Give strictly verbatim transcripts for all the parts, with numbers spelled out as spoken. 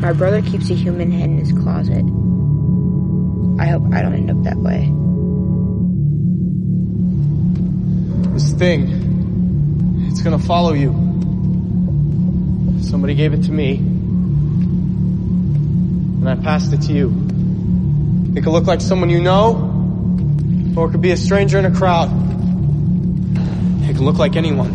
My brother keeps a human head in his closet. I hope I don't end up that way. This thing, it's gonna follow you. Somebody gave it to me, and I passed it to you. It could look like someone you know, or it could be a stranger in a crowd. It could look like anyone.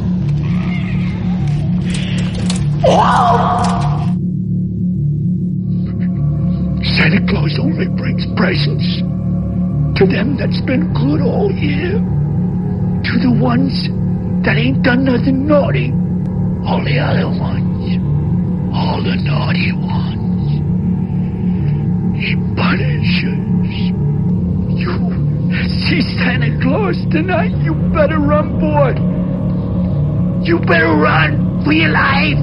Santa Claus only brings presents to them that's been good all year. To the ones that ain't done nothing naughty. All the other ones. All the naughty ones. He punishes. You see Santa Claus tonight, you better run, boy. You better run for your life.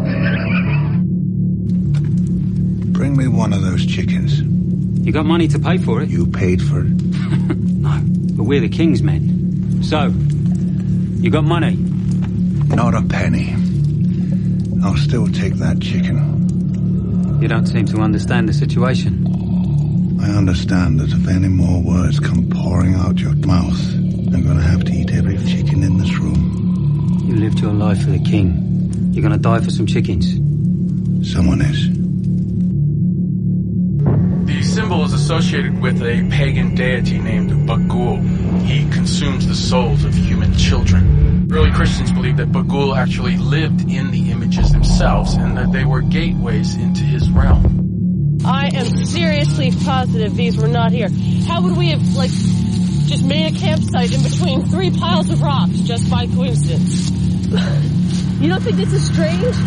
Bring me one of those chickens. You got money to pay for it? You paid for it? No, but we're the King's men. So, you got money? Not a penny. I'll still take that chicken. You don't seem to understand the situation. I understand that if any more words come pouring out your mouth, I'm going to have to eat every chicken in this room. You lived your life for the King. You're going to die for some chickens. Someone is. The symbol is associated with a pagan deity named Bagul. He consumes the souls of human children. Early Christians believed that Bagul actually lived in the images themselves and that they were gateways into his realm. I am seriously positive these were not here. How would we have, like, just made a campsite in between three piles of rocks just by coincidence? You don't think this is strange?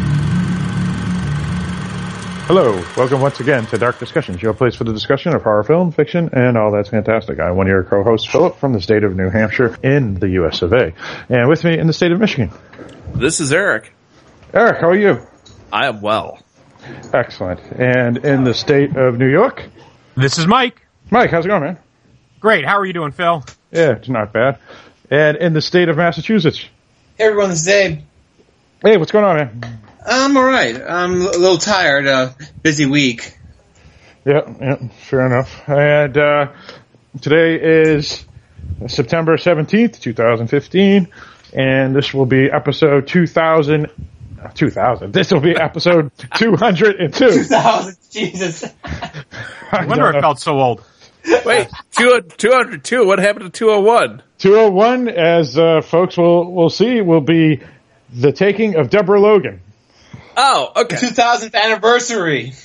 Hello, welcome once again to Dark Discussions, your place for the discussion of horror film, fiction, and all that's fantastic. I'm one of your co-hosts, Philip, from the state of New Hampshire in the U S of A. And with me in the state of Michigan. This is Eric. Eric, how are you? I am well. Excellent. And in the state of New York? This is Mike. Mike, how's it going, man? Great. How are you doing, Phil? Yeah, it's not bad. And in the state of Massachusetts? Hey, everyone, this is Abe. Hey, what's going on, man? I'm all right. I'm a little tired. Uh, busy week. Yeah, yeah, fair enough. And uh, today is September seventeenth, twenty fifteen, and this will be episode two thousand. two thousand. This will be episode two hundred two. two thousand, Jesus. I wonder it felt so old. Wait, two hundred two. What happened to two oh one? two oh one, as uh, folks will, will see, will be the taking of Deborah Logan. Oh, okay. The two thousandth anniversary.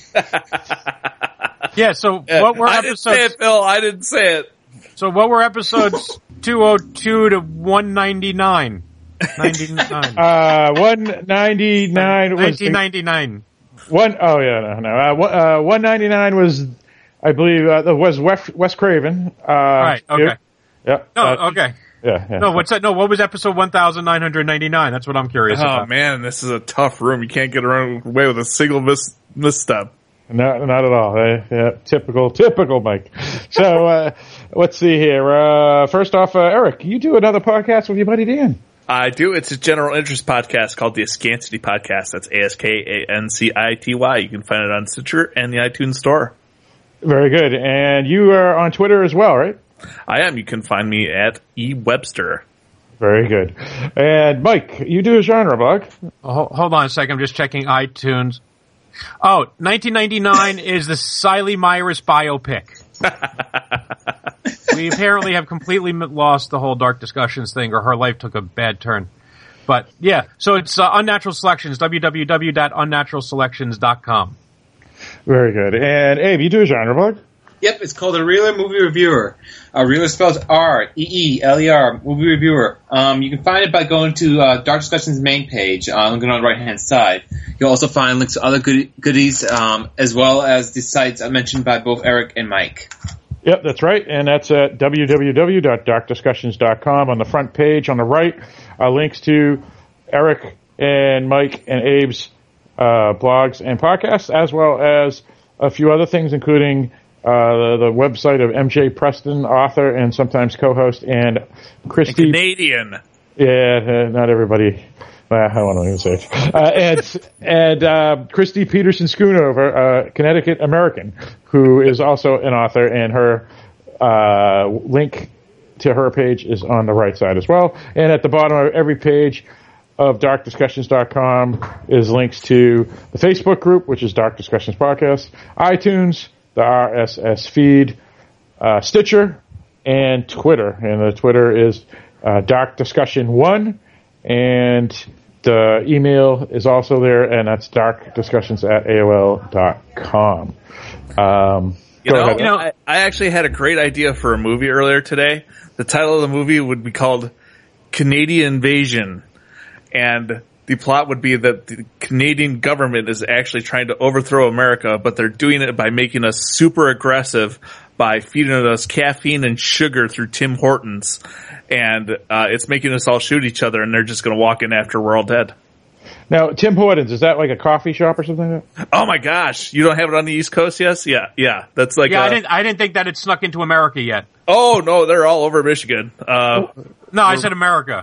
Yeah, so Yeah, what were I episodes? didn't say it, Phil. I didn't say it. So what were episodes two oh two to one ninety-nine? ninety-nine. Uh, one ninety-nine was... nineteen ninety-nine. One, oh, yeah, no, no. Uh, one, uh, one ninety-nine was, I believe, uh, was Wes, Wes Craven. Uh, right, okay. Here. Yeah. No, uh, okay. Yeah, yeah. No, what's that? No, what was episode one thousand nine hundred ninety-nine? That's what I'm curious Oh, about. man, this is a tough room. You can't get around away with a single mis- misstep. No, not at all. Uh, yeah, typical, typical Mike. So, uh, let's see here. Uh, first off, uh, Eric, you do another podcast with your buddy Dan. I do. It's a general interest podcast called the Askancity Podcast. That's A S K A N C I T Y. You can find it on Stitcher and the iTunes Store. Very good. And you are on Twitter as well, right? I am. You can find me at E Webster. Very good. And Mike, you do a genre blog. Oh, hold on a second. I'm just checking iTunes. Oh, nineteen ninety-nine is the Siley Myris biopic. We apparently have completely lost the whole Dark Discussions thing, or her life took a bad turn. But, yeah, so it's uh, Unnatural Selections, w w w dot unnatural selections dot com. Very good. And Abe, you do a genre blog? Yep, it's called A Reeler Movie Reviewer. A Reeler spells R E E L E R, Movie Reviewer. Um, you can find it by going to uh, Dark Discussions' main page, uh, looking on the right-hand side. You'll also find links to other good- goodies, um, as well as the sites mentioned by both Eric and Mike. Yep, that's right, and that's at w w w dot dark discussions dot com. On the front page, on the right, are links to Eric and Mike and Abe's uh, blogs and podcasts, as well as a few other things, including uh, the, the website of M J Preston, author and sometimes co-host, and Christy. And Canadian. Yeah, uh, not everybody Uh, I don't want to even say it. Uh, and and uh, Christy Peterson Schoonover, uh, Connecticut American, who is also an author, and her uh, link to her page is on the right side as well. And at the bottom of every page of dark discussions dot com is links to the Facebook group, which is Dark Discussions Podcast, iTunes, the R S S feed, uh, Stitcher, and Twitter. And the Twitter is uh, Dark Discussion one, and the email is also there, and that's darkdiscussions at A O L dot com. Um, you, know, ahead. you know, I, I actually had a great idea for a movie earlier today. The title of the movie would be called Canadian Invasion, and the plot would be that the Canadian government is actually trying to overthrow America, but they're doing it by making us super aggressive by feeding us caffeine and sugar through Tim Hortons. And uh, it's making us all shoot each other, and they're just going to walk in after we're all dead. Now, Tim Hortons, is that like a coffee shop or something like that? Oh my gosh, you don't have it on the East Coast, yes? Yeah, yeah. That's like yeah. A, I didn't. I didn't think that it snuck into America yet. Oh no, they're all over Michigan. Uh, no, I said America.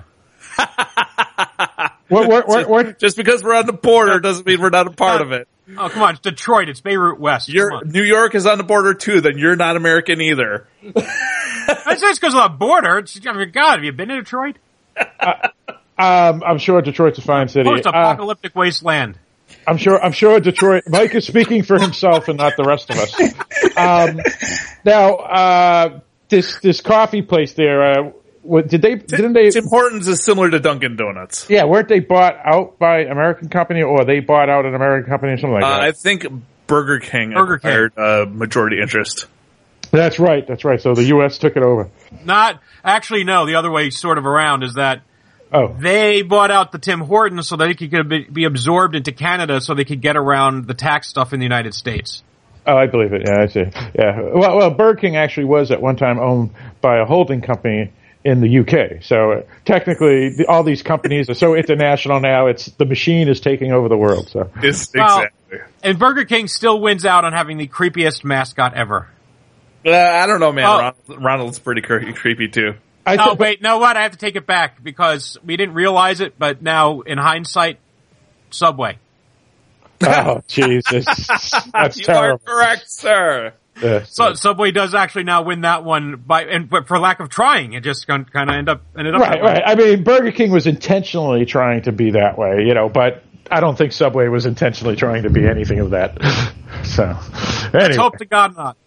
what, what, what, what? Just because we're on the border doesn't mean we're not a part of it. Oh, come on. It's Detroit. It's Beirut West. You're, New York is on the border, too. Then you're not American either. That's just because of the border. It's, I mean, God, have you been to Detroit? Uh, um, I'm sure Detroit's a fine city. Post-apocalyptic uh, wasteland. I'm sure, I'm sure Detroit, Mike is speaking for himself and not the rest of us. Um, now, uh, this, this coffee place there, uh, what, did they, didn't they? Tim Hortons is similar to Dunkin' Donuts. Yeah, weren't they bought out by an American company, or they bought out an American company or something like uh, that? I think Burger King Burger acquired a uh, majority interest. That's right, that's right. So the U S took it over. Not, actually, no, the other way sort of around is that oh. they bought out the Tim Hortons so that it could be, be absorbed into Canada so they could get around the tax stuff in the United States. Oh, I believe it. Yeah, I see. Yeah. Well, well, Burger King actually was at one time owned by a holding company in the U K. So uh, technically, the, all these companies are so international now. It's the machine is taking over the world. So it's, well, exactly. And Burger King still wins out on having the creepiest mascot ever. Uh, I don't know, man. Oh. Ronald, Ronald's pretty cre- creepy too. I oh th- wait, no, what? I have to take it back because we didn't realize it, but now in hindsight, Subway. Oh Jesus, that's you terrible. are correct, sir. Yeah, so Subway does actually now win that one by, and but for lack of trying, it just kind of end up ended up right, that way. right. I mean, Burger King was intentionally trying to be that way, you know, but I don't think Subway was intentionally trying to be anything of that. So, anyway. Let's hope to God not.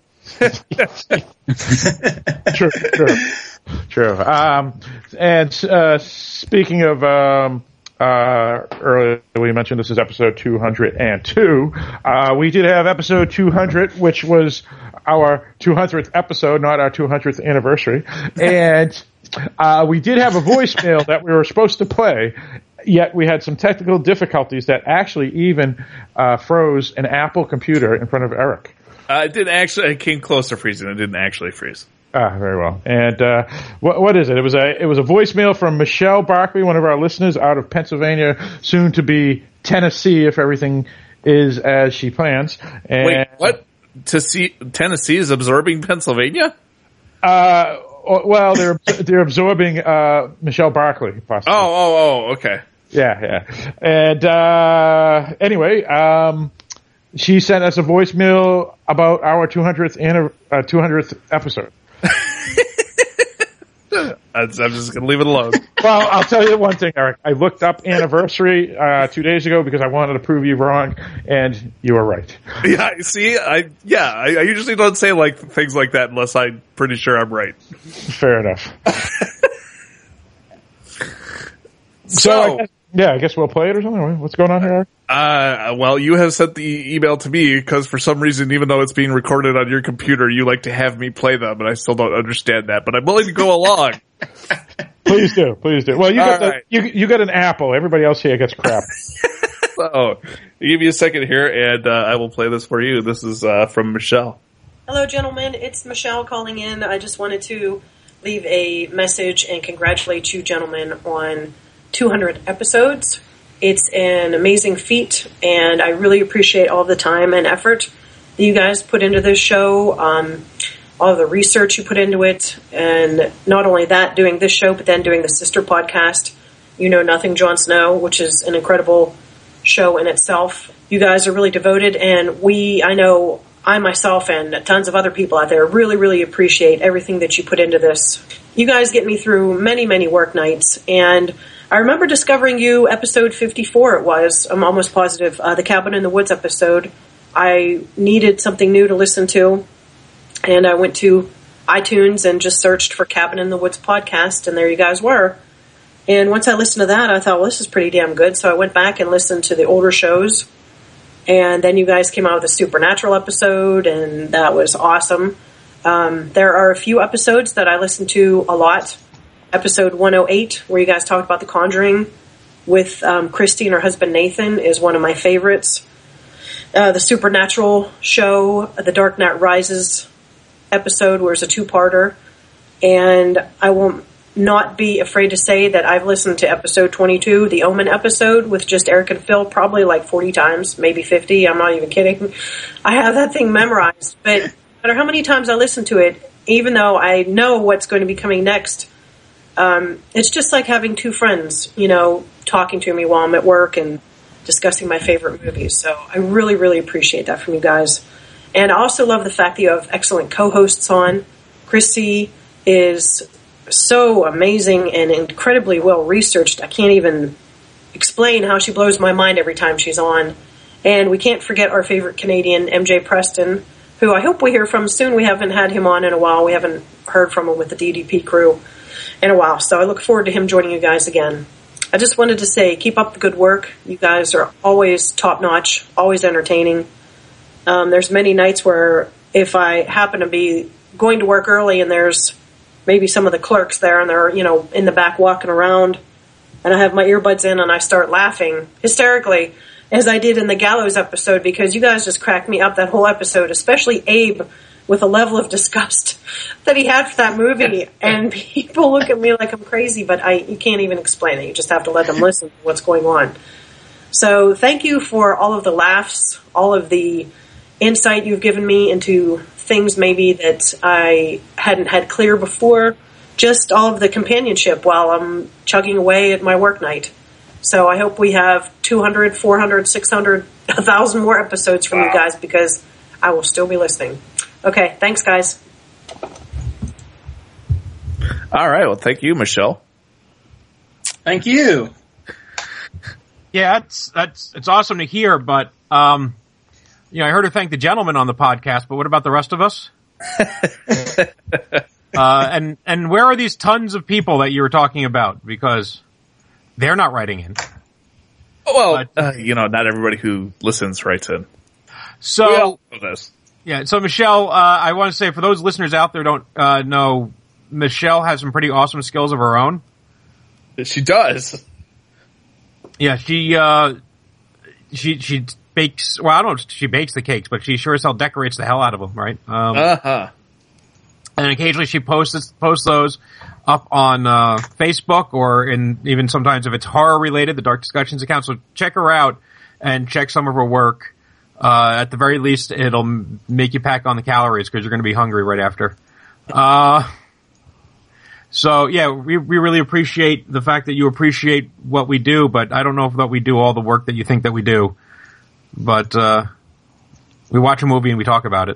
True, true, true. Um, and uh, speaking of. Um, Uh, earlier we mentioned this is episode two hundred two. Uh, we did have episode two hundred, which was our two hundredth episode, not our two hundredth anniversary. And, uh, we did have a voicemail that we were supposed to play, yet we had some technical difficulties that actually even, uh, froze an Apple computer in front of Eric. Uh, it didn't actually, it came close to freezing. It didn't actually freeze. Ah, very well. And uh, what what is it? It was a it was a voicemail from Michelle Barkley, one of our listeners out of Pennsylvania, soon to be Tennessee, if everything is as she plans. And, Wait, what? To see Tennessee is absorbing Pennsylvania? Uh, well, they're they're absorbing uh, Michelle Barkley, possibly. Oh, oh, oh, okay. Yeah, yeah. And uh, anyway, um, she sent us a voicemail about our two hundredth uh, two hundredth episode. I'm just going to leave it alone. Well, I'll tell you one thing, Eric. I looked up anniversary uh, two days ago because I wanted to prove you wrong, and you were right. Yeah, see, I yeah, I, I usually don't say like things like that unless I'm pretty sure I'm right. Fair enough. so, so I guess, yeah, I guess we'll play it or something. What's going on here, Eric? Uh, well, you have sent the email to me because for some reason, even though it's being recorded on your computer, you like to have me play them, and I still don't understand that. But I'm willing to go along. Please do, please do. Well, you got right. the, you you got an Apple. Everybody else here gets crap. So, give me a second here, and uh, I will play this for you. This is uh, from Michelle. Hello, gentlemen. It's Michelle calling in. I just wanted to leave a message and congratulate you, gentlemen, on two hundred episodes. It's an amazing feat, and I really appreciate all the time and effort that you guys put into this show, um, all of the research you put into it, and not only that, doing this show, but then doing the sister podcast. You Know Nothing, Jon Snow, which is an incredible show in itself. You guys are really devoted, and we, I know I myself and tons of other people out there really, really appreciate everything that you put into this. You guys get me through many, many work nights, and I remember discovering you, episode fifty-four it was, I'm almost positive, uh, the Cabin in the Woods episode. I needed something new to listen to, and I went to iTunes and just searched for Cabin in the Woods podcast, and there you guys were. And once I listened to that, I thought, well, this is pretty damn good, so I went back and listened to the older shows, and then you guys came out with a Supernatural episode, and that was awesome. Um, there are a few episodes that I listen to a lot. Episode one oh eight, where you guys talked about The Conjuring with um, Christy and her husband Nathan, is one of my favorites. Uh, the Supernatural show, The Dark Knight Rises episode, where it's a two-parter. And I will not be afraid to say that I've listened to episode twenty-two, the Omen episode, with just Eric and Phil, probably like forty times, maybe fifty. I'm not even kidding. I have that thing memorized. But no matter how many times I listen to it, even though I know what's going to be coming next, Um, it's just like having two friends, you know, talking to me while I'm at work and discussing my favorite movies. So I really, really appreciate that from you guys. And I also love the fact that you have excellent co-hosts on. Chrissy is so amazing and incredibly well researched. I can't even explain how she blows my mind every time she's on. And we can't forget our favorite Canadian, M J Preston, who I hope we hear from soon. We haven't had him on in a while. We haven't heard from him with the D D P crew in a while, so I look forward to him joining you guys again. I just wanted to say, keep up the good work. You guys are always top-notch, always entertaining. Um, there's many nights where if I happen to be going to work early and there's maybe some of the clerks there and they're, you know, in the back walking around, and I have my earbuds in and I start laughing hysterically, as I did in the Gallows episode, because you guys just cracked me up that whole episode, especially Abe, with a level of disgust that he had for that movie. And people look at me like I'm crazy, but I you can't even explain it. You just have to let them listen to what's going on. So thank you for all of the laughs, all of the insight you've given me into things maybe that I hadn't had clear before, just all of the companionship while I'm chugging away at my work night. So I hope we have two hundred, four hundred, six hundred, one thousand more episodes from wow. you guys, because I will still be listening. Okay, thanks, guys. All right, well, thank you, Michelle. Thank you. Yeah, it's that's it's awesome to hear, but um, you know, I heard her thank the gentleman on the podcast, but what about the rest of us? uh, and and where are these tons of people that you were talking about? Because they're not writing in. Well, but, uh, you know, not everybody who listens writes in. So. We all know this. Yeah, so Michelle, uh, I want to say, for those listeners out there who don't uh, know, Michelle has some pretty awesome skills of her own. She does. Yeah, she uh, she she bakes. Well, I don't know if she bakes the cakes, but she sure as hell decorates the hell out of them, right? Um, uh huh. And occasionally she posts posts those up on uh, Facebook, or in even sometimes if it's horror related, the Dark Discussions account. So check her out and check some of her work. Uh, at the very least, it'll make you pack on the calories because you're going to be hungry right after. Uh, so yeah, we, we really appreciate the fact that you appreciate what we do, but I don't know if that we do all the work that you think that we do. But, uh, we watch a movie and we talk about it.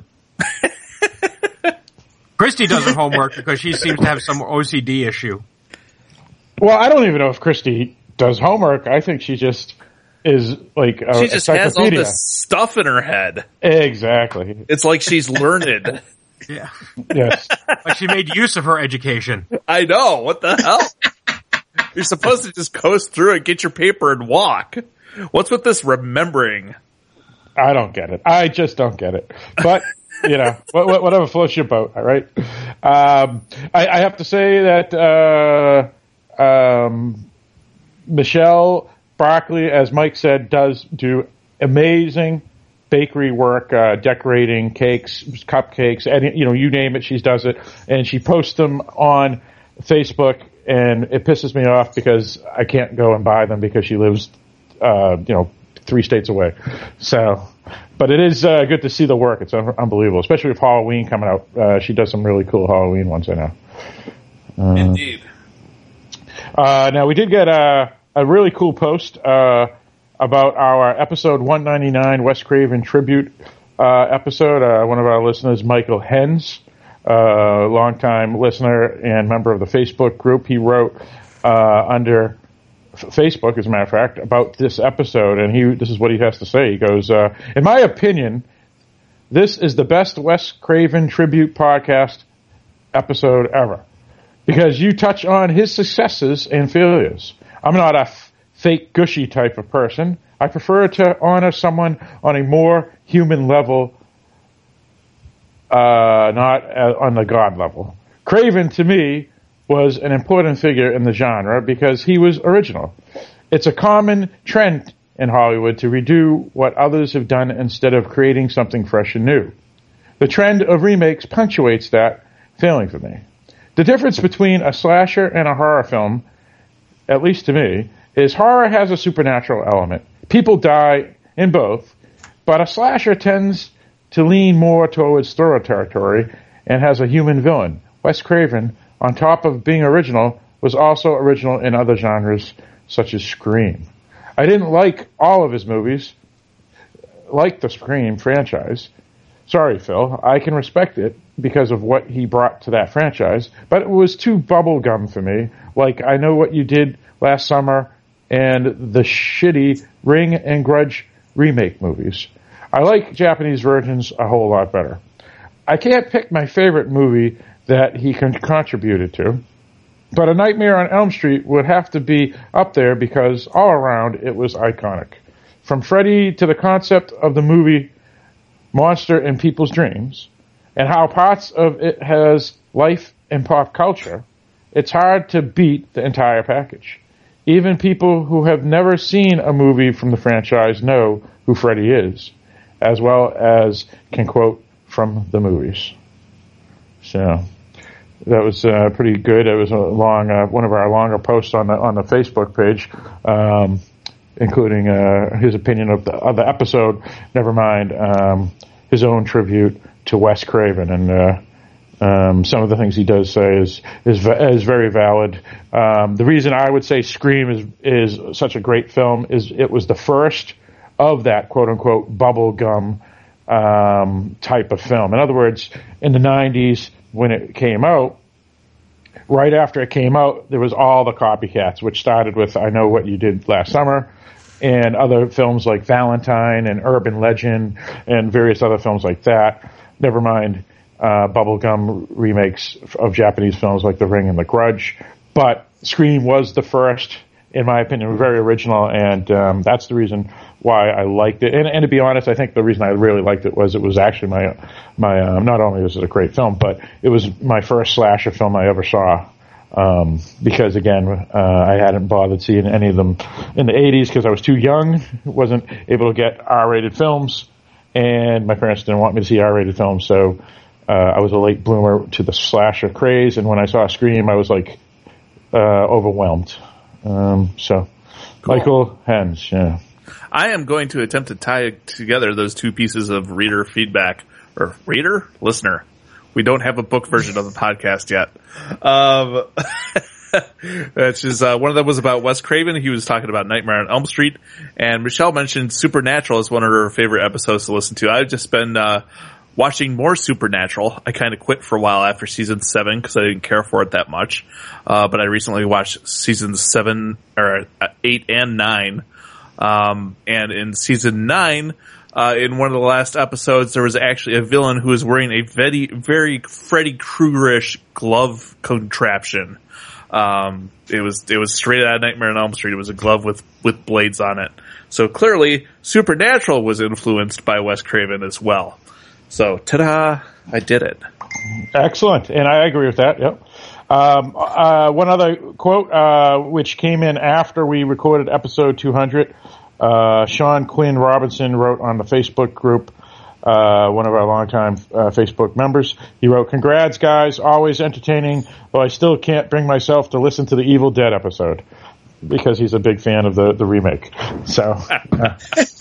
Christy does her homework because she seems to have some O C D issue. Well, I don't even know if Christy does homework. I think she just is like a, she just a has all this stuff in her head. Exactly. It's like she's learned. Yeah. Yes. Like she made use of her education. I know. What the hell? You're supposed to just coast through it, get your paper, and walk. What's with this remembering? I don't get it. I just don't get it. But, you know, whatever floats your boat, all right? Um, I, I have to say that uh, um, Michelle Broccoli, as Mike said, does do amazing bakery work, uh, decorating cakes, cupcakes, and you know, you name it, she does it, and she posts them on Facebook, and it pisses me off because I can't go and buy them because she lives, uh, you know, three states away. So, but it is uh, good to see the work. It's un- unbelievable, especially with Halloween coming out. Uh, she does some really cool Halloween ones, I know. Uh, Indeed. Uh, now, we did get a, a really cool post uh, about our episode one ninety-nine Wes Craven tribute uh, episode. Uh, one of our listeners, Michael Hens, uh, longtime listener and member of the Facebook group, he wrote uh, under f- Facebook, as a matter of fact, about this episode, and he this is what he has to say. He goes, uh, in my opinion, this is the best Wes Craven tribute podcast episode ever, because you touch on his successes and failures. I'm not a f- fake gushy type of person. I prefer to honor someone on a more human level, uh, not uh, on the God level. Craven, to me, was an important figure in the genre because he was original. It's a common trend in Hollywood to redo what others have done instead of creating something fresh and new. The trend of remakes punctuates that failing for me. The difference between a slasher and a horror film, at least to me, is horror has a supernatural element. People die in both, but a slasher tends to lean more towards thriller territory and has a human villain. Wes Craven, on top of being original, was also original in other genres such as Scream. I didn't like all of his movies, like the Scream franchise. Sorry, Phil, I can respect it because of what he brought to that franchise, but it was too bubblegum for me, like I Know What You Did Last Summer and the shitty Ring and Grudge remake movies. I like Japanese versions a whole lot better. I can't pick my favorite movie that he con- contributed to, but A Nightmare on Elm Street would have to be up there because all around it was iconic. From Freddy to the concept of the movie Monster in People's Dreams, and how parts of it has life in pop culture, it's hard to beat the entire package. Even people who have never seen a movie from the franchise know who Freddy is, as well as can quote from the movies. So that was uh, pretty good. It was a long, uh, one of our longer posts on the on the Facebook page, um, including uh, his opinion of the of the episode. Never mind um, his own tribute to Wes Craven, and uh, um, some of the things he does say is is is very valid. Um, the reason I would say Scream is is such a great film is it was the first of that quote unquote bubblegum um, type of film. In other words, in the nineties when it came out, right after it came out, there was all the copycats, which started with I Know What You Did Last Summer, and other films like Valentine and Urban Legend and various other films like that. Never mind uh, bubblegum remakes of Japanese films like The Ring and The Grudge. But Scream was the first, in my opinion, very original, and um, that's the reason why I liked it. And, and to be honest, I think the reason I really liked it was it was actually my, my uh, not only was it a great film, but it was my first slasher film I ever saw. Um, because again, uh, I hadn't bothered seeing any of them in the eighties because I was too young, wasn't able to get R-rated films, and my parents didn't want me to see R-rated films, so uh, I was a late bloomer to the slasher craze, and when I saw Scream, I was like uh, overwhelmed. Um, so, cool. Michael Hens, yeah. I am going to attempt to tie together those two pieces of reader feedback, or reader? Listener. We don't have a book version of the podcast yet. Um, which is, uh, one of them was about Wes Craven. He was talking about Nightmare on Elm Street. And Michelle mentioned Supernatural as one of her favorite episodes to listen to. I've just been, uh, watching more Supernatural. I kind of quit for a while after season seven because I didn't care for it that much. Uh, but I recently watched seasons seven, or eight and nine. Um, and in season nine, Uh, in one of the last episodes, there was actually a villain who was wearing a very, very Freddy Krueger-ish glove contraption. Um, it was, it was straight out of Nightmare on Elm Street. It was a glove with, with blades on it. So clearly, Supernatural was influenced by Wes Craven as well. So, ta-da! I did it. Excellent. And I agree with that, yep. Um, uh, one other quote, uh, which came in after we recorded episode two hundred. Uh, Sean Quinn Robinson wrote on the Facebook group, uh, one of our longtime uh, Facebook members. He wrote, "Congrats, guys. Always entertaining, though I still can't bring myself to listen to the Evil Dead episode." Because he's a big fan of the, the remake. So, uh.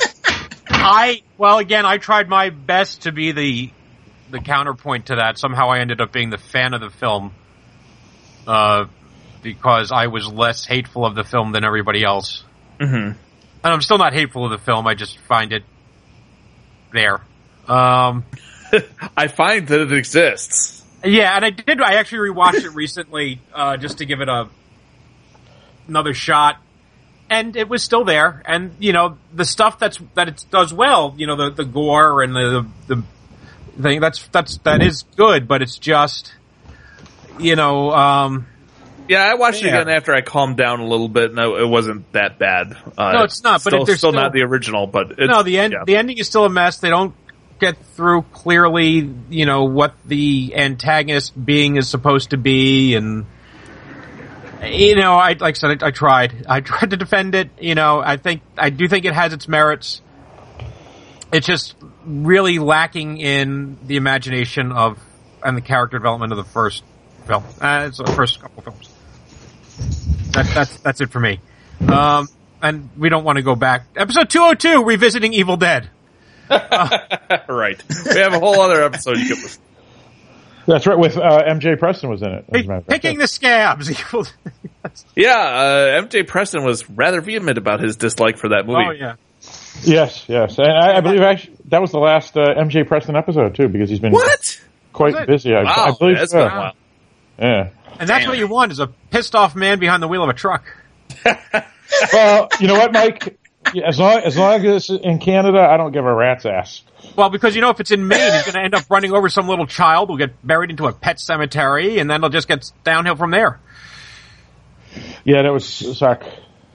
I, well, again, I tried my best to be the, the counterpoint to that. Somehow I ended up being the fan of the film. Uh, because I was less hateful of the film than everybody else. Mm-hmm. And I'm still not hateful of the film. I just find it there. Um, I find that it exists. Yeah, and I did. I actually rewatched it recently uh, just to give it a another shot, and it was still there. And you know, the stuff that's that it does well. You know, the the gore and the the, the thing that's that's that is good, but it's just you know. Um, Yeah, I watched yeah. it again after I calmed down a little bit. No, it wasn't that bad. Uh, No, it's not, but still, it- there's still, still- not the original. But it's, no, the end. yeah. The ending is still a mess. They don't get through clearly. You know what the antagonist being is supposed to be, and you know, I like I said, I, I tried. I tried to defend it. You know, I think I do think it has its merits. It's just really lacking in the imagination of and the character development of the first film. Uh, it's the first couple films. That, that's that's it for me. Um, and we don't want to go back. Episode two oh two, Revisiting Evil Dead. Uh, right. We have a whole other episode you could listen. That's right. With uh, M J Preston was in it. as a matter of fact. Picking the scabs. Evil. Yeah, uh, M J Preston was rather vehement about his dislike for that movie. Oh yeah. Yes, yes, and I, I believe actually that was the last uh, M J Preston episode too, because he's been what? quite busy. I, Wow, I believe that's so. been a while. Yeah. And that's what you want, is a pissed off man behind the wheel of a truck. Well, you know what, Mike? Yeah, As long as long as it's in Canada, I don't give a rat's ass. Well, because you know, if it's in Maine, he's going to end up running over some little child who'll get buried into a pet cemetery, and then it'll just get downhill from there. Yeah, that would suck.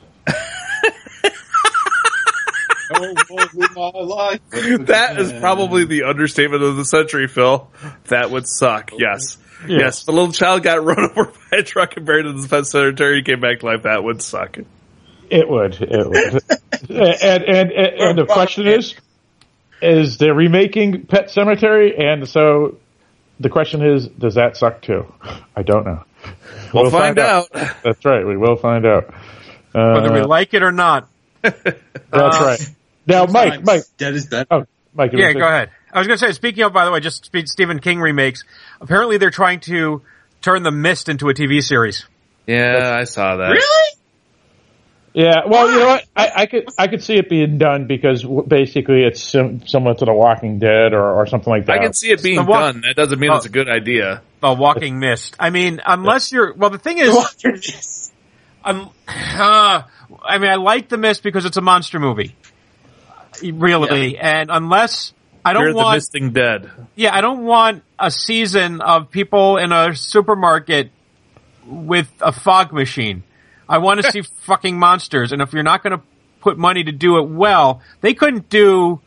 That is probably the understatement of the century, Phil. That would suck. Yes. Yeah. Yes. The little child got run over by a truck and buried in the pet cemetery. He came back to life. That would suck. It would. It would. and, and, and and the question is, is they're remaking Pet Cemetery, and so the question is, does that suck too? I don't know. We'll, find, out. That's right. We will find out. Uh, Whether we like it or not. That's Uh, right. Now, Mike, Mike. That is better. Oh, Mike. you Yeah, were saying- go ahead. I was going to say, speaking of, by the way, just spe- Stephen King remakes, apparently they're trying to turn The Mist into a T V series. Yeah, I saw that. Really? Yeah, well, you know what? I, I could I could see it being done because w- basically it's sim- similar to The Walking Dead or, or something like that. I can see it being The wa- done. That doesn't mean Oh. it's a good idea. A Walking Mist. I mean, unless you're, well, the thing is, um, uh, I mean, I like The Mist because it's a monster movie. Really. Yeah. And unless, I don't Fear want, the Misting Dead. yeah, I don't want a season of people in a supermarket with a fog machine. I want to see fucking monsters. And if you're not going to put money to do it well, they couldn't do,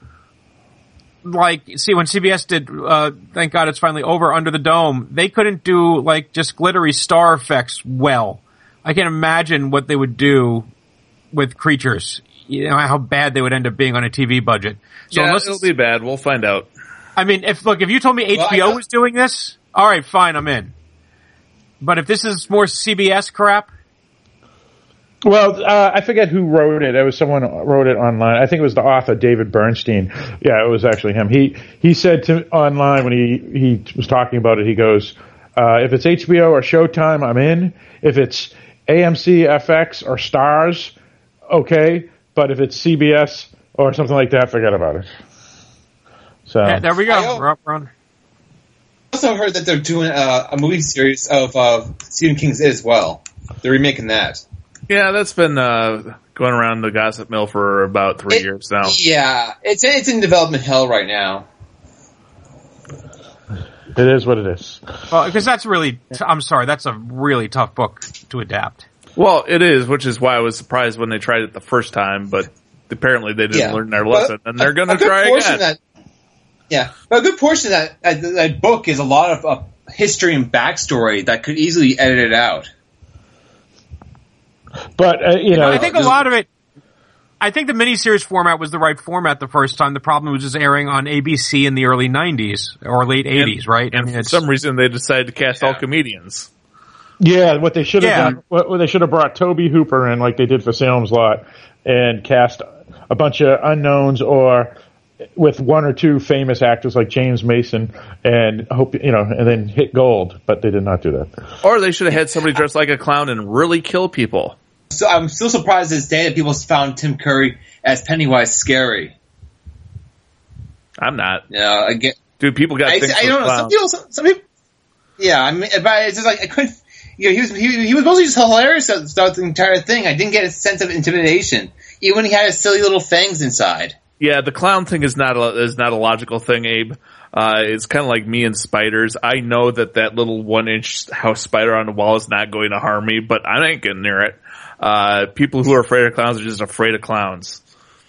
like, see, when C B S did, uh, thank God it's finally over, Under the Dome, they couldn't do, like, just glittery star effects well. I can imagine what they would do with creatures. You know, how bad they would end up being on a T V budget. So yeah, unless it'll be bad. We'll find out. I mean, if, look, if you told me H B O Well, I- was doing this, alright, fine, I'm in. But if this is more C B S crap, Well, uh, I forget who wrote it. It was someone who wrote it online. I think it was the author, David Bernstein. Yeah, it was actually him. He he said to online when he, he was talking about it, he goes, uh, if it's H B O or Showtime, I'm in. If it's A M C, F X, or Stars, okay. But if it's C B S or something like that, forget about it. So yeah, there we go. I- We're up, Ron. I also heard that they're doing uh, a movie series of uh, Stephen King's It as well. They're remaking that. Yeah, that's been uh, going around the gossip mill for about three It- years now. Yeah, it's it's in development hell right now. it is what it is. Well, because that's really, t- I'm sorry, that's a really tough book to adapt. Well, it is, which is why I was surprised when they tried it the first time, but apparently they didn't Yeah. learn their But lesson, and they're going a to good try portion again. of that, yeah, but a good portion of that, uh, that that book is a lot of uh, history and backstory that could easily edit it out. But uh, you know, I think a lot of it, I think the miniseries format was the right format the first time. The problem was just airing on A B C in the early nineties or late eighties, right? And I mean, for it's, some reason, they decided to cast all comedians. yeah, what they should have Yeah. done, what, what they should have brought Toby Hooper in, like they did for Salem's Lot, and cast a bunch of unknowns, or with one or two famous actors like James Mason, and hope you know, and then hit gold. But they did not do that. Or they should have had somebody dressed like a clown and really kill people. So I'm still surprised to this day that people found Tim Curry as Pennywise scary. I'm not. Yeah, I get. Dude, people got. I, things I don't know. Some people, some, some people. Yeah, I mean, but it's just like I couldn't. You know, he was he, he was mostly just hilarious throughout the entire thing. I didn't get a sense of intimidation, even when he had his silly little fangs inside. Yeah, the clown thing is not a, is not a logical thing, Abe. Uh, it's kind of like me and spiders. I know that that little one inch house spider on the wall is not going to harm me, but I ain't getting near it. Uh, people who are afraid of clowns are just afraid of clowns.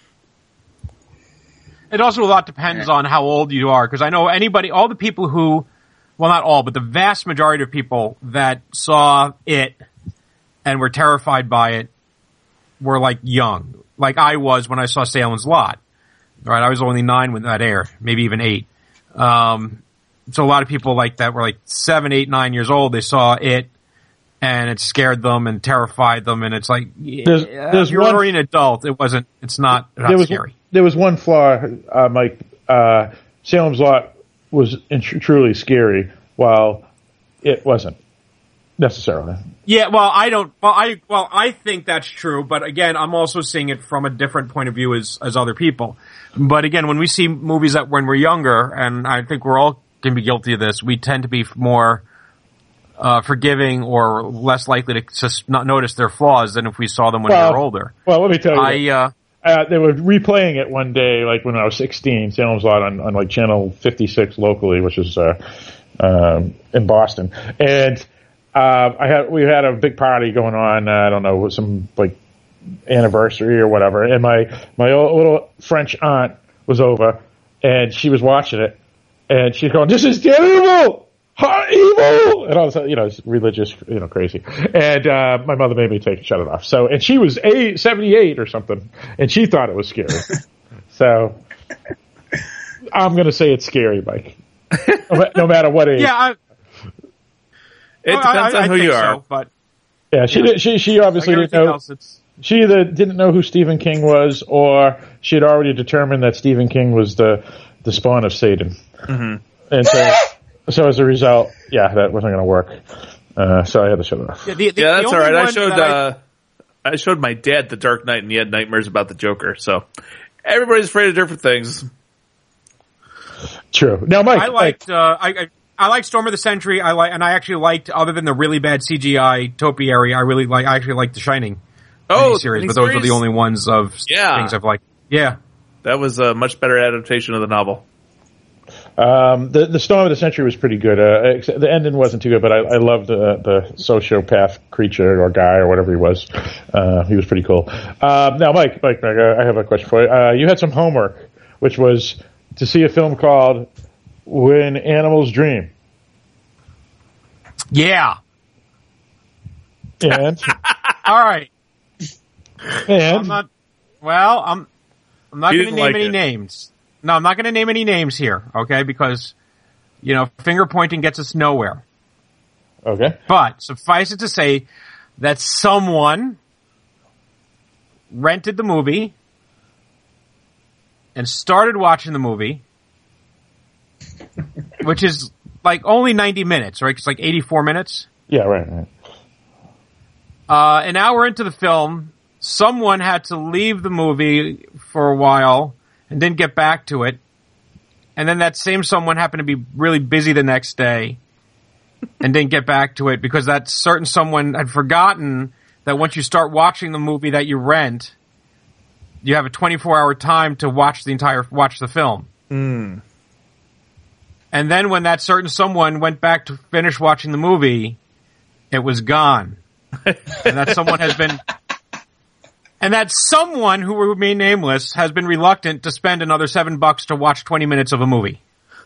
It also a lot depends on how old you are, because I know anybody, all the people who, well, not all, but the vast majority of people that saw it and were terrified by it were like young, like I was when I saw Salem's Lot. Right, I was only nine when that aired, maybe even eight. Um, so a lot of people like that were like seven, eight, nine years old. They saw it, and it scared them and terrified them. And it's like, There's- yeah, there's if you're one- already an adult, it wasn't. It's not, not there was scary. there was one flaw, uh, Mike. Uh, Salem's Lot was in- truly scary, while it wasn't necessarily. Yeah, well, I don't. Well, I well, I think that's true, but again, I'm also seeing it from a different point of view as as other people. But again, when we see movies that when we're younger, and I think we're all can be guilty of this, we tend to be more uh, forgiving or less likely to just not notice their flaws than if we saw them when Well, we were older. Well, let me tell you, I uh, uh, they were replaying it one day, like when I was sixteen, Salem's Lot on, on like channel fifty-six locally, which is uh, um, in Boston, and. Uh, I had, we had a big party going on, uh, I don't know, some, like, anniversary or whatever, and my, my old, little French aunt was over, and she was watching it, and she's going, "This is terrible! Evil!" And all this, you know, it's religious, you know, crazy. And, uh, my mother made me take it, shut it off. So, and she was eight, seventy-eight or something, and she thought it was scary. So, I'm gonna say it's scary, Mike. No matter what age. yeah, I, It well, depends I, I on who think you are. So, but Yeah, she did, she she obviously like didn't know. else, it's, She either didn't know who Stephen King was, or she had already determined that Stephen King was the the spawn of Satan. Mm-hmm. And so, so as a result, yeah, that wasn't going to work. Uh, so I had to shut it off. yeah, the, the, Yeah, the that's all only right. I one showed that I- uh, I showed my dad The Dark Knight, and he had nightmares about the Joker. So everybody's afraid of different things. True. Now, Mike, I liked. Uh, I, I I like Storm of the Century. I like, and I actually liked, other than the really bad C G I topiary, I really like. I actually liked The Shining Oh, series, the but those are miniseries? the only ones of Yeah. things I've liked. Yeah, That was a much better adaptation of the novel. um, the the Storm of the Century was pretty good. Uh, except the ending wasn't too good, but I, I loved the the sociopath creature or guy or whatever he was. Uh, he was pretty cool. Um, now, Mike, Mike, Mike, uh, I have a question for you. Uh, you had some homework, which was to see a film called When Animals Dream. yeah. And All right. and I'm not. Well, I'm. I'm not He going to didn't name like any it. names. No, I'm not going to name any names here. Okay, because you know, finger pointing gets us nowhere. okay. But suffice it to say that someone rented the movie and started watching the movie, which is like only ninety minutes, right? It's like eighty-four minutes. Yeah, right, right. Uh, an hour into the film, someone had to leave the movie for a while and didn't get back to it. And then that same someone happened to be really busy the next day and didn't get back to it because that certain someone had forgotten that once you start watching the movie that you rent, you have a twenty-four hour time to watch the entire, watch the film. Mm. And then when that certain someone went back to finish watching the movie, it was gone. And that someone has been, and that someone who will remain nameless has been reluctant to spend another seven bucks to watch twenty minutes of a movie.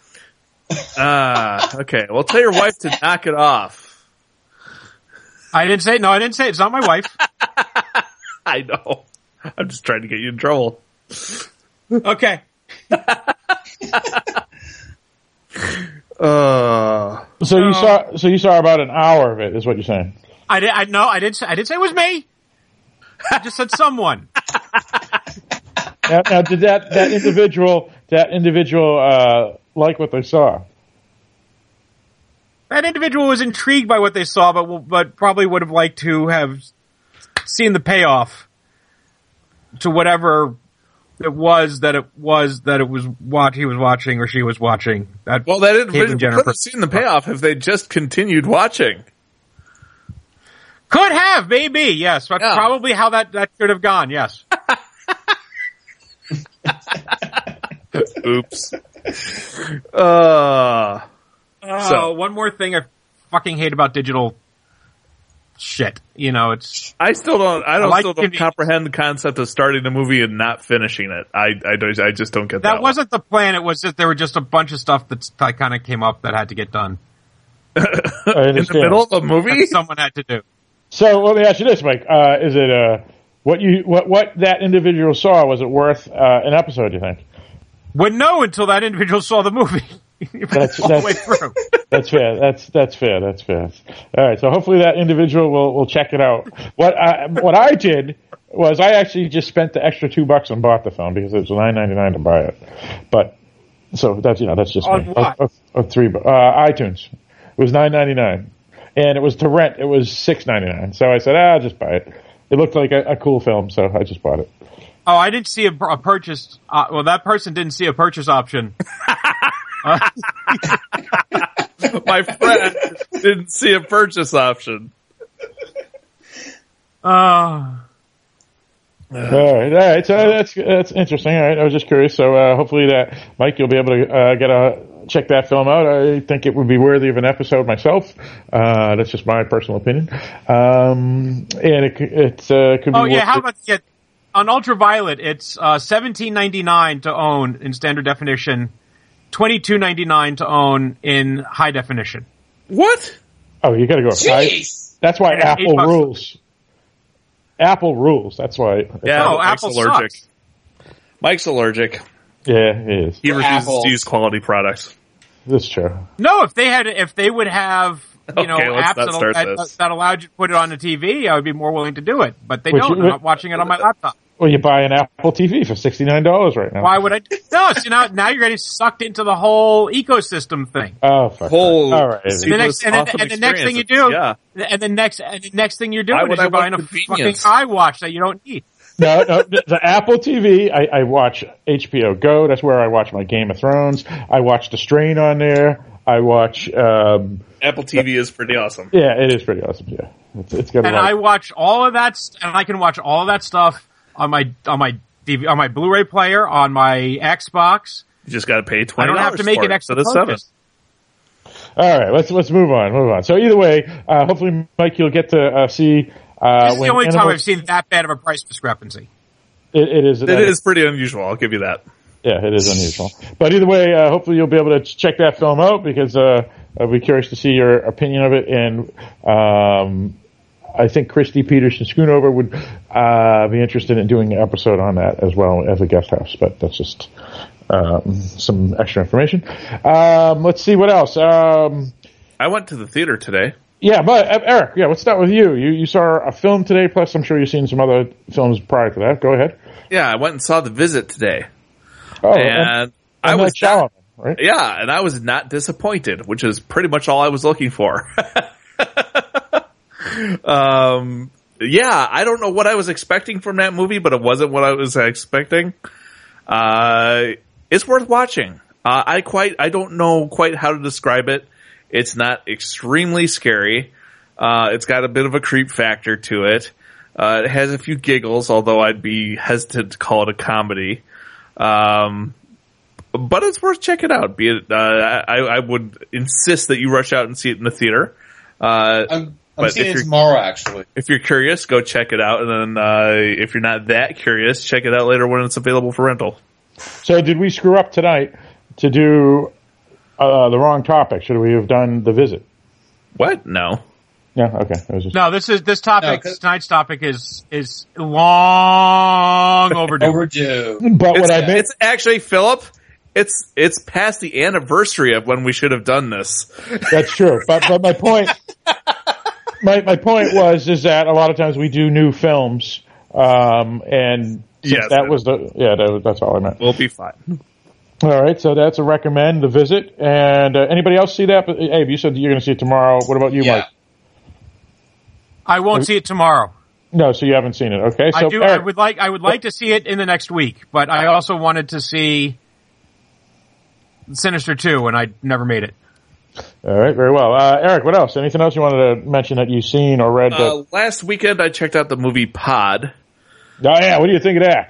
Ah, okay. Well, tell your wife to knock it off. I didn't say, no, I didn't say, it's not my wife. I know. I'm just trying to get you in trouble. Okay. Uh, So you saw, so you saw about an hour of it, is what you're saying? I did, I, no, I didn't say, I didn't say it was me. I just said someone. Now, now, did that that individual that individual uh, like what they saw? That individual was intrigued by what they saw, but but probably would have liked to have seen the payoff to whatever it was that it was that it was what he was watching or she was watching. That well, they didn't Caitlyn could Jenner have seen the payoff if they just continued watching. Could have, maybe, yes. That's Yeah. probably how that, that should have gone, yes. Oops. Uh, Oh, so one more thing I fucking hate about digital shit. You know, it's... I still don't. I don't I like still don't conven- comprehend the concept of starting a movie and not finishing it. I I, don't, I just don't get that. That wasn't the plan. It was just there were just a bunch of stuff that kind of came up that had to get done. I In understand. the middle of a movie. That someone had to do. So let me ask you this, Mike: uh, Is it uh, what you what what that individual saw? Was it worth uh, an episode? You think? Wouldn't know until that individual saw the movie. That's all that's, the way through. that's fair. That's that's fair. That's fair. All right. So hopefully that individual will will check it out. What I, what I did was I actually just spent the extra two bucks and bought the film because it was nine ninety nine to buy it. But so that's you know that's just On me. what? Of, of, of three bu- uh, iTunes. It was nine ninety nine, and it was to rent. It was six ninety nine. So I said, ah, I'll just buy it. It looked like a, a cool film, so I just bought it. Oh, I didn't see a, a purchase. Uh, well, that person didn't see a purchase option. Uh, My friend didn't see a purchase option. uh, All right, all right. So that's that's interesting. All right, I was just curious. So uh, hopefully that Mike, you'll be able to uh, get a check that film out. I think it would be worthy of an episode myself. Uh, that's just my personal opinion. Um, and it it uh, could be. oh yeah, worth how it. about yeah, on Ultraviolet? It's uh, seventeen ninety nine to own in standard definition, twenty two ninety nine to own in high definition. What? Oh, you got to go. I, Jeez. that's why And it's eight Apple bucks. rules. Apple rules. That's why. Yeah, No, Mike's Apple allergic. sucks. Mike's allergic. Yeah, it is. He refuses Apple. to use quality products. That's true. No, if they had, if they would have, you know, Okay, let's apps not that, start that, this. that allowed you to put it on the T V, I would be more willing to do it. But they Which don't. you- I'm not watching it on my laptop. Well, you buy an Apple T V for sixty nine dollars right now. Why would I? No, see now, now you're getting sucked into the whole ecosystem thing. Oh, fuck. Whole All right. And the next, and, awesome then, and the next thing you experience. do, Yeah. and the next, and the next thing you're Why doing would is I you're buying a want fucking convenience? iWatch that you don't need. No, no, the the Apple T V, I, I watch H B O Go. That's where I watch my Game of Thrones. I watch The Strain on there. I watch, um, Apple T V is pretty awesome. yeah, it is pretty awesome, yeah. It's, it's got a And lot. I watch all of that, st- and I can watch all of that stuff on my on my D V, on my Blu-ray player, on my Xbox. You just got to pay I twenty don't dollars have to make for an it extra instead of seven. purchase. All right, let's let's move on, move on. So either way, uh, hopefully, Mike, you'll get to uh, see. Uh, This is the when only time Animal- I've seen that bad of a price discrepancy. It, it is. It is pretty unusual. I'll give you that. Yeah, it is unusual. But either way, uh, hopefully you'll be able to ch- check that film out because uh, I'll be curious to see your opinion of it. And um, I think Christy Peterson Schoonover would uh, be interested in doing an episode on that as well as a guest house. But that's just um, some extra information. Um, let's see what else. Um, I went to the theater today. yeah, but uh, Eric, yeah, let's start with you. You you saw a film today, plus I'm sure you've seen some other films prior to that. Go ahead. Yeah, I went and saw The Visit today. Oh, and I M. was Night not, Shyamalan, right? yeah, and I was not disappointed, which is pretty much all I was looking for. um, yeah, I don't know what I was expecting from that movie, but it wasn't what I was expecting. Uh, it's worth watching. Uh, I quite, I don't know quite how to describe it. It's not extremely scary. Uh, it's got a bit of a creep factor to it. Uh, it has a few giggles, although I'd be hesitant to call it a comedy. Um, but it's worth checking out. Be it, uh, I, I would insist that you rush out and see it in the theater. Uh, I'm, I'm but seeing if it you're, tomorrow, actually. if you're curious, go check it out. And then, uh, if you're not that curious, check it out later when it's available for rental. So did we screw up tonight to do uh, the wrong topic? Should we have done The Visit? What? No. Yeah, okay. It was just, No, this is this topic. No, 'cause- tonight's topic is is long overdue. Overdue. but It's, what I meant, it's actually, Philip, it's, it's past the anniversary of when we should have done this. that's true. But but my point, my my point was is that a lot of times we do new films, um, and since Yes, that I was the yeah, that, was- that's all I meant. We'll be fine. All right, so that's a recommend, The Visit. And uh, anybody else see that? But, Abe, you said you're going to see it tomorrow. What about you, Yeah. Mike? I won't see it tomorrow. No, so you haven't seen it. Okay, so I do. Eric, I would like. I would like to see it in the next week, but I also wanted to see Sinister two, and I never made it. All right, very well. Uh, Eric, what else? Anything else you wanted to mention that you've seen or read? That... Uh, last weekend, I checked out the movie Pod. Oh yeah, what do you think of that?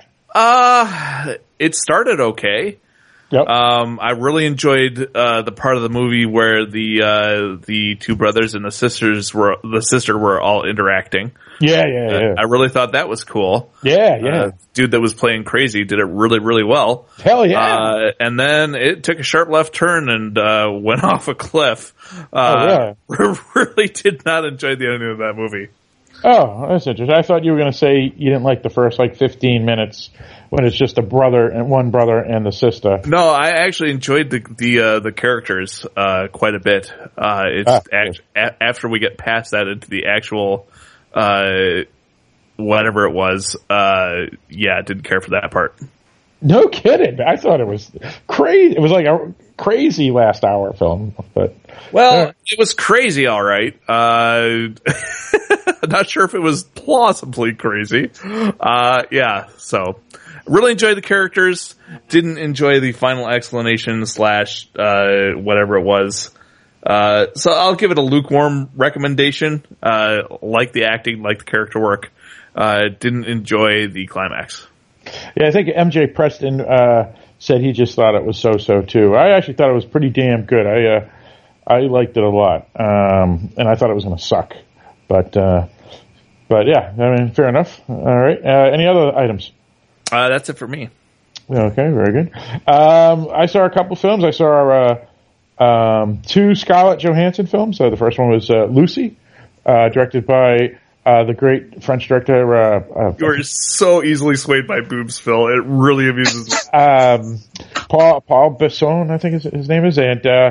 Uh, it started okay. Yep. Um, I really enjoyed uh, the part of the movie where the uh, the two brothers and the sisters were the sister were all interacting. Yeah, yeah, yeah. Uh, I really thought that was cool. Yeah, yeah. Uh, dude that was playing crazy did it really, really well. Hell yeah. Uh, and then it took a sharp left turn and uh, went off a cliff. Uh, oh, yeah. Really did not enjoy the ending of that movie. Oh, that's interesting. I thought you were going to say you didn't like the first like fifteen minutes when it's just a brother and one brother and the sister. No, I actually enjoyed the the uh, the characters uh, quite a bit. Uh, it's Ah, act- a- after we get past that into the actual uh, whatever it was. Uh, yeah, didn't care for that part. No kidding. I thought it was crazy. It was like a crazy last hour film, but well, uh, it was crazy. All right. Uh, I'm not sure if it was plausibly crazy. Uh, yeah. So really enjoyed the characters. Didn't enjoy the final explanation slash, uh, whatever it was. Uh, so I'll give it a lukewarm recommendation. Uh, like the acting, like the character work. Uh, didn't enjoy the climax. Yeah, I think M J Preston uh, said he just thought it was so-so too. I actually thought it was pretty damn good. I uh, I liked it a lot, um, and I thought it was going to suck. But uh, but yeah, I mean, fair enough. All right. Uh, any other items? Uh, that's it for me. Okay, very good. Um, I saw a couple films. I saw uh, um, two Scarlett Johansson films. Uh, the first one was uh, Lucy, uh, directed by. Uh, the great French director. Uh, uh, You're so easily swayed by boobs, Phil. It really amuses me. um, Paul Paul Besson, I think his, his name is, and uh,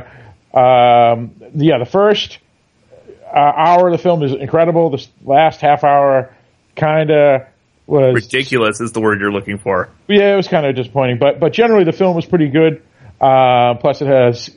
um, yeah, the first uh, hour of the film is incredible. The last half hour kind of was ridiculous. Is the word you're looking for? Yeah, it was kind of disappointing, but but generally the film was pretty good. Uh, plus, it has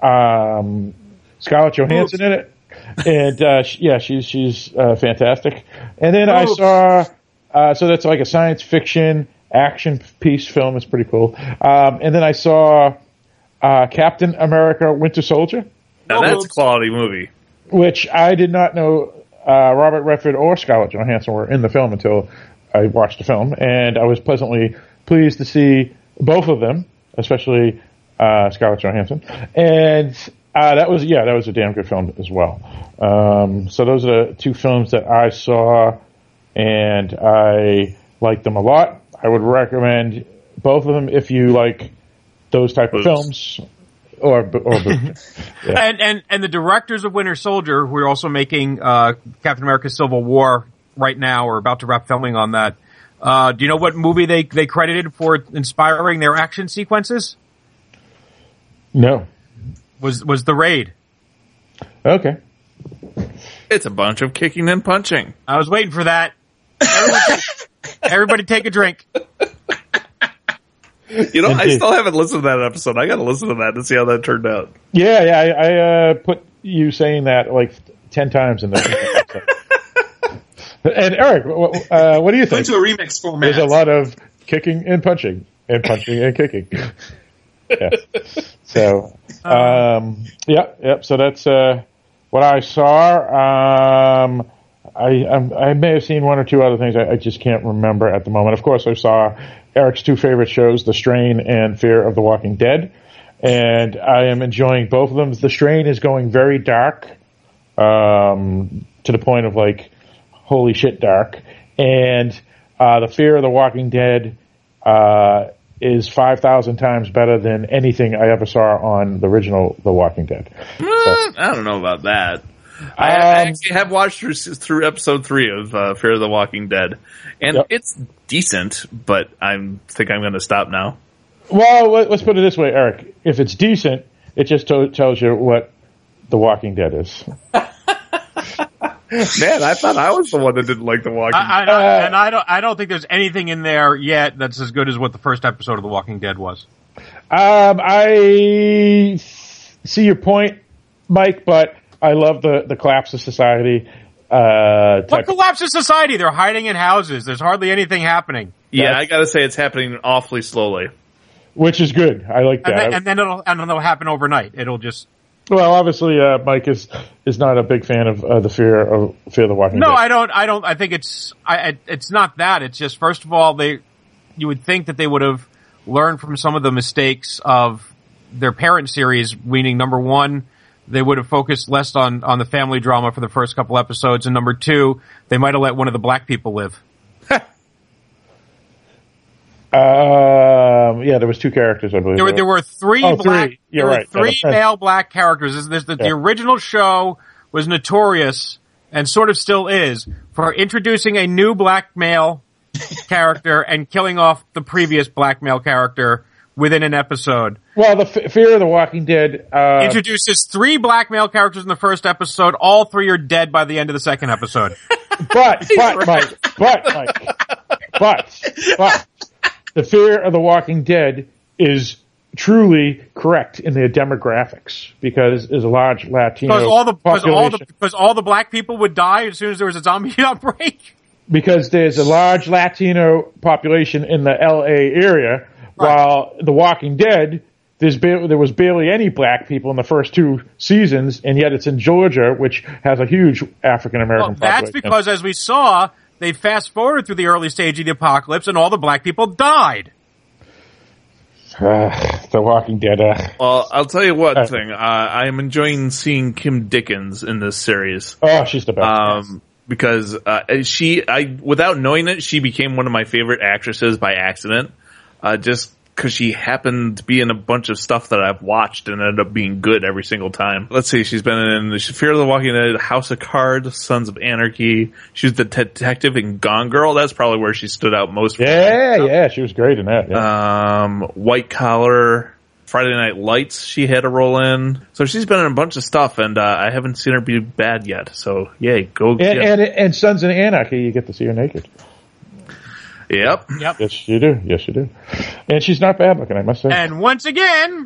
um, Scarlett Johansson in it. And, uh, yeah, she's, she's, uh, fantastic. And then I saw, uh, so that's like a science fiction action piece film. It's pretty cool. Um, and then I saw, uh, Captain America Winter Soldier. Now that's a quality movie. Which I did not know, uh, Robert Redford or Scarlett Johansson were in the film until I watched the film. And I was pleasantly pleased to see both of them, especially, uh, Scarlett Johansson. And, Uh, that was, yeah, that was a damn good film as well. Um, so those are the two films that I saw, and I liked them a lot. I would recommend both of them if you like those type of Oops. films. Or, or yeah. And, and, and the directors of Winter Soldier, who are also making, uh, Captain America Civil War right now, or about to wrap filming on that. Uh, do you know what movie they, they credited for inspiring their action sequences? No. Was was The Raid. Okay. It's a bunch of kicking and punching. I was waiting for that. Everybody take, everybody take a drink. You know, I still haven't listened to that episode. I got to listen to that to see how that turned out. Yeah, yeah, I, I uh, put you saying that like ten times in the episode. And Eric, uh, what do you think? Into a remix format. There's a lot of kicking and punching, and punching and kicking. Yeah. So, um, yeah, yep. So that's uh, what I saw. Um, I I'm, I may have seen one or two other things. I, I just can't remember at the moment. Of course, I saw Eric's two favorite shows, The Strain and Fear of the Walking Dead, and I am enjoying both of them. The Strain is going very dark, um, to the point of like, holy shit, dark. And uh, the Fear of the Walking Dead uh, is five thousand times better than anything I ever saw on the original The Walking Dead. So, I don't know about that. I, um, I actually have watched through, through episode three of uh, Fear of the Walking Dead, and yep. It's decent, but I think I'm going to stop now. Well, let's put it this way, Eric. If it's decent, it just to- tells you what The Walking Dead is. Man, I thought I was the one that didn't like The Walking Dead. I, I, and I don't, I don't think there's anything in there yet that's as good as what the first episode of The Walking Dead was. Um, I see your point, Mike, but I love the, the collapse of society. Uh, what collapse of society? They're hiding in houses. There's hardly anything happening. Yeah, That's, I gotta say it's happening awfully slowly. Which is good. I like that. And then, and then it'll, and it'll happen overnight. It'll just... Well, obviously, uh, Mike is is not a big fan of uh, the fear of Fear the Walking no, Dead. No, I don't. I don't. I think it's. I, it's not that. It's just first of all, they. You would think that they would have learned from some of the mistakes of their parent series. Meaning, number one, they would have focused less on on the family drama for the first couple episodes, and number two, they might have let one of the black people live. Um, yeah, there was two characters, I believe. There were, there were three oh, black, three. You're there right. were three yeah, male black characters. There's, there's the, yeah. the original show was notorious, and sort of still is, for introducing a new black male character and killing off the previous black male character within an episode. Well, the F- Fear of the Walking Dead, uh... introduces three black male characters in the first episode. All three are dead by the end of the second episode. but, but, Mike, but, Mike, but, but, the Fear of the Walking Dead is truly correct in their demographics because there's a large Latino because all the because population. all the because all the black people would die as soon as there was a zombie outbreak. Because there's a large Latino population in the L A area, right. While The Walking Dead, there's ba- there was barely any black people in the first two seasons, and yet it's in Georgia, which has a huge African American well, that's population. That's because, as we saw, they fast-forwarded through the early stage of the apocalypse, and all the black people died. Uh, the Walking Dead. Uh, well, I'll tell you one uh, thing. Uh, I am enjoying seeing Kim Dickens in this series. Oh, she's the best. Um, because uh, she, I, without knowing it, she became one of my favorite actresses by accident. Uh, just because she happened to be in a bunch of stuff that I've watched and ended up being good every single time. Let's see, she's been in Fear of the Walking Dead, House of Cards, Sons of Anarchy. She was the te- detective in Gone Girl. That's probably where she stood out most. Yeah, yeah, she was great in that. Yeah. Um, White Collar, Friday Night Lights, she had a role in. So she's been in a bunch of stuff, and uh, I haven't seen her be bad yet. So, yay, go. And, yeah. and, and Sons of Anarchy, you get to see her naked. Yep. Yep. Yes, you do. Yes, you do. And she's not bad looking, I must say. And once again,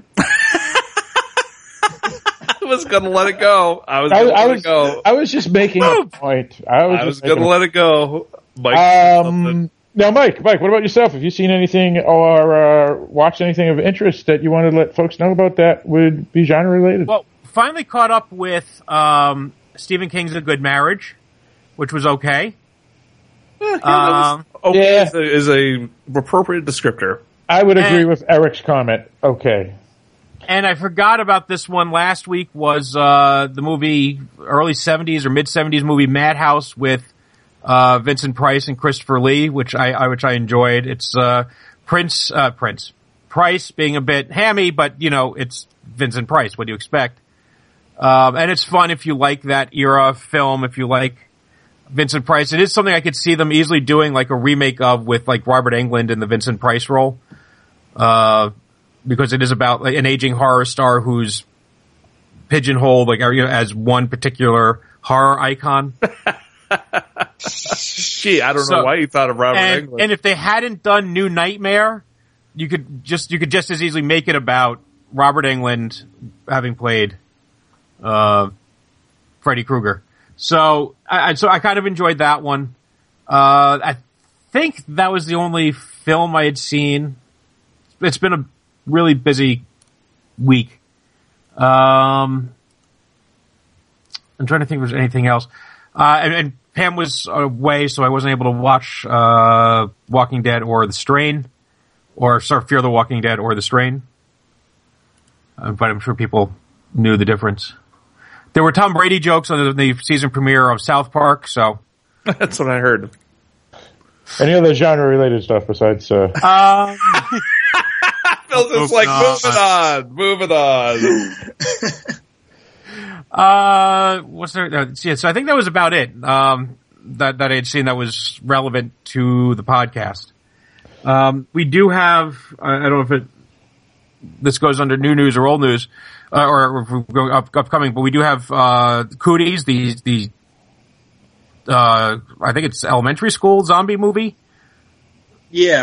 I was gonna let it go. I was gonna I, I let was, it go. I was just making Move. a point. I was, I was just gonna a... let it go. Mike, um, now, Mike, Mike, what about yourself? Have you seen anything or uh, watched anything of interest that you want to let folks know about that would be genre related? Well, finally caught up with um, Stephen King's A Good Marriage, which was okay. Yeah, yeah, um, okay yeah. is, a, is a appropriate descriptor. I would agree and, with Eric's comment. Okay. And I forgot about this one last week was uh, the movie, early seventies or mid-seventies movie Madhouse with uh, Vincent Price and Christopher Lee, which I, I which I enjoyed. It's uh, Prince uh, Prince Price being a bit hammy, but you know it's Vincent Price. What do you expect? Um, and it's fun if you like that era of film. If you like Vincent Price, it is something I could see them easily doing, like a remake of with like Robert Englund in the Vincent Price role, uh, because it is about like, an aging horror star who's pigeonholed like as one particular horror icon. Gee, I don't so, know why you thought of Robert and, Englund. And if they hadn't done New Nightmare, you could just you could just as easily make it about Robert Englund having played uh, Freddy Krueger. So, I, so I kind of enjoyed that one. Uh, I think that was the only film I had seen. It's been a really busy week. Um, I'm trying to think if there's anything else. Uh, and, and Pam was away, so I wasn't able to watch, uh, Walking Dead or The Strain, or, sorry, Fear the Walking Dead or The Strain. Uh, but I'm sure people knew the difference. There were Tom Brady jokes on the, the season premiere of South Park, so. That's what I heard. Any other genre-related stuff besides, uh... Um... Phil's just like, moving on, moving on. uh, what's there? Uh, yeah, so I think that was about it, um, that, that I had seen that was relevant to the podcast. Um, we do have, I don't know if it, this goes under new news or old news, uh, or, or going up, upcoming, but we do have, uh, Cooties, the, the, uh, I think it's elementary school zombie movie. Yeah.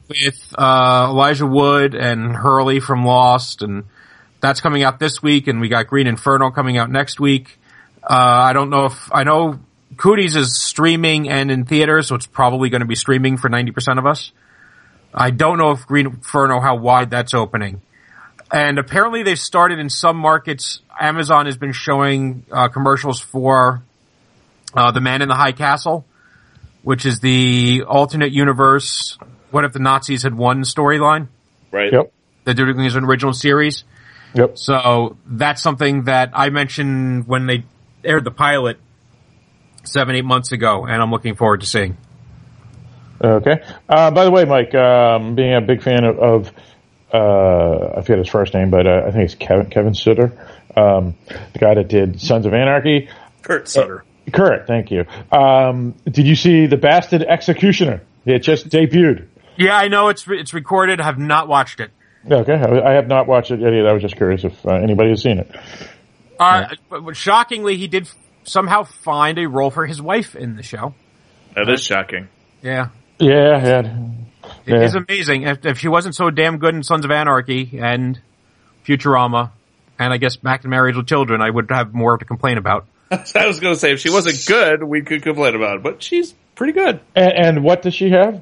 with uh, Elijah Wood and Hurley from Lost, and that's coming out this week. And we got Green Inferno coming out next week. Uh, I don't know if I know Cooties is streaming and in theaters, so it's probably going to be streaming for ninety percent of us. I don't know if Green Inferno how wide that's opening. And apparently they've started in some markets. Amazon has been showing uh, commercials for uh, The Man in the High Castle, which is the alternate universe, what if the Nazis had won storyline? Right. Yep. They're doing as an original series. Yep. So that's something that I mentioned when they aired the pilot seven, eight months ago, and I'm looking forward to seeing. Okay. Uh, by the way, Mike, um, being a big fan of, of uh, I forget his first name, but uh, I think it's Kevin Kevin Sutter, um, the guy that did Sons of Anarchy. Kurt Sutter. Uh, Kurt, thank you. Um, did you see The Bastard Executioner? It just debuted. Yeah, I know it's it's recorded. I have not watched it. Okay, I, I have not watched it yet either. I was just curious if uh, anybody has seen it. Uh, but shockingly, he did somehow find a role for his wife in the show. That is shocking. Yeah. Yeah, yeah. It yeah. is amazing. If, if she wasn't so damn good in Sons of Anarchy and Futurama, and I guess Back to Marriage with Children, I would have more to complain about. I was going to say, if she wasn't good, we could complain about it, but she's pretty good. And, and what does she have?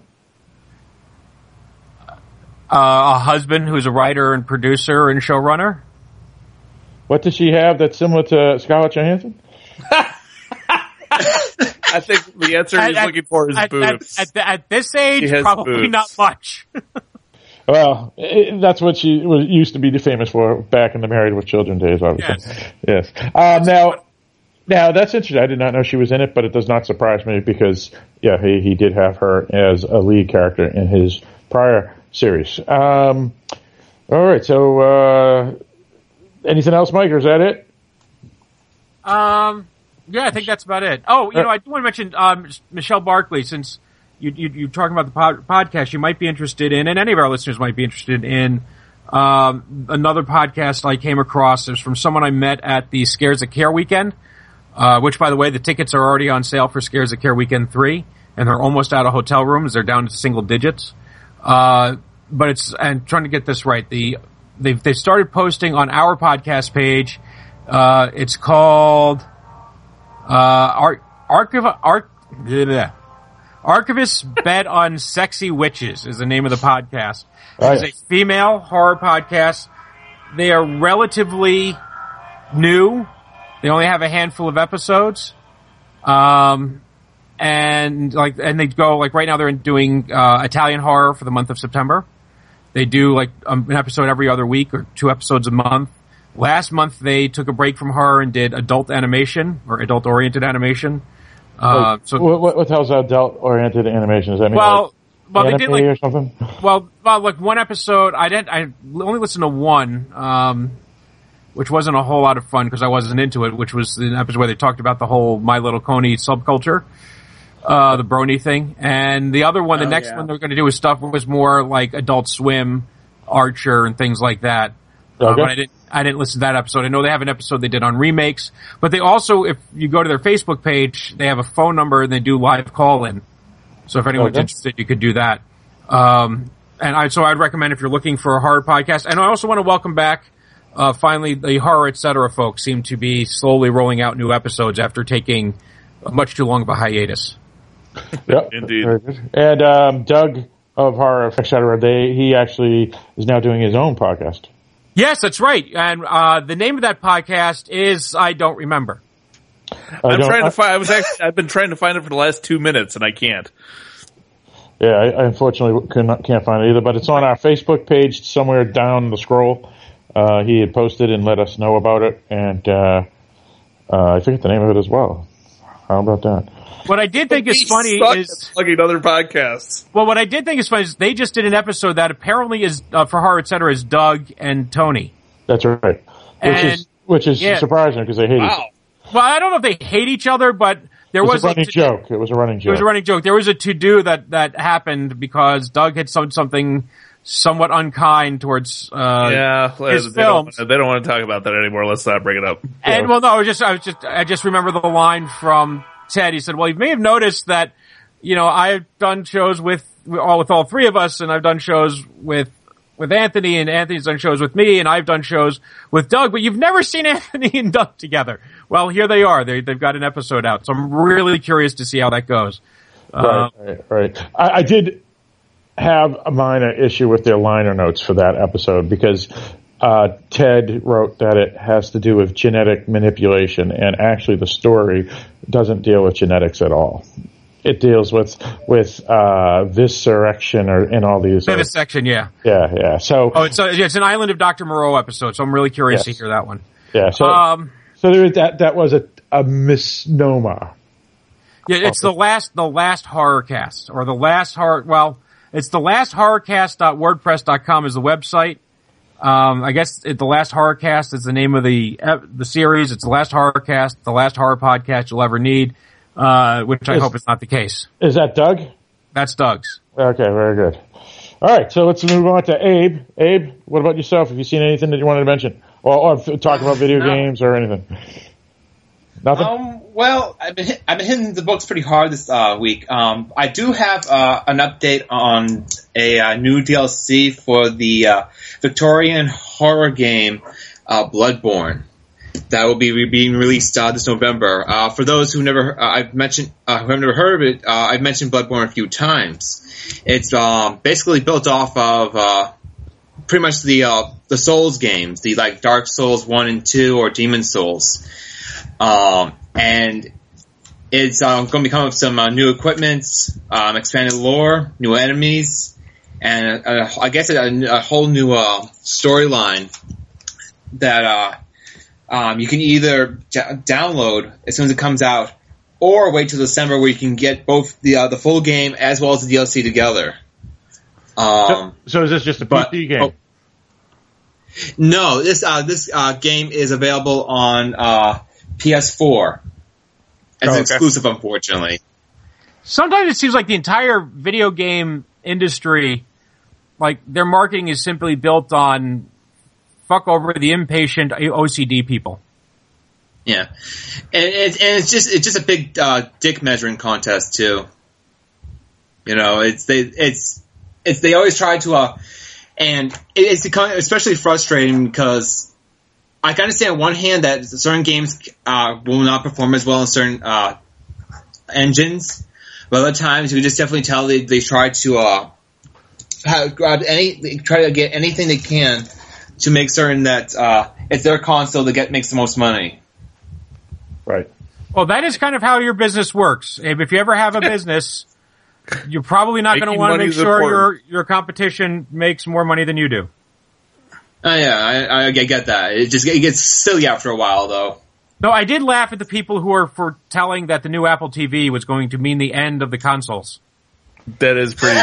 Uh, a husband who's a writer and producer and showrunner. What does she have that's similar to Scarlett Johansson? I think the answer at, he's at, looking for is at, boobs. At, at, at this age, probably boobs. not much. Well, it, that's what she was used to be famous for back in the Married with Children days, obviously. Yes. yes. Um, now, now that's interesting. I did not know she was in it, but it does not surprise me because, yeah, he, he did have her as a lead character in his prior series. Um, all right. So, uh, anything else, Mike, or is that it? Um. Yeah, I think that's about it. Oh, you know, I do want to mention um, Michelle Barkley, since you, you, you're talking about the pod, podcast, you might be interested in, and any of our listeners might be interested in, um, another podcast I came across. It was from someone I met at the Scares That Care weekend, uh, which, by the way, the tickets are already on sale for Scares That Care Weekend three, and they're almost out of hotel rooms. They're down to single digits. Uh, but it's, and trying to get this right, the, they've, they started posting on our podcast page, uh, it's called, Uh, Ar- Archiv- Ar- bleh. Archivists Bet on Sexy Witches is the name of the podcast. Right. It's a female horror podcast. They are relatively new. They only have a handful of episodes. Um, and like, and they go, like right now they're doing, uh, Italian horror for the month of September. They do like um, an episode every other week or two episodes a month. Last month they took a break from horror and did adult animation or adult-oriented animation. Uh, Wait, so what, what, what the hell's adult-oriented animation? Does that mean well, like well, they did like or something? Well, well, like one episode. I didn't. I only listened to one, um, which wasn't a whole lot of fun because I wasn't into it. Which was an episode where they talked about the whole My Little Pony subculture, uh, the brony thing, and the other one, the Oh, next yeah. one they're going to do was stuff was more like Adult Swim, Archer, and things like that. Uh, Okay. but I didn't. I didn't listen to that episode. I know they have an episode they did on remakes, but they also, if you go to their Facebook page, they have a phone number and they do live call-in. So if anyone's Okay. interested, you could do that. Um, and I, so I'd recommend if you're looking for a horror podcast. And I also want to welcome back, uh, finally the Horror Et Cetera folks seem to be slowly rolling out new episodes after taking much too long of a hiatus. Yep. Indeed. Very good. And um, Doug of Horror, et cetera, they, he actually is now doing his own podcast. Yes, that's right. And, uh, the name of that podcast is, I don't remember. I'm don't- trying I- to find. I was actually. I've been trying to find it for the last two minutes, and I can't. Yeah, I, I unfortunately couldn't, can't find it either, but it's on our Facebook page somewhere down the scroll. Uh, he had posted and let us know about it, and uh, uh, I forget the name of it as well. How about that? What I did think is We funny suck is, at plugging other podcasts. well, what I did think is funny is they just did an episode that apparently is, uh, for Horror Et Cetera, is Doug and Tony. That's right. Which And- is which is yeah. surprising because they hate each Wow. other. Well, I don't know if they hate each other, but there It was, was a running to- joke. It was a running joke. It was a running joke. There was a to-do that, that happened because Doug had said something somewhat unkind towards, uh, Yeah, his they don't, films. they don't want to talk about that anymore. Let's not bring it up. And well, no, I was just, I was just, I just remember the line from Ted. He said, well, you may have noticed that, you know, I've done shows with all with all three of us, and I've done shows with with Anthony, and Anthony's done shows with me, and I've done shows with Doug, but you've never seen Anthony and Doug together. Well, here they are. They, they've got an episode out, so I'm really curious to see how that goes. Right, Uh, right, right. I, I did have a minor issue with their liner notes for that episode because uh, Ted wrote that it has to do with genetic manipulation, and actually the story doesn't deal with genetics at all. It deals with with uh, vivisection or in all these. Uh, Vivisection, yeah. Yeah, yeah. So, oh, it's a, yeah, it's an Island of Doctor Moreau episode, so I'm really curious Yes. to hear that one. yeah. So, Um, so there, that that was a, a misnomer. Yeah, it's the last, the last horror cast, or the last horror, well, it's the last horrorcast dot wordpress dot com is the website. Um, I guess it, the last horrorcast is the name of the, uh, the series. It's the last horrorcast, the last horror podcast you'll ever need, uh, which I Is- hope is not the case. Is that Doug? That's Doug's. Okay, very good. All right, so let's move on to Abe. Abe, what about yourself? Have you seen anything that you wanted to mention? Or, or f- talk about video No. games or anything? Nothing? Um, well, I've been hit, I've been hitting the books pretty hard this uh, week. Um, I do have uh, an update on a uh, new D L C for the uh, Victorian horror game uh, Bloodborne that will be re- being released uh, this November. Uh, for those who never, uh, I've mentioned, uh, who have never heard of it, uh, I've mentioned Bloodborne a few times. It's um, basically built off of uh, pretty much the uh, the Souls games, the like Dark Souls one and two or Demon Souls. Um, and it's um, going to be coming with some uh, new equipment, um, expanded lore, new enemies, and uh, I guess a, a whole new uh, storyline that uh, um, you can either d- download as soon as it comes out, or wait till December where you can get both the uh, the full game as well as the D L C together. Um, so, so is this just a P but- C game? oh. No, this uh, this uh, game is available on uh, P S four as Oh, an okay. exclusive, unfortunately. Sometimes it seems like the entire video game industry, like their marketing is simply built on fuck over the impatient O C D people. Yeah, and it's and it's just it's just a big uh, dick measuring contest too. You know, it's they it's it's they always try to uh, and it's become especially frustrating because I can understand on one hand that certain games uh, will not perform as well in certain uh, engines, but other times you can just definitely tell they they try to uh, have, grab any they try to get anything they can to make certain that uh, it's their console that get makes the most money. Right. Well, that is kind of how your business works. Abe. If you ever have a business, you're probably not going to Making want to money make is sure your important. your competition makes more money than you do. Oh yeah, I, I get that. It just it gets silly after a while, though. No, I did laugh at the people who are foretelling that the new Apple T V was going to mean the end of the consoles. That is pretty.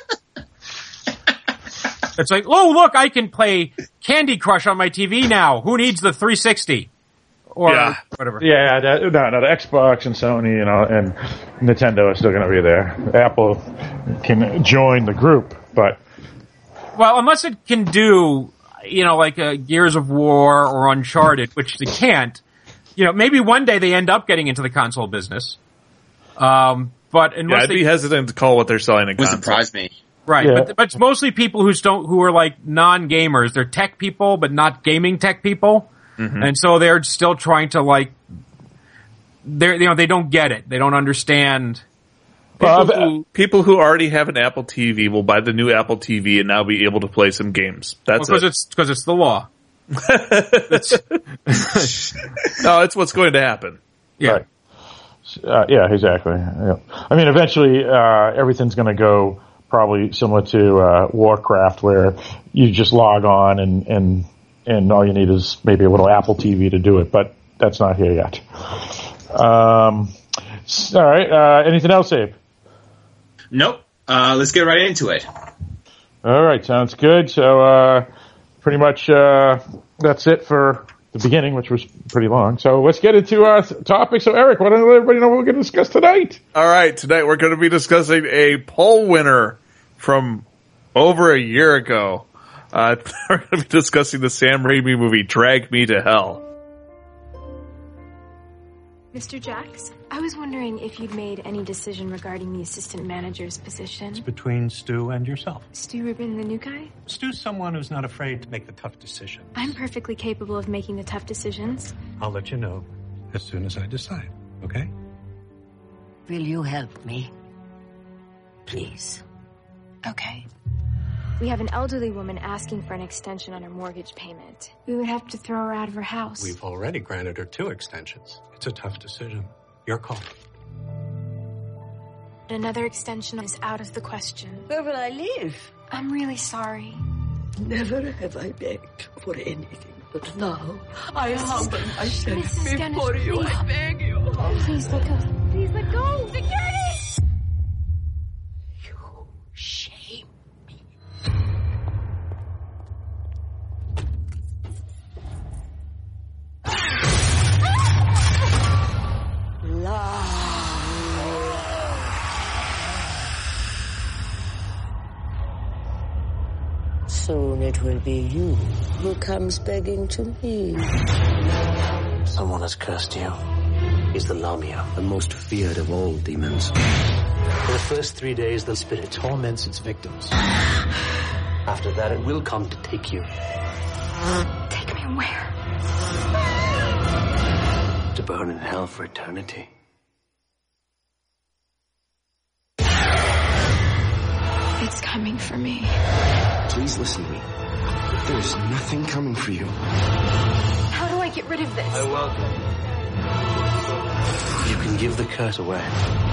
It's like, oh, look, I can play Candy Crush on my T V now. Who needs the three sixty? Or Yeah. whatever. Yeah, that, no, no, the Xbox and Sony, you know, and Nintendo are still going to be there. Apple can join the group, but Well, unless it can do, you know, like uh, Gears of War or Uncharted, which they can't, you know, maybe one day they end up getting into the console business. Um, but Yeah, unless I'd they, be hesitant to call what they're selling a Would console. surprise me. right, Yeah. but, but it's mostly people who don't, who are like non-gamers. They're tech people, but not gaming tech people. Mm-hmm. And so they're still trying to like, they're, you know, they don't get it. They don't understand. Well, People who, people who already have an Apple T V will buy the new Apple T V and now be able to play some games. That's Because it. it's, because it's the law. No, it's what's going to happen. Yeah. Right. Uh, yeah, exactly. Yeah. I mean, eventually, uh, everything's going to go probably similar to uh, Warcraft, where you just log on and, and and all you need is maybe a little Apple T V to do it. But that's not here yet. Um, s- all right. Uh, anything else, Abe? Nope. Uh, let's get right into it. All right, sounds good. So, uh, pretty much uh, that's it for the beginning, which was pretty long. So let's get into our topic. So, Eric, why don't you let everybody know what we're going to discuss tonight? All right, tonight we're going to be discussing a poll winner from over a year ago. Uh, we're going to be discussing the Sam Raimi movie, Drag Me to Hell. Mister Jax, I was wondering if you'd made any decision regarding the assistant manager's position. It's between Stu and yourself. Stu Rubin, the new guy? Stu's someone who's not afraid to make the tough decisions. I'm perfectly capable of making the tough decisions. I'll let you know as soon as I decide, okay? Will you help me? Please. Okay. We have an elderly woman asking for an extension on her mortgage payment. We would have to throw her out of her house. We've already granted her two extensions. It's a tough decision. Your call. Another extension is out of the question. Where will I live? I'm really sorry. Never have I begged for anything, but now I humble myself Missus before Dennis, you. please. I beg you. Please let go. Please let go. Security! You shame me. Soon it will be you who comes begging to me. Someone has cursed you. He's the Lamia, the most feared of all demons. For the first three days, the spirit torments its victims. After that, it will come to take you. Take me where? To burn in hell for eternity. It's coming for me. Please listen to me. There's nothing coming for you. How do I get rid of this? I welcome you. You can give the curse away.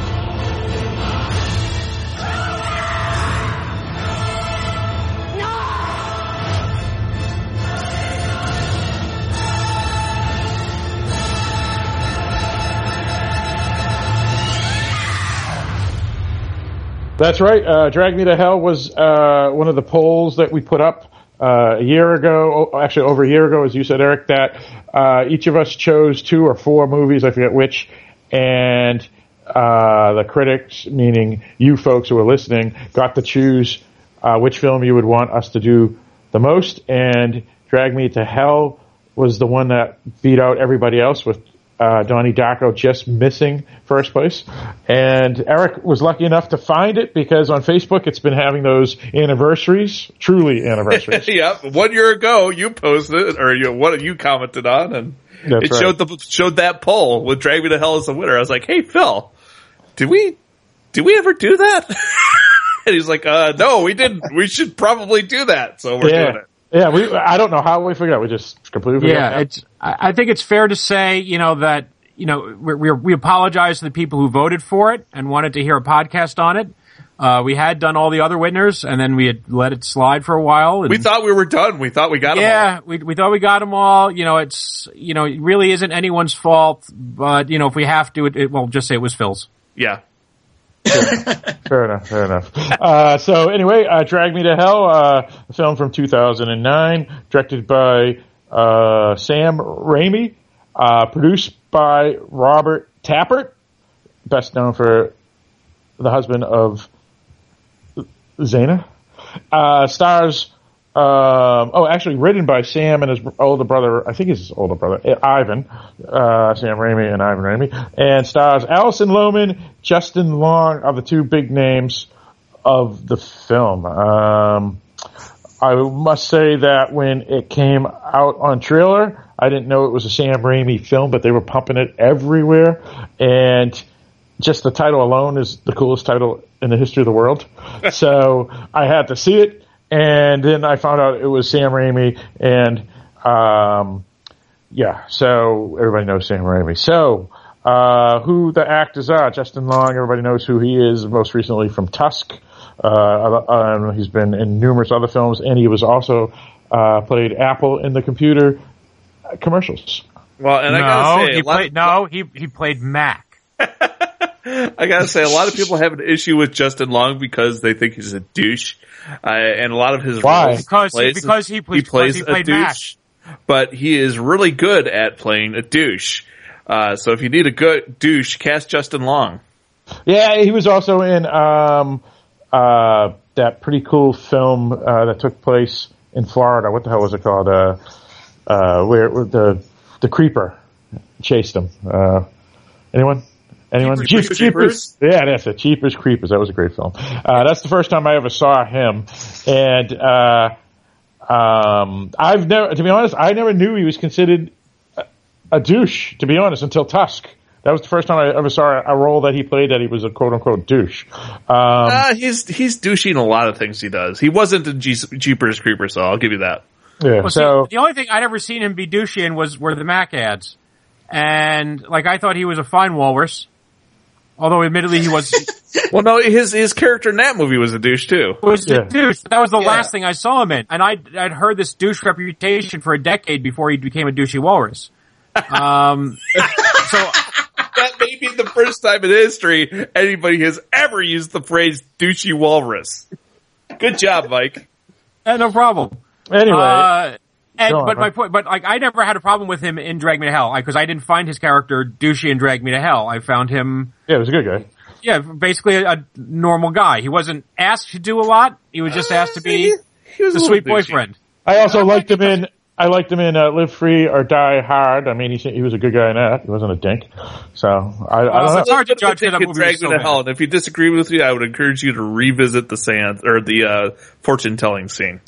That's right. Uh, Drag Me to Hell was uh, one of the polls that we put up uh, a year ago, actually over a year ago, as you said, Eric, that uh, each of us chose two or four movies, I forget which, and uh, the critics, meaning you folks who are listening, got to choose uh, which film you would want us to do the most, and Drag Me to Hell was the one that beat out everybody else with Uh, Donnie Darko just missing first place. And Eric was lucky enough to find it because on Facebook it's been having those anniversaries, truly anniversaries. Yeah, one year ago you posted it, or you, what you commented on, and That's it right. showed the showed that poll with Drag Me to Hell as the winner. I was like, hey Phil, did we did we ever do that? And he's like, uh, no, we didn't. We should probably do that. So we're yeah. doing it. Yeah, we, I don't know how we forgot. We just completely forgot. Yeah, it's, I I think it's fair to say, you know, that, you know, we we we apologize to the people who voted for it and wanted to hear a podcast on it. Uh, we had done all the other winners and then we had let it slide for a while. And We thought we were done. We thought we got them all. yeah, we we thought we got them all. You know, it's, you know, it really isn't anyone's fault, but, you know, if we have to, it, it well, just say it was Phil's. Yeah. Fair enough, fair enough. Uh, so anyway, uh, Drag Me to Hell, uh, a film from two thousand nine, directed by, uh, Sam Raimi, uh, produced by Robert Tappert, best known for the husband of Zaina. Uh, stars, um, oh, actually written by Sam and his older brother, I think it's his older brother, Ivan, uh, Sam Raimi and Ivan Raimi, and stars Alison Lohman, Justin Long are the two big names of the film. Um, I must say that when it came out on trailer, I didn't know it was a Sam Raimi film, but they were pumping it everywhere, and just the title alone is the coolest title in the history of the world. So I had to see it. And then I found out it was Sam Raimi, and um, yeah, so everybody knows Sam Raimi. So uh, who the actors are? Justin Long, everybody knows who he is, most recently from Tusk. Uh, um, he's been in numerous other films, and he was also uh, played Apple in the computer commercials. Well, and I no, gotta say, he a lot played, of, no, he he played Mac. I gotta say, a lot of people have an issue with Justin Long because they think he's a douche, uh, and a lot of his Why? roles Because plays, because he, he plays, plays he a played Mac. douche, but he is really good at playing a douche. Uh, so if you need a good douche, cast Justin Long. Yeah, he was also in um, uh, that pretty cool film uh, that took place in Florida. What the hell was it called? Uh, uh, where, where the the creeper chased him. Uh, anyone? Anyone? Jeepers Jeep- Creepers? Yeah, that's it. Jeepers Creepers. That was a great film. Uh, that's the first time I ever saw him. And, uh, um, I've never, to be honest, I never knew he was considered a, a douche, to be honest, until Tusk. That was the first time I ever saw a role that he played that he was a quote unquote douche. Um, uh, he's, he's douchey in a lot of things he does. He wasn't in G- Jeepers Creepers, so I'll give you that. Yeah, well, so. See, the only thing I'd ever seen him be douchey in was, were the Mac ads. And, like, I thought he was a fine walrus. Although, admittedly, he was... well, no, his his character in that movie was a douche, too. Was yeah. a douche. That was the yeah. last thing I saw him in. And I'd, I'd heard this douche reputation for a decade before he became a douchey walrus. Um, so... That may be the first time in history anybody has ever used the phrase douchey walrus. Good job, Mike. Uh, no problem. Anyway... Uh, And, on, but huh? my point, but like, I never had a problem with him in Drag Me to Hell, because I, I didn't find his character douchey in Drag Me to Hell. I found him, yeah, he was a good guy. Yeah, basically a, a normal guy. He wasn't asked to do a lot. He was just asked to be he, he was the sweet boyfriend. I also liked him in, I liked him in uh, Live Free or Die Hard. I mean, he he was a good guy in that. He wasn't a dink. So, I, well, I don't know. It's hard to judge that movie. Drag So Me to bad. Hell, and if you disagree with me, I would encourage you to revisit the sand, or the, uh, fortune telling scene.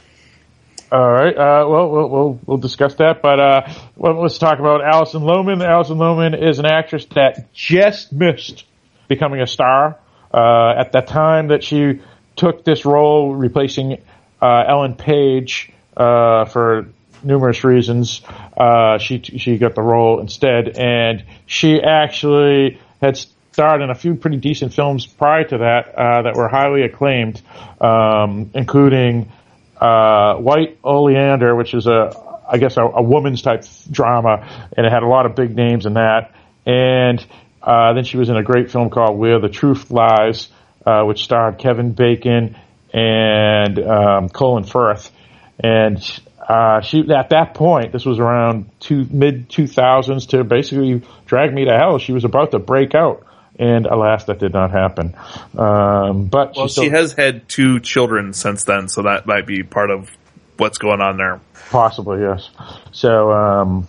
All right. Uh, well, we'll we'll we'll discuss that. But uh, well, let's talk about Alison Lohman. Alison Lohman is an actress that just missed becoming a star. Uh, at the time that she took this role, replacing uh, Ellen Page uh, for numerous reasons, uh, she she got the role instead, and she actually had starred in a few pretty decent films prior to that uh, that were highly acclaimed, um, including. Uh, White Oleander, which is a, I guess a, a woman's type drama, and it had a lot of big names in that. And, uh, then she was in a great film called Where the Truth Lies, uh, which starred Kevin Bacon and, um, Colin Firth. And, uh, she, at that point, this was around two, mid two thousands to basically Drag Me to Hell. She was about to break out. And alas, that did not happen. Um, but well, she, still, she has had two children since then, so that might be part of what's going on there. Possibly, yes. So um,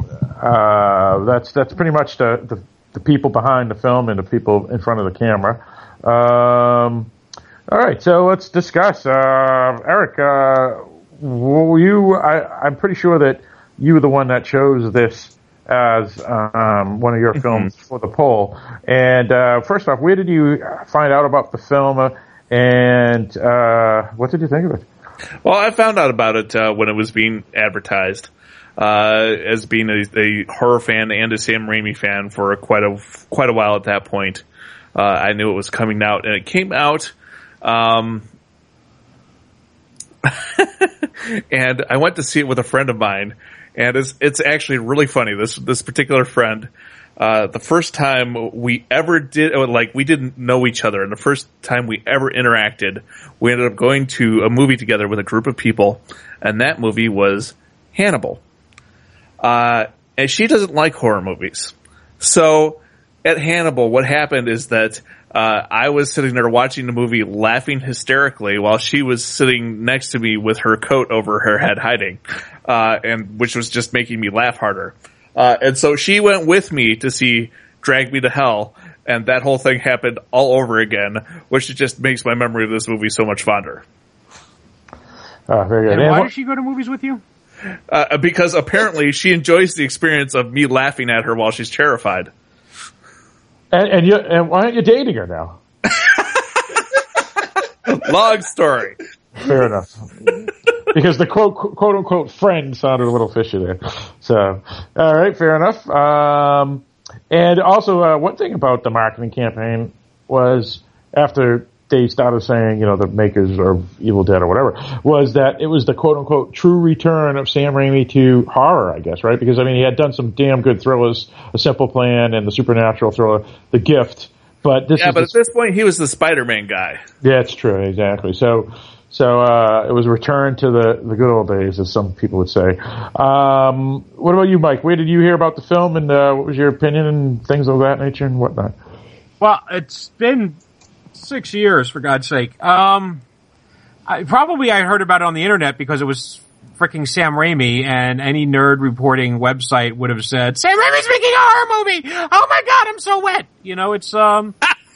uh, that's that's pretty much the, the the people behind the film and the people in front of the camera. Um, all right, so let's discuss. Uh, Eric, uh, will you? I, I'm pretty sure that you were the one that chose this as um, one of your films for the poll. And uh, first off, where did you find out about the film, uh, and uh, what did you think of it? Well, I found out about it uh, when it was being advertised. Uh, as being a, a horror fan and a Sam Raimi fan for quite a quite a while at that point, uh, I knew it was coming out, and it came out. Um, and I went to see it with a friend of mine. And it's, it's actually really funny. This, this particular friend, uh, the first time we ever did, like, we didn't know each other. And the first time we ever interacted, we ended up going to a movie together with a group of people. And that movie was Hannibal. Uh, and she doesn't like horror movies. So at Hannibal, what happened is that, uh, I was sitting there watching the movie laughing hysterically while she was sitting next to me with her coat over her head hiding. Uh, and which was just making me laugh harder. Uh, and so she went with me to see Drag Me to Hell, and that whole thing happened all over again, which just makes my memory of this movie so much fonder. Oh, very good. And And why what- does she go to movies with you? Uh, because apparently she enjoys the experience of me laughing at her while she's terrified. And, and, you, and why aren't you dating her now? Long story. Fair enough. Because the quote, quote unquote friend sounded a little fishy there. So, all right, fair enough. Um, and also, uh, one thing about the marketing campaign was after they started saying, you know, the makers of Evil Dead or whatever, was that it was the quote unquote true return of Sam Raimi to horror, I guess, right? Because, I mean, he had done some damn good thrillers, A Simple Plan and the supernatural thriller, The Gift. But this yeah, is but the, at this point he was the Spider-Man guy. yeah, it's true, exactly. So, so, uh, it was a return to the, the good old days, as some people would say. Um, what about you, Mike? Where did you hear about the film, and, uh, what was your opinion and things of that nature and whatnot? Well, it's been six years, for God's sake. Um, I, probably I heard about it on the internet because it was freaking Sam Raimi, and any nerd reporting website would have said, Sam Raimi's making a horror movie! Oh my god, I'm so wet! You know, it's, um...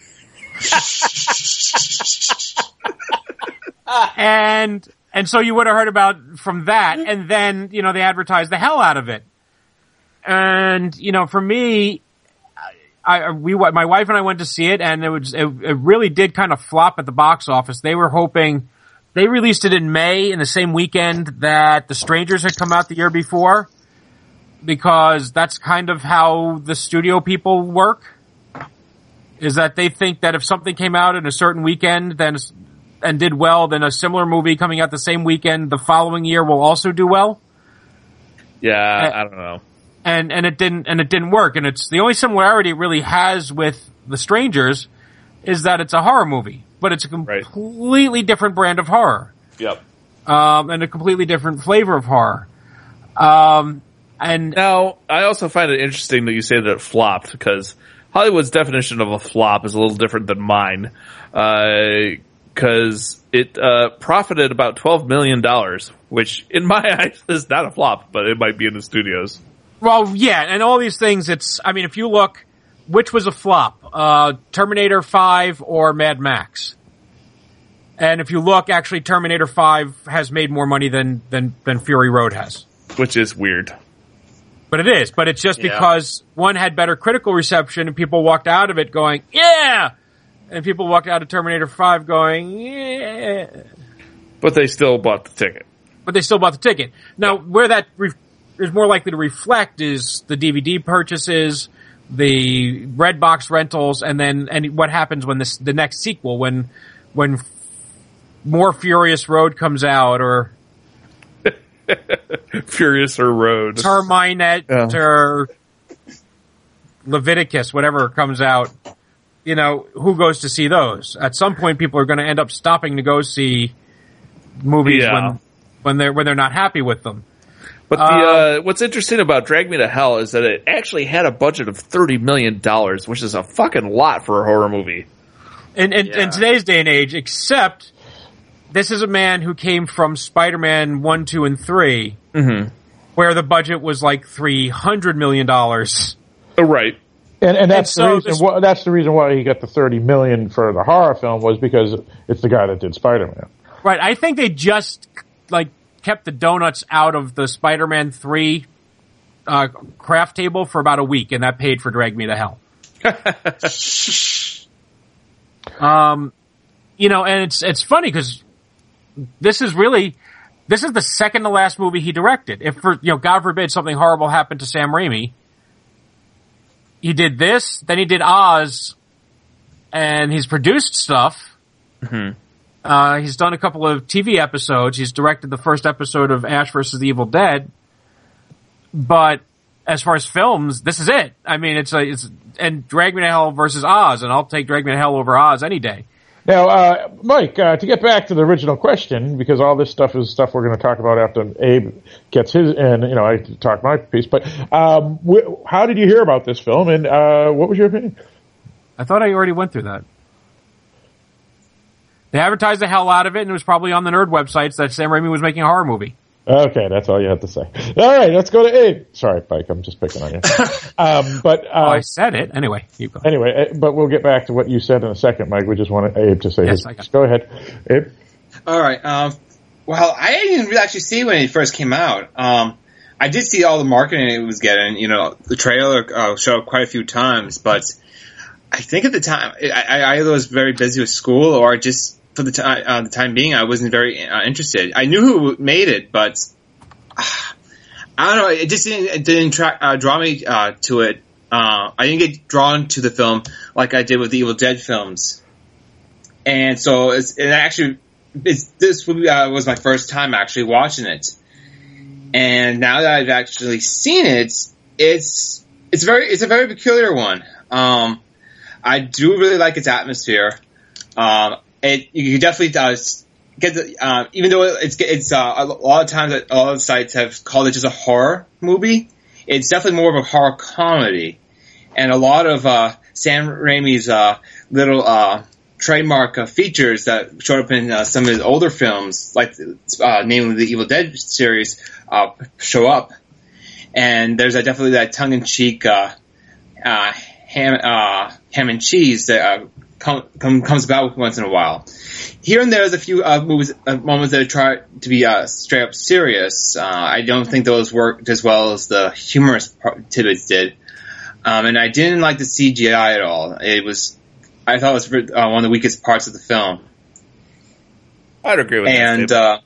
and, and so you would have heard about from that, and then, you know, they advertised the hell out of it. And, you know, for me, I, we, my wife and I went to see it, and it was, it, it really did kind of flop at the box office. They were hoping, they released it in May, in the same weekend that The Strangers had come out the year before, because that's kind of how the studio people work, is that they think that if something came out in a certain weekend, then, and did well, then a similar movie coming out the same weekend the following year will also do well. Yeah, and, I don't know. And, and it didn't, and it didn't work. And it's the only similarity it really has with The Strangers is that it's a horror movie, but it's a completely right. different brand of horror. Yep. Um, and a completely different flavor of horror. Um, and now I also find it interesting that you say that it flopped, because Hollywood's definition of a flop is a little different than mine. Uh, cause it, uh, profited about twelve million dollars, which in my eyes is not a flop, but it might be in the studios. Well, yeah, and all these things, it's, I mean, if you look, which was a flop? Uh, Terminator five or Mad Max? And if you look, actually, Terminator five has made more money than, than, than Fury Road has. Which is weird. But it is, but it's just yeah. because one had better critical reception and people walked out of it going, yeah! And people walked out of Terminator five going, yeah! But they still bought the ticket. But they still bought the ticket. Now, yeah. where that re- is more likely to reflect is the D V D purchases, the Redbox rentals, and then and what happens when this the next sequel, when when more Furious Road comes out, or Furious or Road, Terminator, yeah. Leviticus, whatever comes out. You know, who goes to see those? At some point, people are going to end up stopping to go see movies yeah. when when they're when they're not happy with them. But the, uh, what's interesting about Drag Me to Hell is that it actually had a budget of thirty million dollars, which is a fucking lot for a horror movie. In, in, yeah. in today's day and age, except this is a man who came from Spider-Man one, two, and three, mm-hmm. where the budget was like three hundred million dollars. Oh, right. And, and that's and so the reason. this, wh- that's the reason why he got the thirty million dollars for the horror film, was because it's the guy that did Spider-Man. Right. I think they just, like, kept the donuts out of the Spider-Man three uh, craft table for about a week, and that paid for Drag Me to Hell. um, you know, and it's it's funny because this is really this is the second to last movie he directed. If for you know, God forbid something horrible happened to Sam Raimi, he did this, then he did Oz, and he's produced stuff. Mm-hmm. Uh, he's done a couple of T V episodes. He's directed the first episode of Ash versus the Evil Dead. But as far as films, this is it. I mean, it's a, it's, and Drag Me to Hell versus Oz, and I'll take Drag Me to Hell over Oz any day. Now, uh, Mike, uh, to get back to the original question, because all this stuff is stuff we're going to talk about after Abe gets his, and, you know, I talk my piece, but, um, wh- how did you hear about this film, and, uh, what was your opinion? I thought I already went through that. They advertised the hell out of it, and it was probably on the nerd websites that Sam Raimi was making a horror movie. Okay, that's all you have to say. All right, let's go to Abe. Sorry, Mike, I'm just picking on you. um, but uh, oh, I said it anyway. Keep going. Anyway, but we'll get back to what you said in a second, Mike. We just wanted Abe to say yes, his. Go ahead, Abe. All right. Um, well, I didn't really actually see when it first came out. Um, I did see all the marketing it was getting. You know, the trailer uh, showed up quite a few times, but I think at the time I, I either was very busy with school or just. For the, t- uh, the time being, I wasn't very uh, interested. I knew who made it, but uh, I don't know. It just didn't, it didn't tra- uh, draw me uh, to it. Uh, I didn't get drawn to the film like I did with the Evil Dead films. And so it's, it actually, it's, this uh, was my first time actually watching it. And now that I've actually seen it, it's it's very it's a very peculiar one. Um, I do really like its atmosphere. Um, It you can definitely uh, get the uh, even though it's it's uh, a lot of times a lot of sites have called it just a horror movie. It's definitely more of a horror comedy, and a lot of uh, Sam Raimi's uh, little uh, trademark uh, features that showed up in uh, some of his older films, like uh, namely the Evil Dead series, uh, show up. And there's uh, definitely that tongue-in-cheek uh, uh, ham, uh, ham and cheese that uh, com- com- comes about once in a while. Here and there's a few uh, movies, uh, moments that try to be uh, straight up serious. Uh, I don't think those worked as well as the humorous part- tidbits did. Um, and I didn't like the C G I at all. It was, I thought it was uh, one of the weakest parts of the film. I'd agree with and, that. Uh,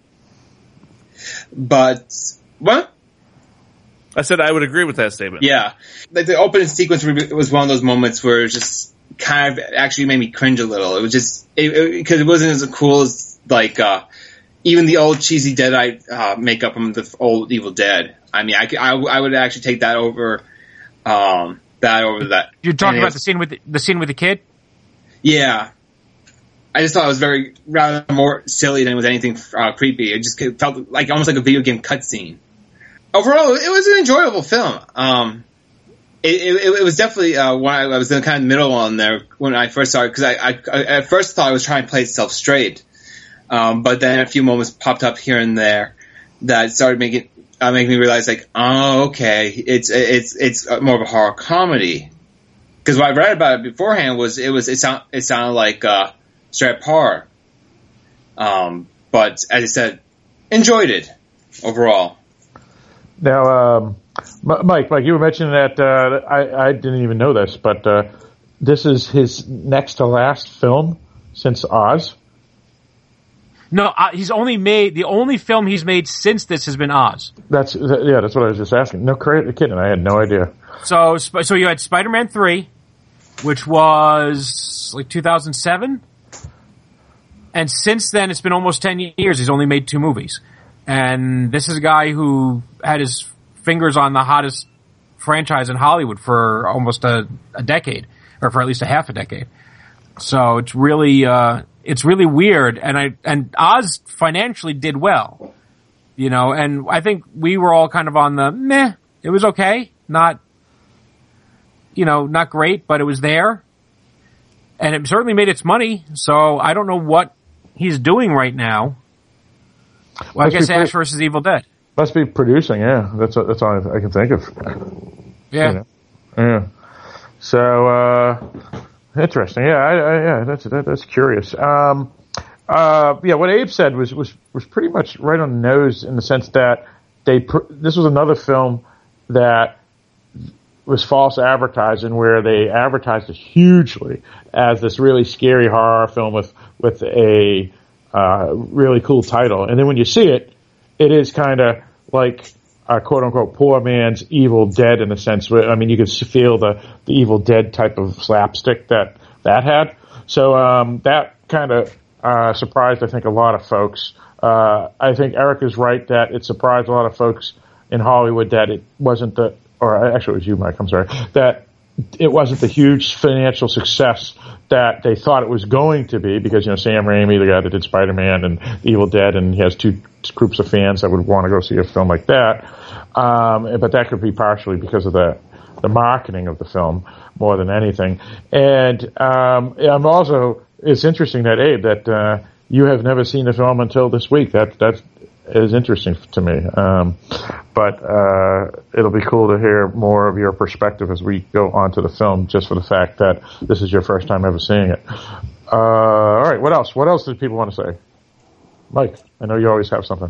but, what? I said I would agree with that statement. Yeah. Like the opening sequence was one of those moments where it was just kind of actually made me cringe a little. It was just, because it, it, it wasn't as cool as, like, uh, even the old cheesy Deadite uh, makeup from the old Evil Dead. I mean, I, I, I would actually take that over, um, that over that. You're talking about the scene with the, the scene with the kid? Yeah. I just thought it was very, rather more silly than it was anything uh, creepy. It just felt like almost like a video game cutscene. Overall, it was an enjoyable film. Um, it, it, it was definitely uh, when I, I was in the kind of middle on there when I first saw it, because I, I, I at first thought I was trying to play itself straight, um, but then a few moments popped up here and there that started making uh, making me realize, like, oh, okay, it's it's it's more of a horror comedy. Because what I read about it beforehand was it was it sound it sounded like uh, straight up horror, um, but as I said, enjoyed it overall. Now, um, Mike, Mike, you were mentioning that uh, I, I didn't even know this, but uh, this is his next to last film since Oz. No, uh, he's only made the only film he's made since this has been Oz. That's yeah, that's what I was just asking. No, crazy kidding, I had no idea. So, so you had Spider-Man three, which was like two thousand seven, and since then it's been almost ten years. He's only made two movies. And this is a guy who had his fingers on the hottest franchise in Hollywood for almost a, a decade, or for at least a half a decade. So it's really, uh, it's really weird. And I, and Oz financially did well, you know, and I think we were all kind of on the meh, it was okay. Not, you know, not great, but it was there. And it certainly made its money. So I don't know what he's doing right now. Well, must I guess Ash pro- versus Evil Dead. Must be producing, yeah. That's that's all I can think of. Yeah, you know? Yeah. So uh, interesting. Yeah, I, I, yeah. That's that, that's curious. Um, uh, yeah, what Abe said was, was was pretty much right on the nose in the sense that they pr- this was another film that was false advertising, where they advertised it hugely as this really scary horror film with with a Uh, really cool title. And then when you see it, it is kind of like a quote-unquote poor man's Evil Dead in a sense. Where, I mean, you could feel the, the Evil Dead type of slapstick that that had. So um, that kind of uh, surprised, I think, a lot of folks. Uh, I think Eric is right that it surprised a lot of folks in Hollywood that it wasn't the, or actually it was you, Mike, I'm sorry, that it wasn't the huge financial success that they thought it was going to be, because, you know, Sam Raimi, the guy that did Spider-Man and Evil Dead, and he has two groups of fans that would want to go see a film like that. Um, but that could be partially because of the the marketing of the film more than anything. And um, I'm also, it's interesting that, Abe, that uh, you have never seen the film until this week. That that is interesting to me. Um, but uh, it'll be cool to hear more of your perspective as we go on to the film, just for the fact that this is your first time ever seeing it. Uh, all right, what else? What else did people want to say? Mike, I know you always have something.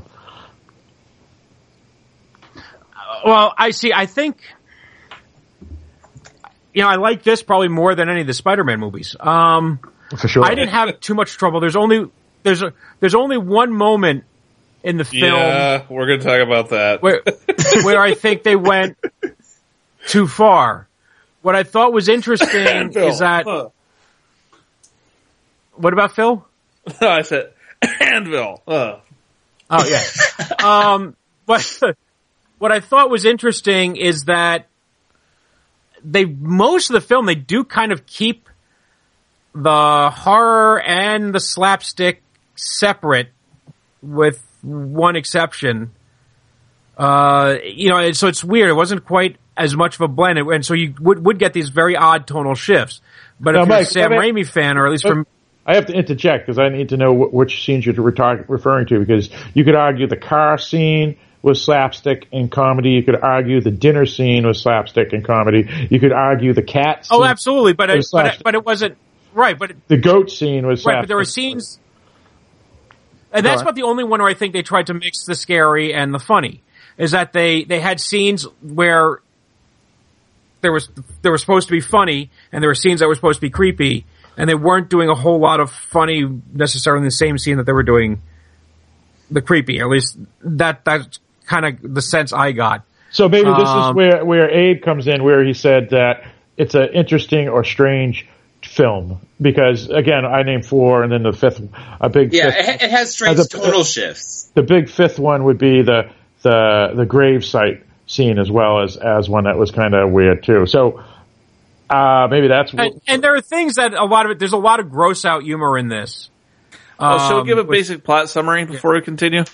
Well, I see, I think, you know, I like this probably more than any of the Spider-Man movies. Um, for sure. I didn't have too much trouble. There's only, there's a, there's only one moment in the film. Yeah, we're going to talk about that. Where, where I think they went too far. What I thought was interesting is that... Huh. What about Phil? No, I said Anvil. Huh. Oh, yeah. um, but what I thought was interesting is that they, most of the film, they do kind of keep the horror and the slapstick separate, with one exception. Uh, you know, so it's weird. It wasn't quite as much of a blend, and so you would, would get these very odd tonal shifts. But if now, you're Mike, a Sam I mean, Raimi fan, or at least from... I have to interject because I need to know wh- which scenes you're retar- referring to, because you could argue the car scene was slapstick and comedy. You could argue the dinner scene was slapstick and comedy. You could argue the cat scene. Oh, absolutely, but it, was but, it, but it wasn't right. But it, the goat scene was slapstick. right. But there were scenes, and that's Go on. about the only one where I think they tried to mix the scary and the funny. Is that they they had scenes where there was there were supposed to be funny, and there were scenes that were supposed to be creepy, and they weren't doing a whole lot of funny necessarily in the same scene that they were doing the creepy. At least that that's kind of the sense I got. So maybe this um, is where where Abe comes in, where he said that it's an interesting or strange film, because again, I named four, and then the fifth, a big Yeah, fifth, it, it has strange uh, the, tonal shifts. The big fifth one would be the the the grave site scene, as well as as one that was kind of weird too. So uh, maybe that's and, and there are things that a lot of it. There's a lot of gross out humor in this. Oh, shall we Um, give a which- basic plot summary before we continue?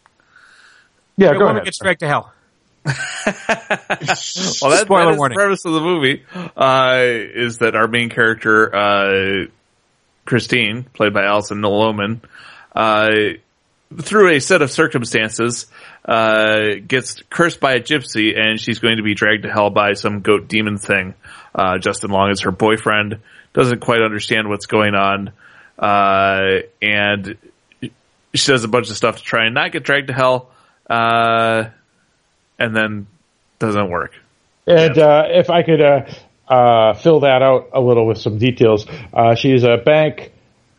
Yeah, The go woman ahead. gets dragged to hell. Well, that, Spoiler that is warning. the premise of the movie, uh, is that our main character, uh, Christine, played by Alison Noloman, uh, through a set of circumstances, uh, gets cursed by a gypsy, and she's going to be dragged to hell by some goat demon thing. Uh, Justin Long is her boyfriend, doesn't quite understand what's going on, uh, and she does a bunch of stuff to try and not get dragged to hell, uh, and then doesn't work. And uh, if I could uh, uh, fill that out a little with some details, uh, she's a bank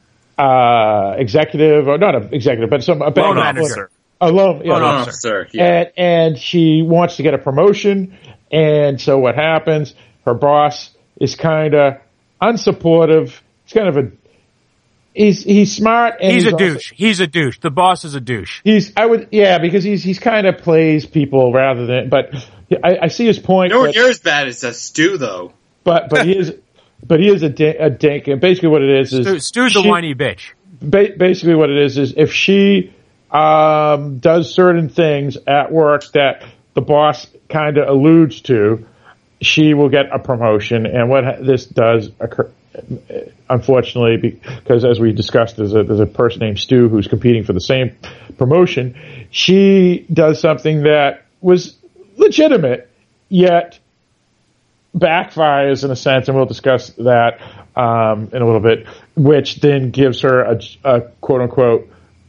uh, executive, or not an executive, but some a bank Loan officer. A loan, yeah, Loan loan officer, yeah. And, and she wants to get a promotion, and so what happens? Her boss is kind of unsupportive. He's kind of a he's he's smart. And He's, he's a also- douche. He's a douche. The boss is a douche. He's I would yeah because he's he's kind of plays people rather than but I, I see his point. Nowhere but- near as bad as a stew, though. But but he is but he is a, di- a dink, and basically what it is is Stu, Stu's a she- whiny bitch. ba- basically what it is is if she um, does certain things at work that the boss kind of alludes to, she will get a promotion. And what ha- this does occur, unfortunately, because as we discussed, there's a there's a person named Stu who's competing for the same promotion. She does something that was legitimate, yet backfires in a sense, and we'll discuss that um, in a little bit, which then gives her a, a quote-unquote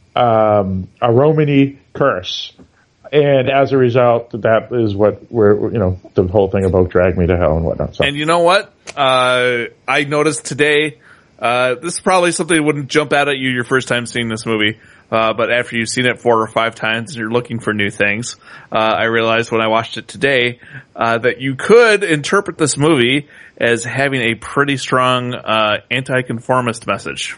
um, a Romany curse. And as a result, that is what we're, you know, the whole thing about Drag Me to Hell and whatnot. So. And you know what? Uh, I noticed today, uh, this is probably something that wouldn't jump out at you your first time seeing this movie. Uh, but after you've seen it four or five times and you're looking for new things, uh, I realized when I watched it today, uh, that you could interpret this movie as having a pretty strong, uh, anti-conformist message.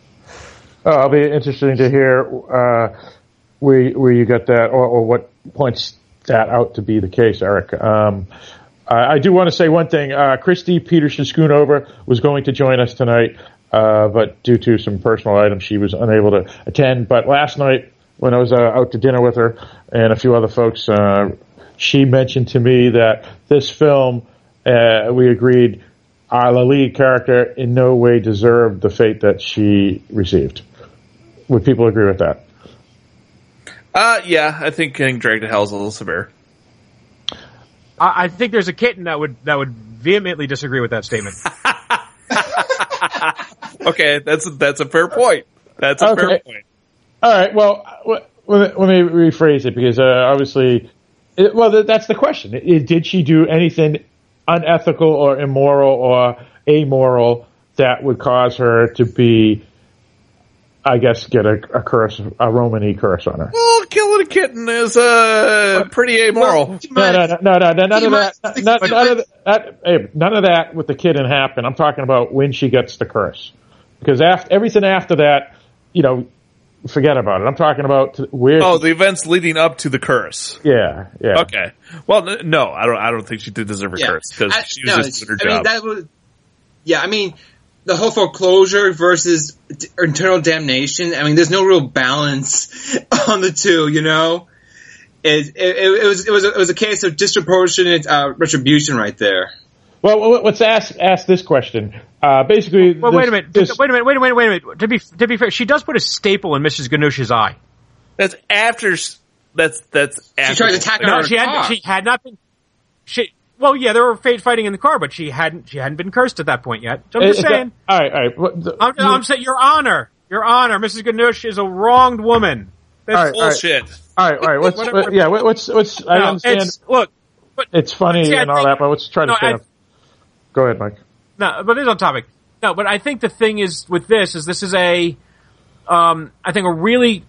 Oh, I'll be interested to hear, uh, where, where you got that, or, or what points that out to be the case, Eric. Um, I, I do want to say one thing. Uh, Christy Peterson Schoonover was going to join us tonight. Uh, but due to some personal items, she was unable to attend. But last night, when I was uh, out to dinner with her and a few other folks, uh, she mentioned to me that this film, uh, we agreed, our lead character in no way deserved the fate that she received. Would people agree with that? Uh, yeah, I think getting dragged to hell is a little severe. I, I think there's a kitten that would that would vehemently disagree with that statement. Okay, that's that's a fair point. That's a Okay. fair point. All right. Well, let, let me rephrase it because uh, obviously, it, well, th- that's the question. I- Did she do anything unethical or immoral or amoral that would cause her to be, I guess, get a, a curse, a Romany curse on her? Well, killing a kitten is uh, pretty amoral. No, no, no, no, no, no, none of that. None, none of that. Hey, none of that with the kitten happened. I'm talking about when she gets the curse, because after everything after that, you know, forget about it. I'm talking about where. Oh, the events leading up to the curse. Yeah, yeah. Okay. Well, n- no, I don't. I don't think she did deserve a Yeah. curse because I- she was no, just doing her I job. mean, that was, yeah, I mean, the whole foreclosure versus d- internal damnation. I mean, there's no real balance on the two. You know, it it, it was it was a, it was a case of disproportionate uh, retribution right there. Well, let's ask ask this question. Uh, basically, well, this, wait a minute. This, wait a minute. Wait a minute. Wait a minute. To be to be fair, she does put a staple in Missus Ganush's eye. That's after. That's that's. After She tried to attack her No, on she her had car. she had not been. She well, yeah, there were fate fighting in the car, but she hadn't she hadn't been cursed at that point yet. So I'm just is that- saying. all right, all right. What the- I'm, I'm saying, Your Honor, Your Honor, Missus Ganush is a wronged woman. That's All right, all right. bullshit. All right, all right. Let's, Whatever. yeah, let's let's. I No, understand. it's, look, but It's funny see, I and all think- that, but let's try to no, stay. I- up. Go ahead, Mike. No, but it is on topic. No, but I think the thing is with this is this is a, um, I think a really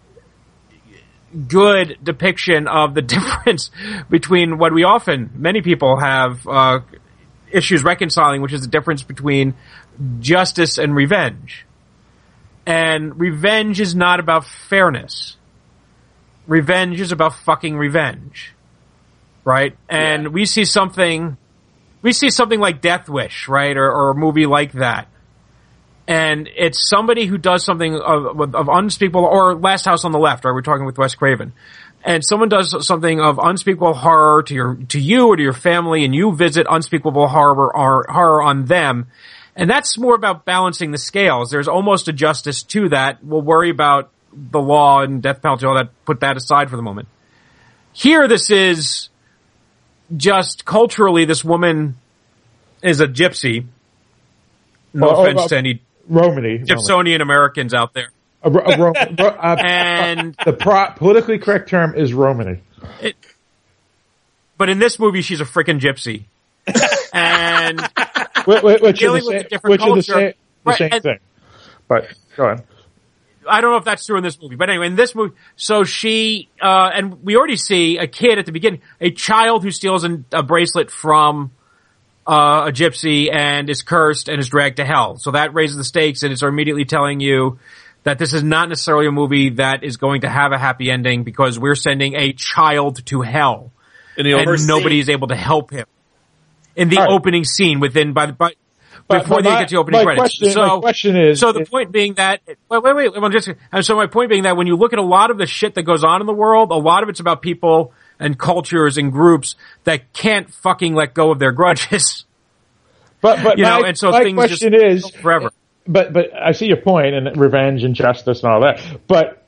good depiction of the difference between what we often, many people have uh, issues reconciling, which is the difference between justice and revenge. And revenge is not about fairness. Revenge is about fucking revenge. Right? And yeah. we see something, we see something like Death Wish, right? Or, or a movie like that. And it's somebody who does something of, of unspeakable, or Last House on the Left, right? We're talking with Wes Craven. And someone does something of unspeakable horror to your, to you or to your family, and you visit unspeakable horror, or, horror on them. And that's more about balancing the scales. There's almost a justice to that. We'll worry about the law and death penalty, all that, put that aside for the moment. Here, this is just culturally, this woman is a gypsy. No Well, offense uh, to any Romany, Gibsonian Americans out there. A, ro- a ro- ro- uh, and the pro- politically correct term is Romany. It, but in this movie, she's a freaking gypsy, and which, which, which dealing is the with same, a different which culture. is the same, the Right, same and- thing. But go on. I don't know if that's true in this movie, but anyway, in this movie, so she, uh, and we already see a kid at the beginning, a child who steals a, a bracelet from, uh, a gypsy and is cursed and is dragged to hell. So that raises the stakes, and it's immediately telling you that this is not necessarily a movie that is going to have a happy ending, because we're sending a child to hell. In the and first nobody scene. is able to help him. In the All right. opening scene within, by, by, But- before but they my- get to the opening my credits. question- so, my question is- so the point being that, wait, wait, wait, well, just, and so my point being that when you look at a lot of the shit that goes on in the world, a lot of it's about people and cultures and groups that can't fucking let go of their grudges. But but You my, know, and so my things question just is go forever. But but I see your point, and revenge and justice and all that. But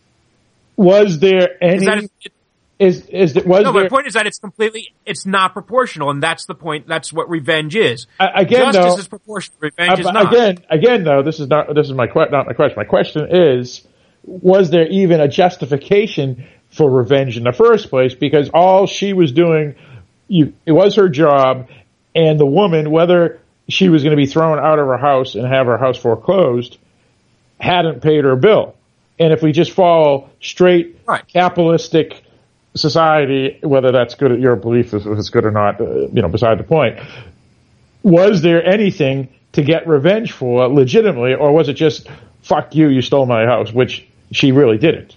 was there any? Is that- Is is that was no, there? my point is that it's completely, it's not proportional, and that's the point, that's what revenge is. Uh, again, Justice though, is proportional, revenge uh, is not. Again, again, though, this is not this is my que- not my question. My question is, was there even a justification for revenge in the first place? Because all she was doing, you, it was her job, and the woman, whether she was going to be thrown out of her house and have her house foreclosed, hadn't paid her bill. And if we just follow straight right. capitalistic society, whether that's good at your belief if it's good or not, uh, you know, beside the point. Was there anything to get revenge for legitimately, or was it just, fuck you, you stole my house, which she really didn't?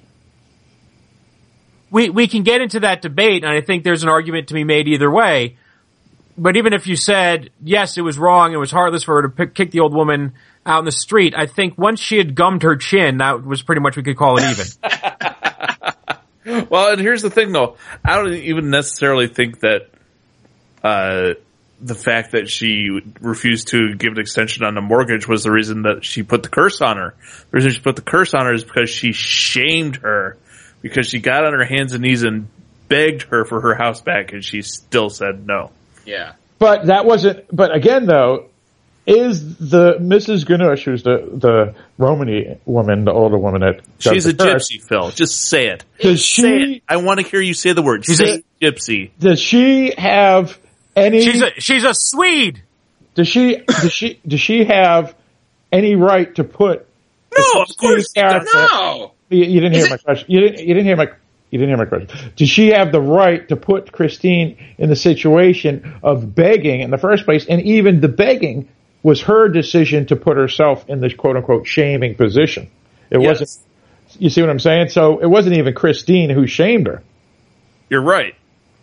We, we can get into that debate, and I think there's an argument to be made either way. But even if you said, yes, it was wrong, it was heartless for her to pick, kick the old woman out in the street, I think once she had gummed her chin, that was pretty much, we could call it even. Well, and here's the thing, though. I don't even necessarily think that uh, the fact that she refused to give an extension on the mortgage was the reason that she put the curse on her. The reason she put the curse on her is because she shamed her, because she got on her hands and knees and begged her for her house back, and she still said no. Yeah. But that wasn't, but again, though, is the Missus Ganush, who's the, the Romany woman, the older woman that She's a the curse, gypsy, Phil. Just say it. Does Say she- it. I want to hear you say the word. She's Say gypsy. Does she have any? She's a, she's a Swede. Does she? Does she? Does she have any right to put? No, of course character, No. You, you didn't hear Is my it- question. You didn't. You didn't hear my. You didn't hear my question. Does she have the right to put Christine in the situation of begging in the first place? And even the begging was her decision to put herself in this quote unquote shaming position. It Yes. wasn't. You see what I'm saying? So it wasn't even Christine who shamed her. You're right.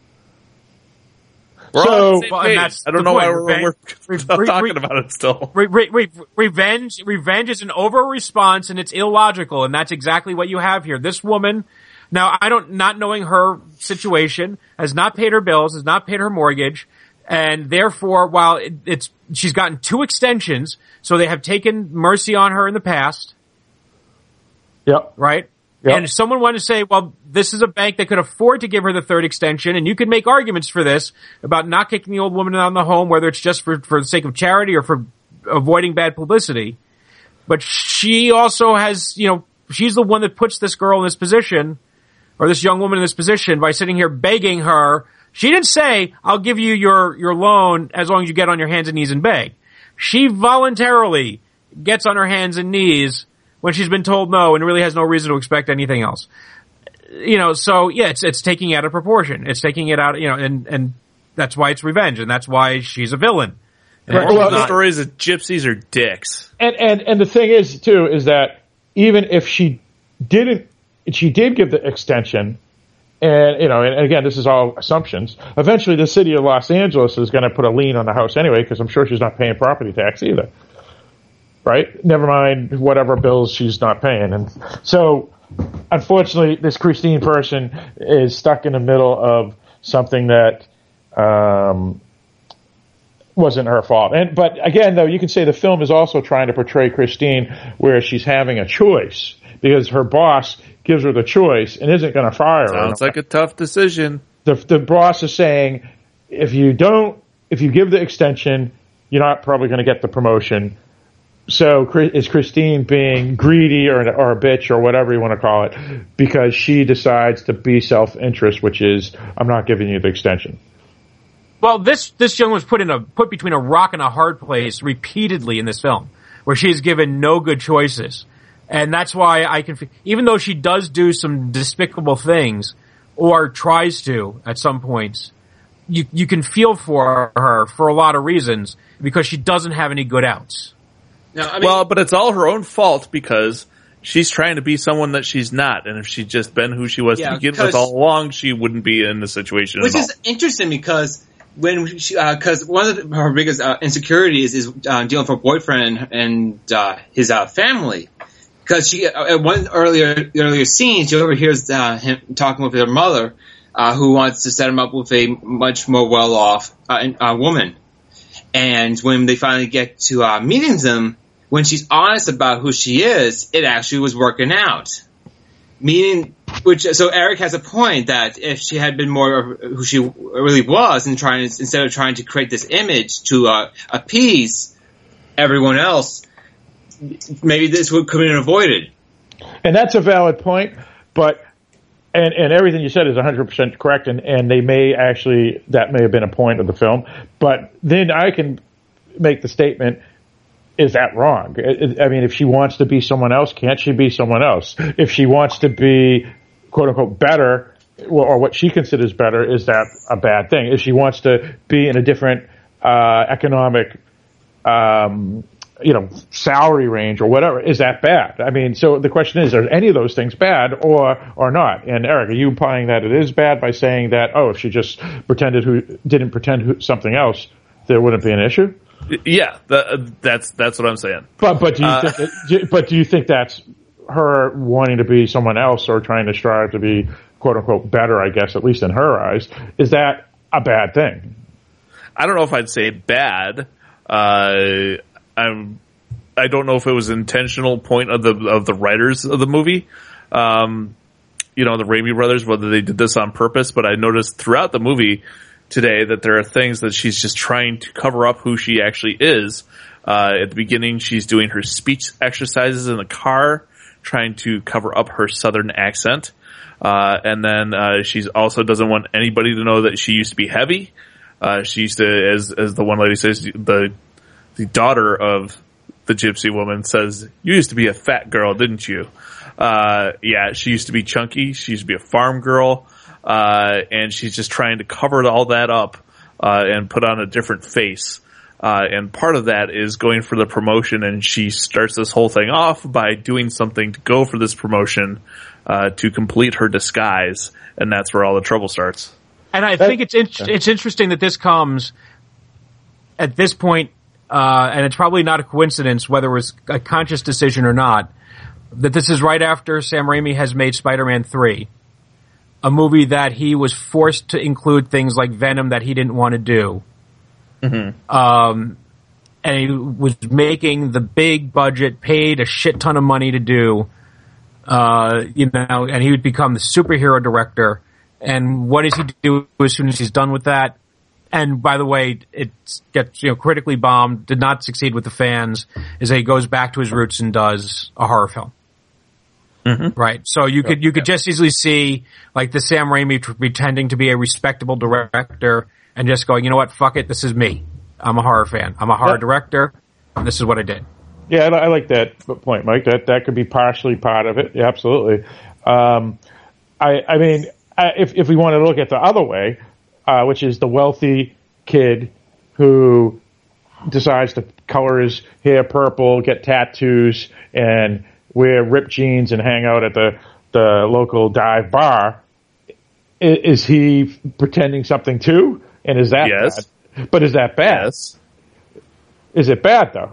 We're So- all on the same Well, and page. that's I don't the know why point. we're, Revenge- we're re- re- talking re- about it still. Re- re- re- revenge, revenge is an over response, and it's illogical, and that's exactly what you have here. This woman, now I don't, not knowing her situation, has not paid her bills, has not paid her mortgage, And therefore, while it, it's, she's gotten two extensions, so they have taken mercy on her in the past. Yep. Right? Yep. And if someone wanted to say, well, this is a bank that could afford to give her the third extension, and you could make arguments for this about not kicking the old woman out of the home, whether it's just for, for the sake of charity or for avoiding bad publicity. But she also has, you know, she's the one that puts this girl in this position, or this young woman in this position, by sitting here begging her. She didn't say, I'll give you your, your loan as long as you get on your hands and knees and beg. She voluntarily gets on her hands and knees when she's been told no and really has no reason to expect anything else. You know, so yeah, it's, it's taking it out of proportion. It's taking it out, you know, and, and that's why it's revenge, and that's why she's a villain. And Right. Well, the not, story is that gypsies are dicks. And, and, and the thing is, too, is that even if she didn't, she did give the extension, and, you know, and again, this is all assumptions. Eventually, the city of Los Angeles is going to put a lien on the house anyway, because I'm sure she's not paying property tax either. Right? Never mind whatever bills she's not paying. And so, unfortunately, this Christine person is stuck in the middle of something that um, wasn't her fault. And but again, though, you can say the film is also trying to portray Christine where she's having a choice, because her boss gives her the choice and isn't going to fire her. Sounds like a tough decision. The, the boss is saying, if you don't, if you give the extension, you're not probably going to get the promotion. So is Christine being greedy or, or a bitch or whatever you want to call it, because she decides to be self-interest, which is, I'm not giving you the extension. Well, this, this young was put in a, put between a rock and a hard place repeatedly in this film, where she's given no good choices. And that's why I can, even though she does do some despicable things, or tries to at some points, you, you can feel for her for a lot of reasons, because she doesn't have any good outs. No, I mean, well, but it's all her own fault, because she's trying to be someone that she's not, and if she'd just been who she was Yeah, to begin with because- all along, she wouldn't be in the situation Which at all. is interesting, because when she, because uh, one of the, her biggest uh, insecurities is uh, dealing with her boyfriend and uh, his uh, family. Because she, uh, at one earlier earlier scene, she overhears uh, him talking with her mother, uh, who wants to set him up with a much more well off uh, uh, woman. And when they finally get to uh, meeting them, when she's honest about who she is, it actually was working out. Meaning, which so Eric has a point that if she had been more of who she really was, and trying instead of trying to create this image to uh, appease everyone else, maybe this would could have been avoided. And that's a valid point, but and and everything you said is one hundred percent correct, and, and they may actually, that may have been a point of the film, but then I can make the statement, is that wrong? I mean, if she wants to be someone else, can't she be someone else? If she wants to be, quote unquote, better, or what she considers better, is that a bad thing? If she wants to be in a different uh, economic um you know, salary range or whatever, is that bad? I mean, so the question is, are any of those things bad or or not? And Eric, are you implying that it is bad by saying that, oh, if she just pretended who didn't pretend who, something else, there wouldn't be an issue? Yeah, that, that's that's what I'm saying. But but do you Uh, think that, but do you think that's her wanting to be someone else or trying to strive to be, quote unquote, better? I guess, at least in her eyes, is that a bad thing? I don't know if I'd say bad. Uh, I'm, I don't know if it was an intentional point of the of the writers of the movie, um, you know, the Raimi brothers, whether they did this on purpose. But I noticed throughout the movie today that there are things that she's just trying to cover up who she actually is. Uh, at the beginning, she's doing her speech exercises in the car, trying to cover up her southern accent. Uh, and then uh, she also doesn't want anybody to know that she used to be heavy. Uh, she used to, as as the one lady says, the the daughter of the gypsy woman says, "You used to be a fat girl, didn't you?" Uh, yeah, she used to be chunky. She used to be a farm girl. Uh, and she's just trying to cover all that up, uh, and put on a different face. Uh, and part of that is going for the promotion, and she starts this whole thing off by doing something to go for this promotion, uh, to complete her disguise. And that's where all the trouble starts. And I think it's in, it's interesting that this comes at this point, uh, and it's probably not a coincidence whether it was a conscious decision or not, that this is right after Sam Raimi has made Spider-Man three, a movie that he was forced to include things like Venom that he didn't want to do. Mm-hmm. Um, and he was making the big budget, paid a shit ton of money to do, uh, you know, and he would become the superhero director. And what does he do as soon as he's done with that? And by the way, it gets, you know, critically bombed, did not succeed with the fans, is that he goes back to his roots and does a horror film. Mm-hmm. Right. So you could, you could just easily see, like, the Sam Raimi pretending to be a respectable director and just going, you know what, fuck it, this is me. I'm a horror fan. I'm a horror yeah. director, and this is what I did. Yeah, I, I like that point, Mike. That that could be partially part of it. Yeah, absolutely. Um, I, I mean, I, if if we want to look at the other way, uh, which is the wealthy kid who decides to color his hair purple, get tattoos, and wear ripped jeans and hang out at the the local dive bar, is, is he pretending something too? And is that yes? Bad? But is that bad? Yes. Is it bad though?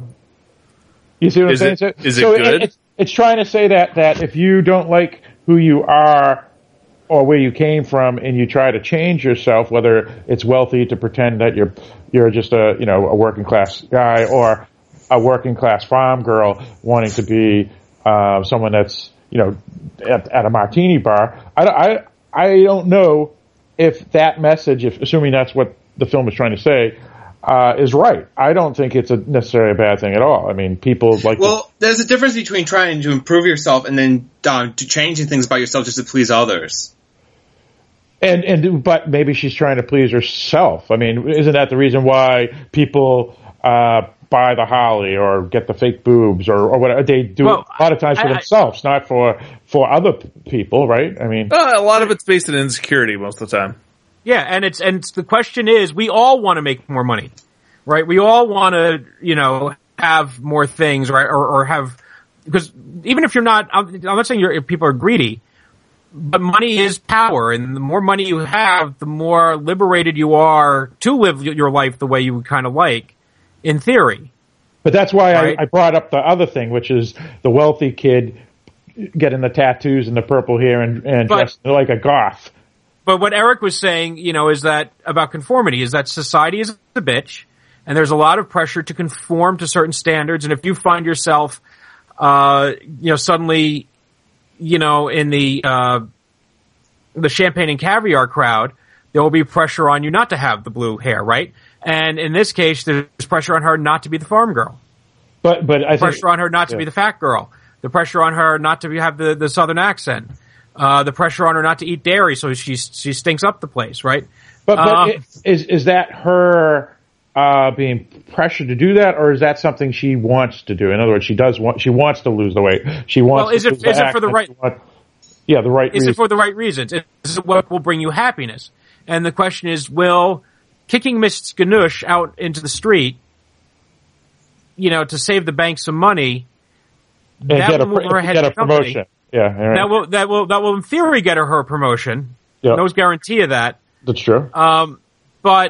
You see what is I'm saying? It, is so it good? It, it's, it's trying to say that that if you don't like who you are or where you came from, and you try to change yourself, whether it's wealthy to pretend that you're you're just a you know a working class guy, or a working class farm girl wanting to be uh, someone that's you know at, at a martini bar. I, I I don't know if that message, if assuming that's what the film is trying to say, uh, is right. I don't think it's a necessarily a bad thing at all. I mean, people like. Well, to, there's a difference between trying to improve yourself and then um, to changing things about yourself just to please others. And and but maybe she's trying to please herself. I mean, isn't that the reason why people uh, buy the Holly or get the fake boobs or, or whatever? They do well, it a lot of times for I, themselves, I, not for for other people, right? I mean, uh, a lot of it's based on insecurity most of the time. Yeah, and it's and it's, the question is, we all want to make more money, right? We all want to, you know, have more things, right? Or, or have, because even if you're not, I'm, I'm not saying you're, people are greedy, but money is power, and the more money you have, the more liberated you are to live your life the way you would kind of like, in theory. But that's why right? I, I brought up the other thing, which is the wealthy kid getting the tattoos and the purple hair and, and but, dressed like a goth. But what Eric was saying, you know, is that about conformity, is that society is a bitch, and there's a lot of pressure to conform to certain standards, and if you find yourself, uh, you know, suddenly, you know, in the, uh, the champagne and caviar crowd, there will be pressure on you not to have the blue hair, right? And in this case, there's pressure on her not to be the farm girl. But, but I think, pressure on her not to yeah. be the fat girl. The pressure on her not to be, have the, the southern accent. Uh, the pressure on her not to eat dairy, so she she stinks up the place, right? But, but uh, it, is is that her uh, being pressured to do that, or is that something she wants to do? In other words, she does want she wants to lose the weight. She wants. Well, is to it lose the is it for the right? Want, yeah, the right. Is reason. it for the right reasons? Is it what will bring you happiness? And the question is, will kicking Miss Ganush out into the street, you know, to save the bank some money, and that get will a, move her ahead get a of the company. promotion? Yeah, right. That will that will that will in theory get her her promotion. Yep. No guarantee of that. That's true. Um, but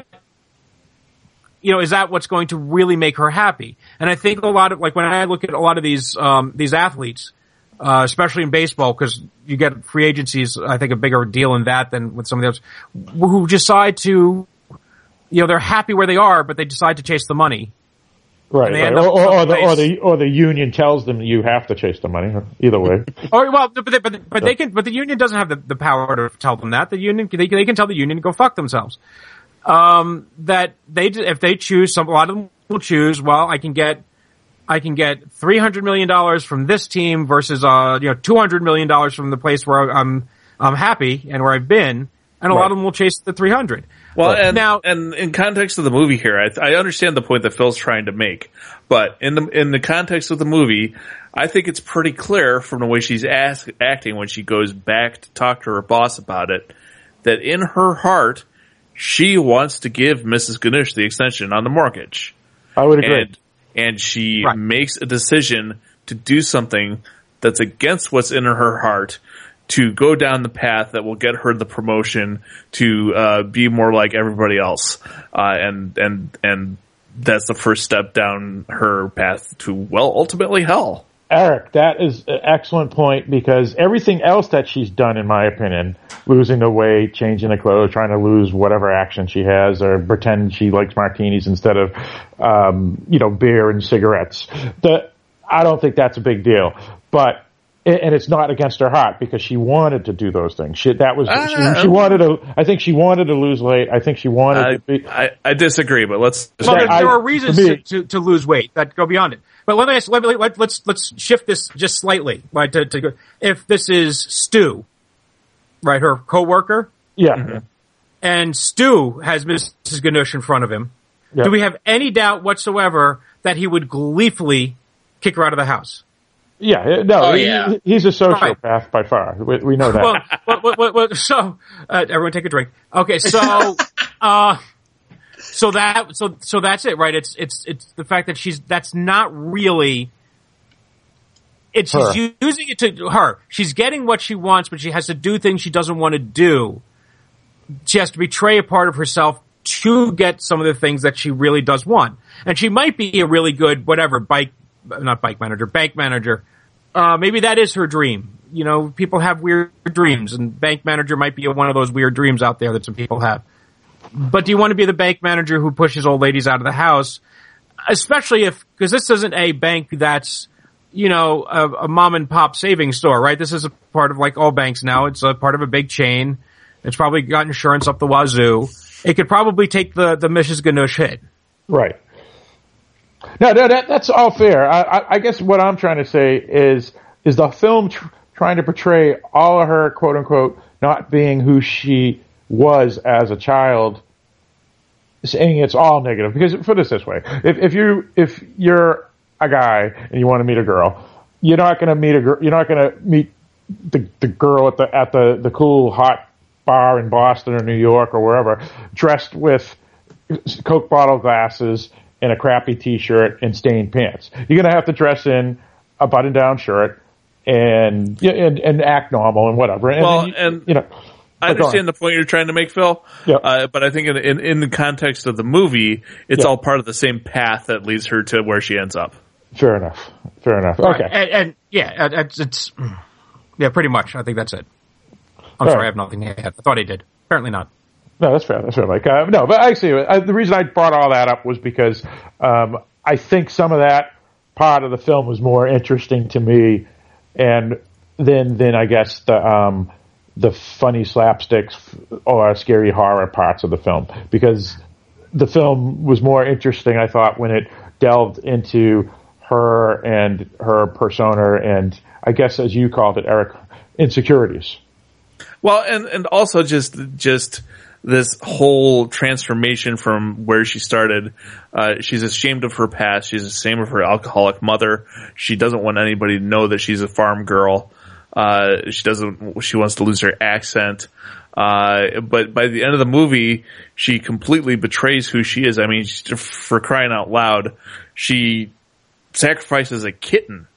you know, is that what's going to really make her happy? And I think a lot of, like, when I look at a lot of these um, these athletes, uh, especially in baseball, because you get free agencies, I think a bigger deal in that than with some of the others, who decide to, you know, they're happy where they are, but they decide to chase the money. Right, right. Or, or, or, the, or the or the union tells them you have to chase the money. Either way. Or well, but they, but, but they can. But the union doesn't have the, the power to tell them that. The union they, they can tell the union to go fuck themselves. Um, that they if they choose, some a lot of them will choose. Well, I can get I can get three hundred million dollars from this team versus uh you know two hundred million dollars from the place where I'm I'm happy and where I've been, and a right. lot of them will chase the three hundred. Well, but and now, and in context of the movie here, I, I understand the point that Phil's trying to make, but in the in the context of the movie, I think it's pretty clear from the way she's ask, acting when she goes back to talk to her boss about it, that in her heart, she wants to give Missus Ganush the extension on the mortgage. I would agree. And, and she right. makes a decision to do something that's against what's in her heart, to go down the path that will get her the promotion to uh, be more like everybody else, uh, and and and that's the first step down her path to, well, ultimately hell. Eric, that is an excellent point because everything else that she's done, in my opinion, losing the weight, changing the clothes, trying to lose whatever action she has, or pretend she likes martinis instead of, um, you know, beer and cigarettes. The, I don't think that's a big deal. But, and it's not against her heart because she wanted to do those things. She, that was, uh, she, she wanted to, I think she wanted to lose weight. I think she wanted I, to be. I, I disagree, but let's. Well, there, I, there are reasons me, to, to, to lose weight that go beyond it. But let me ask, let me, let, let's, let's shift this just slightly. Right, to, to, if this is Stu, right, her coworker. Yeah. Mm-hmm. And Stu has Missus Ganush in front of him. Yeah. Do we have any doubt whatsoever that he would gleefully kick her out of the house? Yeah, no, oh, he, yeah. he's a sociopath right. by far. We, we know that. Well, well, well, well so, uh, everyone take a drink. Okay, so, uh, so that, so, so that's it, right? It's, it's, it's the fact that she's, that's not really, it's, her. she's using it to her. She's getting what she wants, but she has to do things she doesn't want to do. She has to betray a part of herself to get some of the things that she really does want. And she might be a really good, whatever, bike, not bike manager, bank manager. Uh, maybe that is her dream. You know, people have weird dreams, and bank manager might be one of those weird dreams out there that some people have. But do you want to be the bank manager who pushes old ladies out of the house? Especially if, because this isn't a bank that's, you know, a, a mom and pop savings store, right? This is a part of like all banks now. It's a part of a big chain. It's probably got insurance up the wazoo. It could probably take the, the Missus Ganush hit. Right. No, no, that, that's all fair. I, I, I guess what I'm trying to say is, is the film tr- trying to portray all of her, quote unquote, not being who she was as a child, saying it's all negative. Because put it this way: if, if you if you're a guy and you want to meet a girl, you're not going to meet a girl. You're not going to meet the the girl at the at the the cool hot bar in Boston or New York or wherever, dressed with Coke bottle glasses and a crappy T-shirt and stained pants. You're going to have to dress in a button-down shirt and and, and act normal and whatever. And, well, and, you, and you know, I understand the point you're trying to make, Phil. Yeah. Uh, but I think in, in in the context of the movie, it's yeah. all part of the same path that leads her to where she ends up. Fair enough. Fair enough. Right. Okay. And, and yeah, it's, it's yeah, pretty much. I think that's it. I'm all sorry, right. I have nothing to add. I thought I did. Apparently not. No, that's fair. That's fair, Mike. Uh, no, but I see. I, the reason I brought all that up was because um, I think some of that part of the film was more interesting to me, and then then I guess the um, the funny slapsticks or scary horror parts of the film, because the film was more interesting, I thought, when it delved into her and her persona, and I guess as you called it, Eric, insecurities. Well, and and also just just. this whole transformation from where she started. Uh, she's ashamed of her past. She's ashamed of her alcoholic mother. She doesn't want anybody to know that she's a farm girl. Uh, she doesn't, she wants to lose her accent. Uh, but by the end of the movie, she completely betrays who she is. I mean, for crying out loud, she sacrifices a kitten.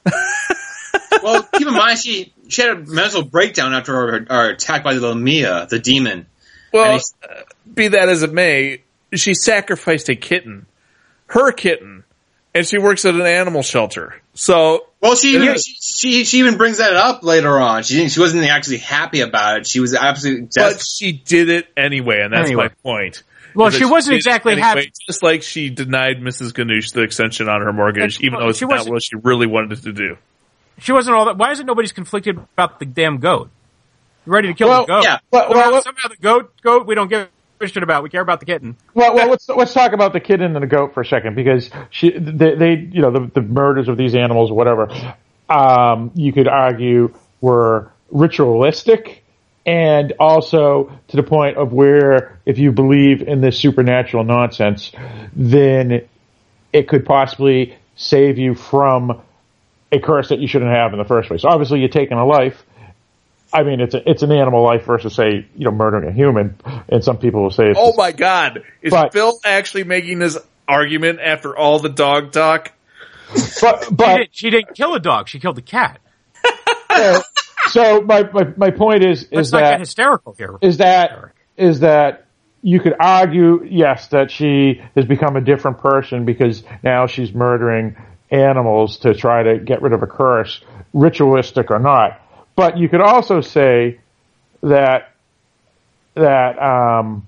Well, keep in mind, she, she had a mental breakdown after her, her attack by the little Mia, the demon. Well, uh, be that as it may, she sacrificed a kitten, her kitten, and she works at an animal shelter. So, well, she even, she, she she even brings that up later on. She didn't, she wasn't actually happy about it. She was absolutely, but she did it anyway, and that's anyway. my point. Well, she wasn't exactly anyway, happy. Just like she denied Missus Ganush the extension on her mortgage, even though it's she not what she really wanted to do. She wasn't all that. Why isn't nobody's conflicted about the damn goat? Ready to kill well, the goat. Yeah. Well, somehow, well, somehow the goat, goat, we don't give a shit about. We care about the kitten. Well, well, let's let's talk about the kitten and the goat for a second, because she, they, they you know, the, the murders of these animals, or whatever, um, you could argue were ritualistic, and also to the point of where, if you believe in this supernatural nonsense, then it could possibly save you from a curse that you shouldn't have in the first place. Obviously, you're taking a life. I mean, it's a, it's an animal life versus, say, you know, murdering a human. And some people will say, it's "Oh my God, is but, Phil actually making this argument after all the dog talk?" But, but she, did, she didn't kill a dog; she killed a cat. uh, so my, my my point is is Let's that not get hysterical here. Is that is that you could argue, yes, that she has become a different person because now she's murdering animals to try to get rid of a curse, ritualistic or not. But you could also say that that um,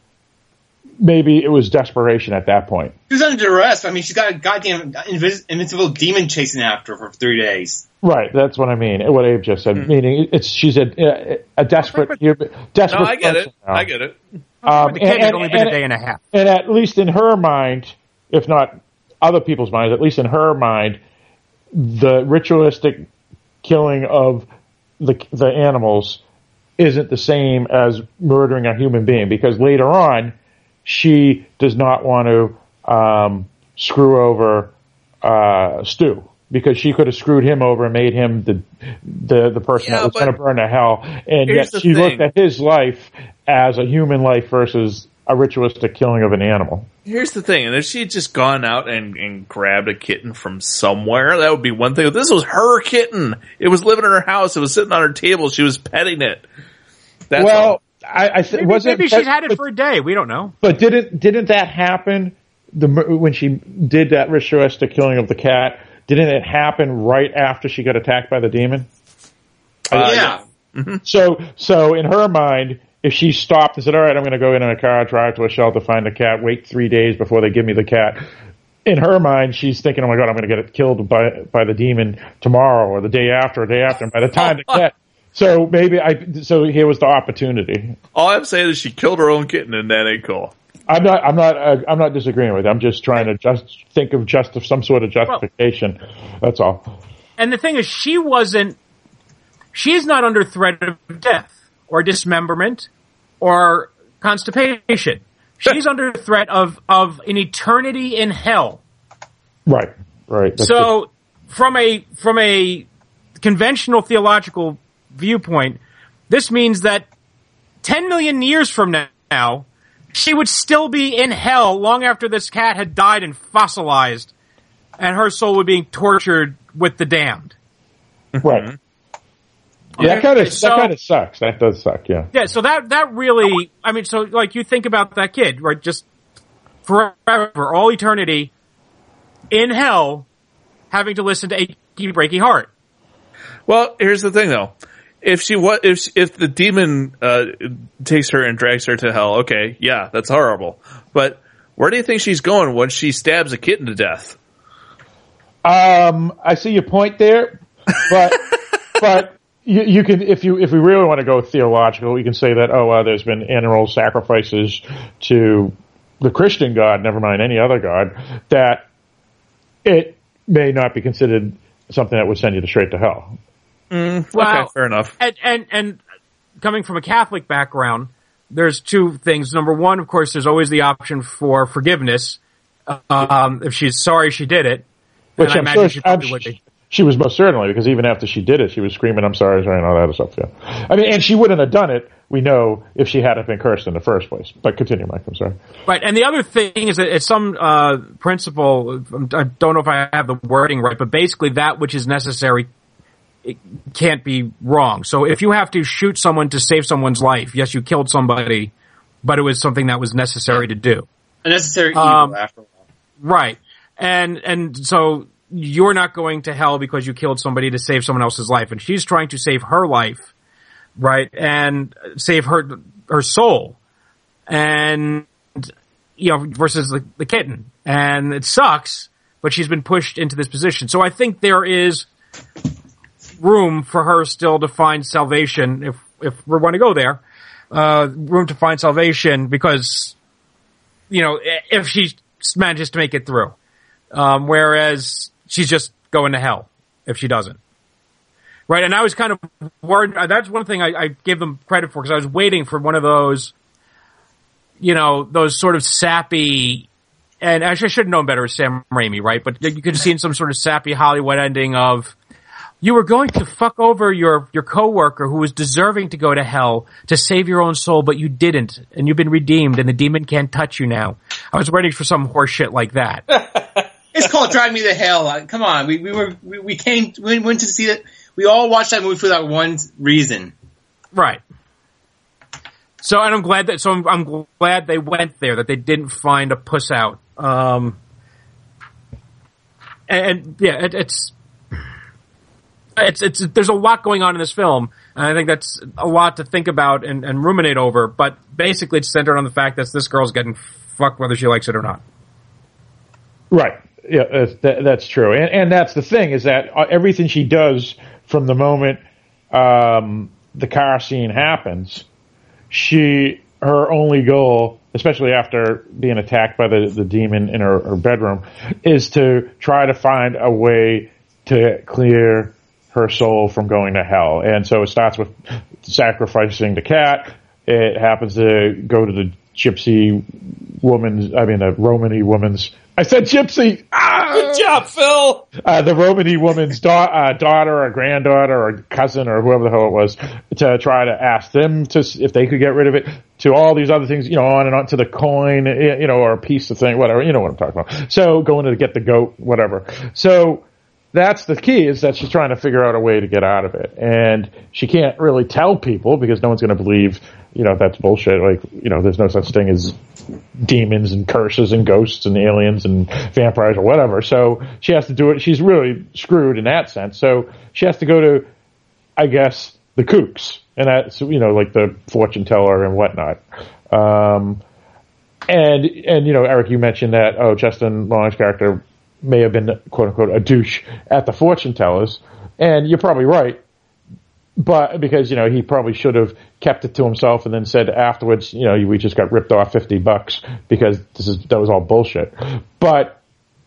maybe it was desperation at that point. She was under duress. I mean, she's got a goddamn invis- invincible demon chasing after her for three days. Right, that's what I mean. What Abe just said, mm. meaning it's she's a a desperate, desperate. No, I get it. Now. I get it. Um, the kid and, had only been and, a day and a half, and at least in her mind, if not other people's minds, at least in her mind, the ritualistic killing of the the animals isn't the same as murdering a human being, because later on she does not want to um, screw over uh, Stu, because she could have screwed him over and made him the the, the person yeah, that was going to burn to hell, and yet she thing. looked at his life as a human life versus a ritualistic killing of an animal. Here's the thing, and if she had just gone out and, and grabbed a kitten from somewhere, that would be one thing. But this was her kitten. It was living in her house. It was sitting on her table. She was petting it. That's well, all. I, I th- maybe, wasn't. Maybe she'd that, had it but, for a day. We don't know. But didn't didn't that happen? The when she did that ritualistic killing of the cat, didn't it happen right after she got attacked by the demon? Uh, yeah. Mm-hmm. So so in her mind, if she stopped and said, "All right, I'm going to go in a car, drive to a shelter, find the cat, wait three days before they give me the cat," in her mind, she's thinking, "Oh my God, I'm going to get it killed by by the demon tomorrow or the day after or the day after." And by the time the cat, so maybe I, so here was the opportunity. All I'm saying is she killed her own kitten, and that ain't cool. I'm not, I'm not, uh, I'm not disagreeing with it. I'm just trying to just think of just of some sort of justification. Well, that's all. And the thing is, she wasn't. She's not under threat of death or dismemberment or constipation. She's under threat of, of an eternity in hell. Right, right. That's so, it. from a from a conventional theological viewpoint, this means that ten million years from now, she would still be in hell long after this cat had died and fossilized, and her soul would be tortured with the damned. Right. Yeah, that kind of so, that kind of sucks. That does suck. Yeah. Yeah. So that that really, I mean, so like you think about that kid, right? Just forever, all eternity, in hell, having to listen to Achy Breaky Heart. Well, here's the thing, though. If she what if she, if the demon uh, takes her and drags her to hell, okay, yeah, that's horrible. But where do you think she's going when she stabs a kitten to death? Um, I see your point there, but but. You, you can, if you if we really want to go theological, we can say that oh, uh, there's been animal sacrifices to the Christian God, never mind any other God, that it may not be considered something that would send you to straight to hell. Mm, well, okay, fair enough. And, and and coming from a Catholic background, there's two things. Number one, of course, there's always the option for forgiveness um, if she's sorry she did it. Which and I'm I sure imagine she probably I'm, would be. She was most certainly, because even after she did it, she was screaming, "I'm sorry, sorry," and all that other stuff. Yeah, I mean, and she wouldn't have done it, we know, if she hadn't been cursed in the first place. But continue, Mike. I'm sorry. Right, and the other thing is that it's some uh, principle. I don't know if I have the wording right, but basically, that which is necessary it can't be wrong. So, if you have to shoot someone to save someone's life, yes, you killed somebody, but it was something that was necessary to do. A necessary evil, um, after all. Right, and and so. You're not going to hell because you killed somebody to save someone else's life. And she's trying to save her life, right? And save her, her soul. And, you know, versus the, the kitten. And it sucks, but she's been pushed into this position. So I think there is room for her still to find salvation, if, if we want to go there, uh, room to find salvation because, you know, if she manages to make it through. Um, whereas she's just going to hell if she doesn't. Right, and I was kind of worried. That's one thing I, I gave them credit for, because I was waiting for one of those, you know, those sort of sappy, and actually I should have known better as Sam Raimi, right? But you could have seen some sort of sappy Hollywood ending of, you were going to fuck over your, your coworker who was deserving to go to hell to save your own soul, but you didn't, and you've been redeemed, and the demon can't touch you now. I was waiting for some horse shit like that. It's called Drive Me to Hell. Come on, we we were we, we came we went to see it. We all watched that movie for that one reason. Right. So, and I'm glad that so I'm, I'm glad they went there, that they didn't find a puss out. Um, and yeah, it, it's it's it's there's a lot going on in this film, and I think that's a lot to think about and, and ruminate over. But basically, it's centered on the fact that this girl's getting fucked whether she likes it or not. Right. Yeah, uh, that, that's true, and and that's the thing is that everything she does from the moment um, the car scene happens, she her only goal, especially after being attacked by the, the demon in her, her bedroom, is to try to find a way to clear her soul from going to hell. And so it starts with sacrificing the cat. It happens to go to the gypsy woman's, I mean, the Romany woman's, I said gypsy! Ah! Good job, Phil! Uh, the Romany woman's da- uh, daughter or granddaughter or cousin or whoever the hell it was to try to ask them to if they could get rid of it, to all these other things, you know, on and on, to the coin, you know, or a piece of thing, whatever, you know what I'm talking about. So going to get the goat, whatever. So that's the key, is that she's trying to figure out a way to get out of it. And she can't really tell people because no one's going to believe, you know, that's bullshit. Like, you know, there's no such thing as demons and curses and ghosts and aliens and vampires or whatever. So she has to do it. She's really screwed in that sense. So she has to go to, I guess, the kooks. And that's, you know, like the fortune teller and whatnot. Um, and, and, you know, Eric, you mentioned that, oh, Justin Long's character may have been, quote unquote, a douche at the fortune tellers. And you're probably right. But because, you know, he probably should have kept it to himself and then said afterwards, you know, we just got ripped off fifty bucks because this is, that was all bullshit. But,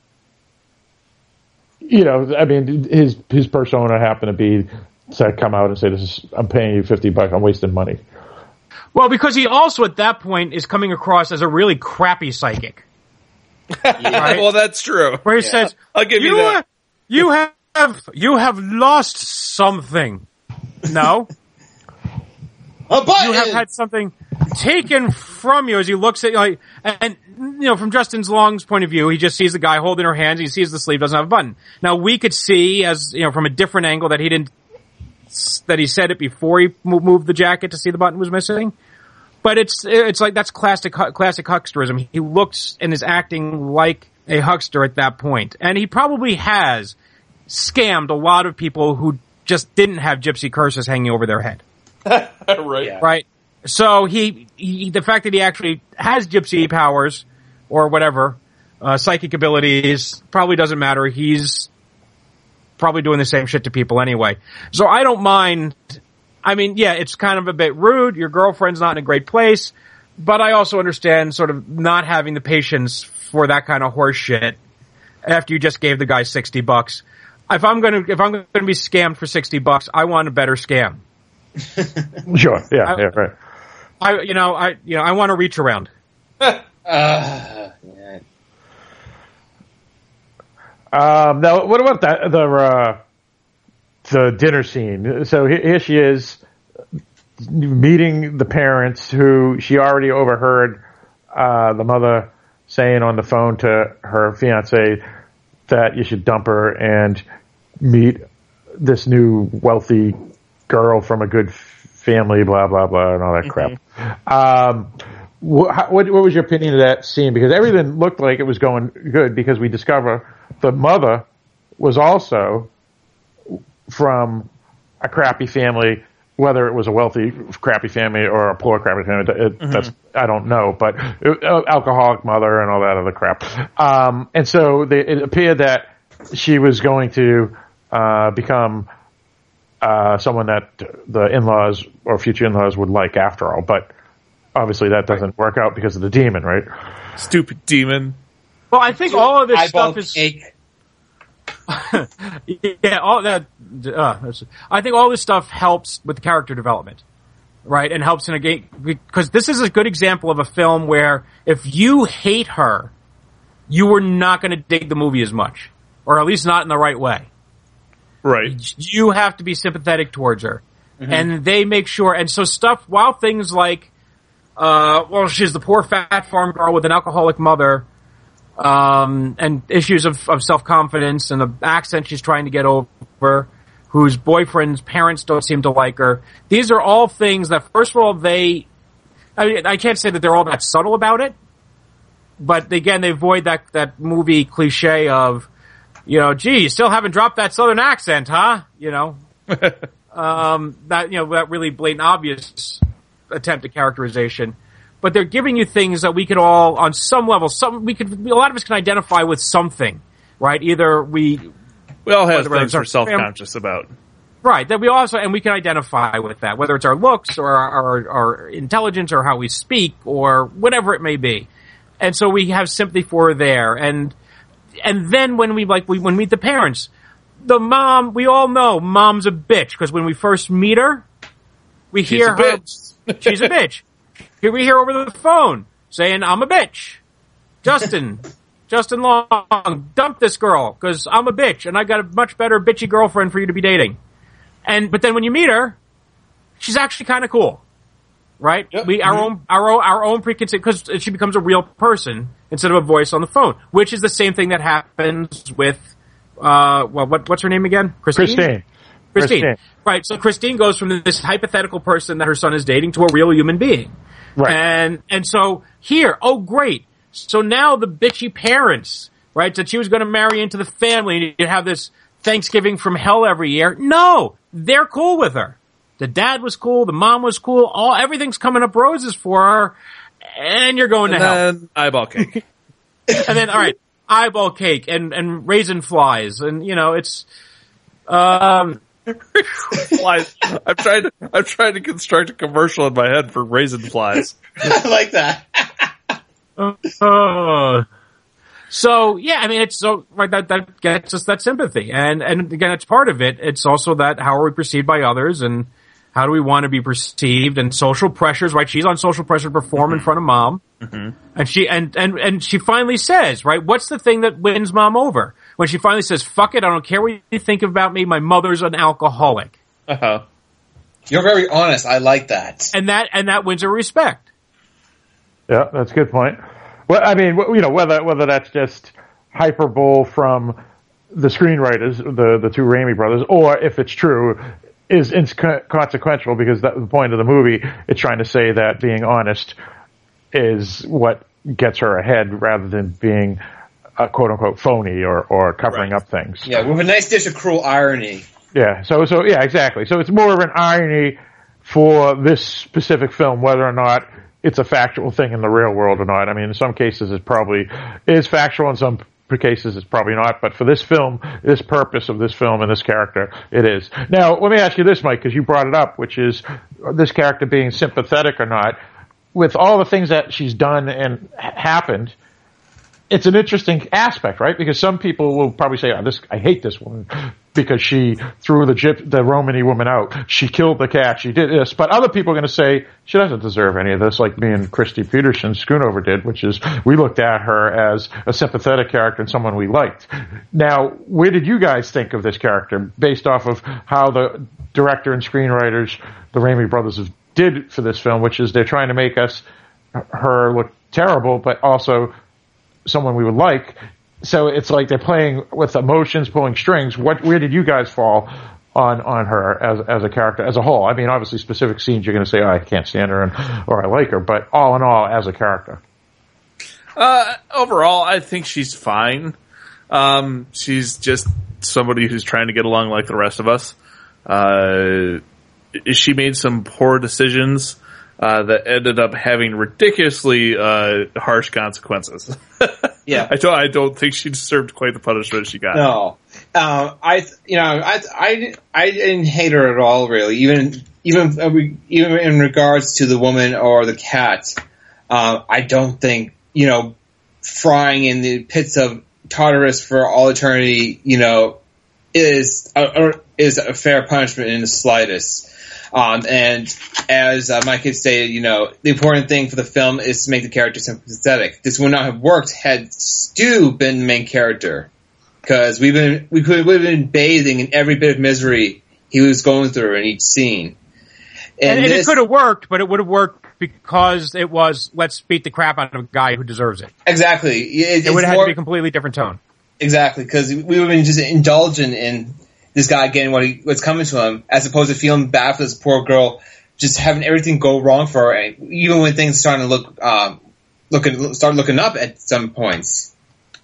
you know, I mean, his, his persona happened to be to come out and say, this is, I'm paying you fifty bucks, I'm wasting money. Well, because he also at that point is coming across as a really crappy psychic. Yeah, right? Well, that's true. Where he yeah. says, I'll give you, you that. Are, you have, you have lost something. No. A button! You have had something taken from you as he looks at you, like, and, you know, from Justin Long's point of view, he just sees the guy holding her hands, he sees the sleeve doesn't have a button. Now, we could see, as, you know, from a different angle that he didn't, that he said it before he moved the jacket to see the button was missing. But it's, it's like, that's classic, classic hucksterism. He looks and is acting like a huckster at that point. And he probably has scammed a lot of people who just didn't have gypsy curses hanging over their head. Right. Yeah. Right. So he, he, the fact that he actually has gypsy powers or whatever, uh, psychic abilities probably doesn't matter. He's probably doing the same shit to people anyway. So I don't mind. I mean, yeah, it's kind of a bit rude. Your girlfriend's not in a great place, but I also understand sort of not having the patience for that kind of horse shit after you just gave the guy sixty bucks. If I'm going to, if I'm going to be scammed for sixty bucks, I want a better scam. Sure. Yeah. I, yeah. Right. I, you know, I, you know, I want to reach around. uh, yeah. Um, now, what about that, the, uh, the dinner scene? So here, here she is meeting the parents who she already overheard, uh, the mother saying on the phone to her fiance that you should dump her and meet this new wealthy girl from a good family, blah, blah, blah, and all that mm-hmm. crap. Um, what, what, what was your opinion of that scene? Because everything looked like it was going good because we discover the mother was also from a crappy family, whether it was a wealthy crappy family or a poor crappy family. It, mm-hmm. That's, I don't know, but it, uh, alcoholic mother and all that other crap. Um, and so they, it appeared that she was going to uh, become uh, someone that the in-laws or future in-laws would like after all. But obviously that doesn't work out because of the demon, right? Stupid demon. Well, I think all of this Eyeball stuff is. Cake. yeah, all that. Uh, I think all this stuff helps with character development, right? And helps in a game because this is a good example of a film where if you hate her, you were not going to dig the movie as much, or at least not in the right way. Right. You have to be sympathetic towards her, mm-hmm. and they make sure. And so stuff, while things like, uh, well, she's the poor fat farm girl with an alcoholic mother. Um, and issues of, of self-confidence and the accent she's trying to get over, whose boyfriend's parents don't seem to like her. These are all things that, first of all, they, I mean, I can't say that they're all that subtle about it, but again, they avoid that, that movie cliche of, you know, gee, you still haven't dropped that southern accent, huh? You know, um, that, you know, that really blatant, obvious attempt at characterization. But they're giving you things that we could all, on some level, some we could, a lot of us can identify with something, right? Either we, we all have things we're self-conscious about. Right, that we also, and we can identify with that, whether it's our looks or our, our, our intelligence or how we speak or whatever it may be. And so we have sympathy for her there. And, and then when we, like, we, when we meet the parents, the mom, we all know mom's a bitch, because when we first meet her, we she's hear a her, bitch. she's a bitch. Here we hear over the phone saying, I'm a bitch. Justin, Justin Long, dump this girl, because I'm a bitch, and I got a much better bitchy girlfriend for you to be dating. And, but then when you meet her, she's actually kind of cool. Right? Yep. We, our mm-hmm. own, our own, our own preconceived, because she becomes a real person instead of a voice on the phone, which is the same thing that happens with, uh, well, what, what's her name again? Christine? Christine. Christine. Christine. Right. So Christine goes from this hypothetical person that her son is dating to a real human being. Right. And, and so here, oh great. So now the bitchy parents, right, that she was going to marry into the family and you'd have this Thanksgiving from hell every year. No, they're cool with her. The dad was cool, the mom was cool, all everything's coming up roses for her, and you're going and to then hell. Eyeball cake. And then, all right, eyeball cake and, and raisin flies, and you know it's. Um, flies. I'm trying to I'm trying to construct a commercial in my head for raisin flies. I like that. uh, So yeah, I mean, it's so right that that gets us that sympathy, and and again, it's part of it. It's also that how are we perceived by others, and how do we want to be perceived, and social pressures. Right, she's on social pressure to perform in front of mom, mm-hmm. and she and and and she finally says, right, what's the thing that wins mom over? When she finally says, "Fuck it, I don't care what you think about me. My mother's an alcoholic." Uh huh. You're very honest. I like that. And that and that wins her respect. Yeah, that's a good point. Well, I mean, you know, whether whether that's just hyperbole from the screenwriters, the the two Raimi brothers, or if it's true, is inconsequential because that's the point of the movie. It's trying to say that being honest is what gets her ahead, rather than being a quote unquote phony or or covering right. up things. Yeah, with a nice dish of cruel irony. Yeah. So so yeah, exactly. So it's more of an irony for this specific film, whether or not it's a factual thing in the real world or not. I mean, in some cases it probably is factual, in some cases it's probably not, but for this film, this purpose of this film and this character, it is. Now, let me ask you this, Mike, because you brought it up, which is this character being sympathetic or not. With all the things that she's done and happened, it's an interesting aspect, right? Because some people will probably say, oh, this, I hate this woman because she threw the gyp, the Romany woman out. She killed the cat. She did this. But other people are going to say, she doesn't deserve any of this, like me and Christy Peterson Schoonover did, which is we looked at her as a sympathetic character and someone we liked. Now, where did you guys think of this character based off of how the director and screenwriters, the Raimi brothers, have did for this film, which is they're trying to make us, her look terrible, but also someone we would like. So it's like they're playing with emotions, pulling strings. What, where did you guys fall on, on her as, as a character, as a whole? I mean, obviously specific scenes you're going to say, oh, I can't stand her, and, or I like her, but all in all, as a character. Uh, overall, I think she's fine. Um, she's just somebody who's trying to get along like the rest of us. Uh, she made some poor decisions uh, that ended up having ridiculously uh, harsh consequences. Yeah, I don't. I don't think she deserved quite the punishment she got. No, um, I you know I I I didn't hate her at all, really. Even even even in regards to the woman or the cat, uh, I don't think you know frying in the pits of Tartarus for all eternity, you know, is a, is a fair punishment in the slightest. Um, and as uh, Mike had stated, you know, the important thing for the film is to make the character sympathetic. This would not have worked had Stu been the main character, because we've been we could we've been bathing in every bit of misery he was going through in each scene. And, and, and this, it could have worked, but it would have worked because it was let's beat the crap out of a guy who deserves it. Exactly, it, it would have had to be a completely different tone. Exactly, because we would have been just indulgent in this guy getting what he, what's coming to him, as opposed to feeling bad for this poor girl, just having everything go wrong for her, and even when things starting to look, um, looking, start looking up at some points.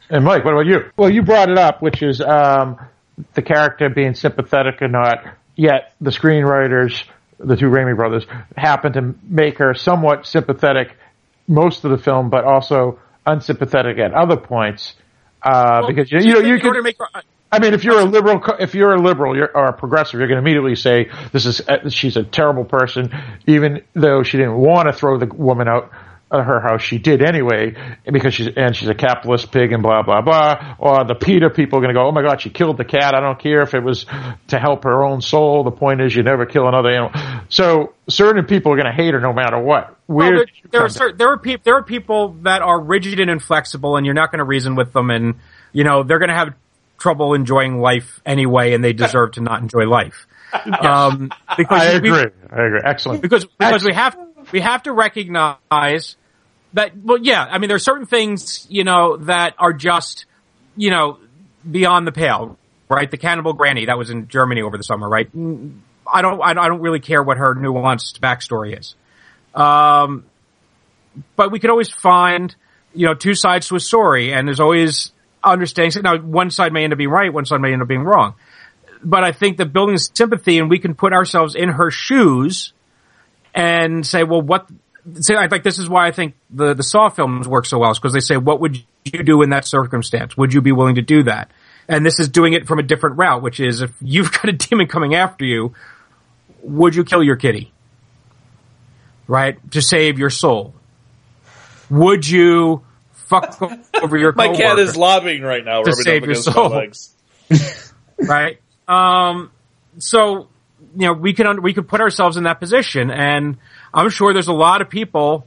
And Mike, what about you? Well, you brought it up, which is um, the character being sympathetic or not, yet the screenwriters, the two Raimi brothers, happen to make her somewhat sympathetic most of the film, but also unsympathetic at other points. Uh, well, because, you, you know, you can... Make her, I mean, if you're a liberal, if you're a liberal you're, or a progressive, you're going to immediately say this is uh, she's a terrible person, even though she didn't want to throw the woman out of her house. She did anyway because she's and she's a capitalist pig and blah blah blah. Or the PETA people are going to go, oh my God, she killed the cat. I don't care if it was to help her own soul. The point is, you never kill another animal. So certain people are going to hate her no matter what. Well, there, there are certain, there are people there are people that are rigid and inflexible, and you're not going to reason with them, and you know they're going to have trouble enjoying life anyway, and they deserve to not enjoy life. Um, because I agree. We, I agree. Excellent. Because because we have we have to recognize that. Well, yeah. I mean, there are certain things you know that are just you know beyond the pale, right? The Cannibal Granny that was in Germany over the summer, right? I don't I don't really care what her nuanced backstory is, um, but we could always find you know two sides to a story, and there's always understanding. Now, one side may end up being right, one side may end up being wrong. But I think that building sympathy, and we can put ourselves in her shoes and say, well, what, say, I think this is why I think the, the Saw films work so well, is because they say, what would you do in that circumstance? Would you be willing to do that? And this is doing it from a different route, which is if you've got a demon coming after you, would you kill your kitty? Right? To save your soul. Would you fuck over your my coworker cat is lobbying right now, to rubbing save up your against soul. my legs. Right? Um, so, you know, we can, we could put ourselves in that position, and I'm sure there's a lot of people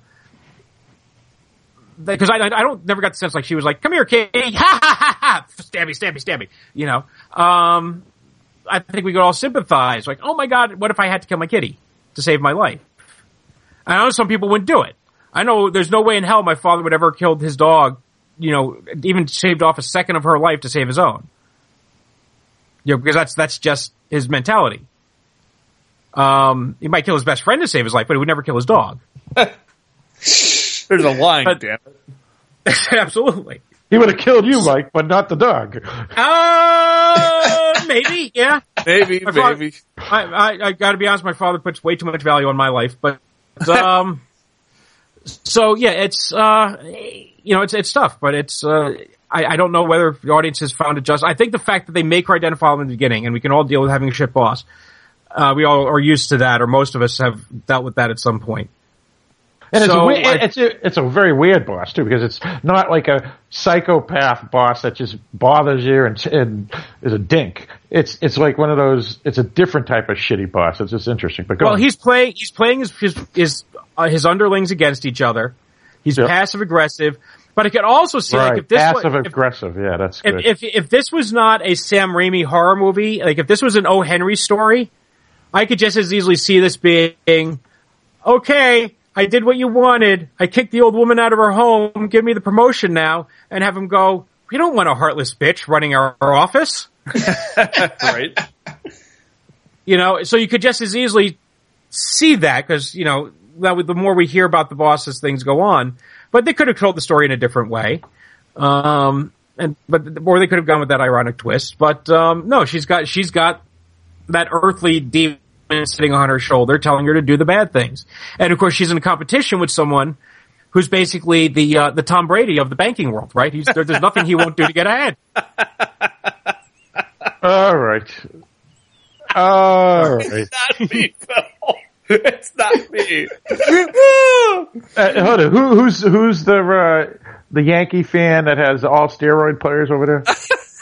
that, cause I, I don't, never got the sense like she was like, come here, kitty, ha ha ha ha, stabby, stabby, stabby, you know. Um, I think we could all sympathize, like, oh my God, what if I had to kill my kitty to save my life? I know some people wouldn't do it. I know there's no way in hell my father would ever have killed his dog, you know, even shaved off a second of her life to save his own. You know, because that's, that's just his mentality. Um, he might kill his best friend to save his life, but he would never kill his dog. There's a line, but, damn it. Absolutely. He would have killed you, Mike, but not the dog. Uh, maybe, yeah. Maybe, my father, maybe. I, I, I gotta be honest, my father puts way too much value on my life, but, um, so yeah, it's, uh, you know, it's, it's tough, but it's, uh, I, I don't know whether the audience has found it just, I think the fact that they make her identifiable in the beginning, and we can all deal with having a shit boss, uh, we all are used to that, or most of us have dealt with that at some point. And it's, so, a, weird, I, it's a it's a very weird boss too, because it's not like a psychopath boss that just bothers you and, and is a dink. It's it's like one of those. It's a different type of shitty boss. It's just interesting. But go well, on. he's playing he's playing his his his, uh, his underlings against each other. He's yep. passive aggressive, but I could also see right. like if this passive was, aggressive. If, yeah, that's good. If, if if this was not a Sam Raimi horror movie, like if this was an O. Henry story, I could just as easily see this being okay. I did what you wanted. I kicked the old woman out of her home. Give me the promotion now, and have him go, we don't want a heartless bitch running our, our office. Right. You know, so you could just as easily see that, because, you know, the more we hear about the boss as things go on, but they could have told the story in a different way. Um, and, but, or they could have gone with that ironic twist, but, um, no, she's got, she's got that earthly demon sitting on her shoulder telling her to do the bad things. And of course she's in a competition with someone who's basically the uh, the Tom Brady of the banking world, right? He's, there, there's nothing he won't do to get ahead. All right. All right. It's not me, Phil. It's not me. uh, hold on. Who, who's who's the uh, the Yankee fan that has all steroid players over there?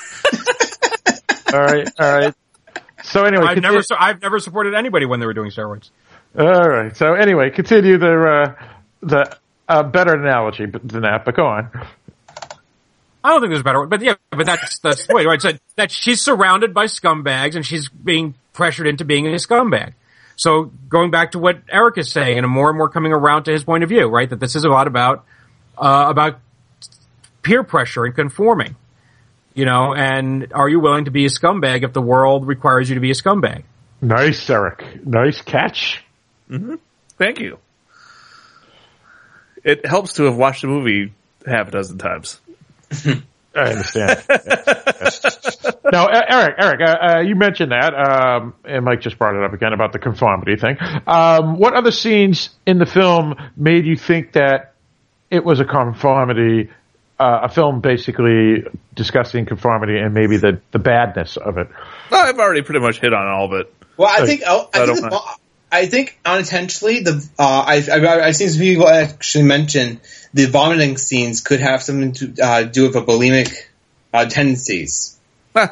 all right. All right. So anyway, I've never, su- I've never supported anybody when they were doing steroids. All right. So anyway, continue the, uh, the, uh, better analogy than that, but go on. I don't think there's a better one, but yeah, but that's, that's the way, right? So that she's surrounded by scumbags and she's being pressured into being a scumbag. So going back to what Eric is saying, and more and more coming around to his point of view, right? That this is a lot about, uh, about peer pressure and conforming. You know, and are you willing to be a scumbag if the world requires you to be a scumbag? Nice, Eric. Nice catch. Mm-hmm. Thank you. It helps to have watched the movie half a dozen times. I understand. Yeah. Now, Eric, Eric, uh, uh, you mentioned that, um, and Mike just brought it up again about the conformity thing. Um, what other scenes in the film made you think that it was a conformity, uh, a film basically discussing conformity and maybe the, the badness of it? No, I've already pretty much hit on all of it. Well, I think I, I, I think, the, I think unintentionally, the uh, I've, I've I've seen some people actually mention the vomiting scenes could have something to uh, do with a bulimic uh, tendencies. Huh.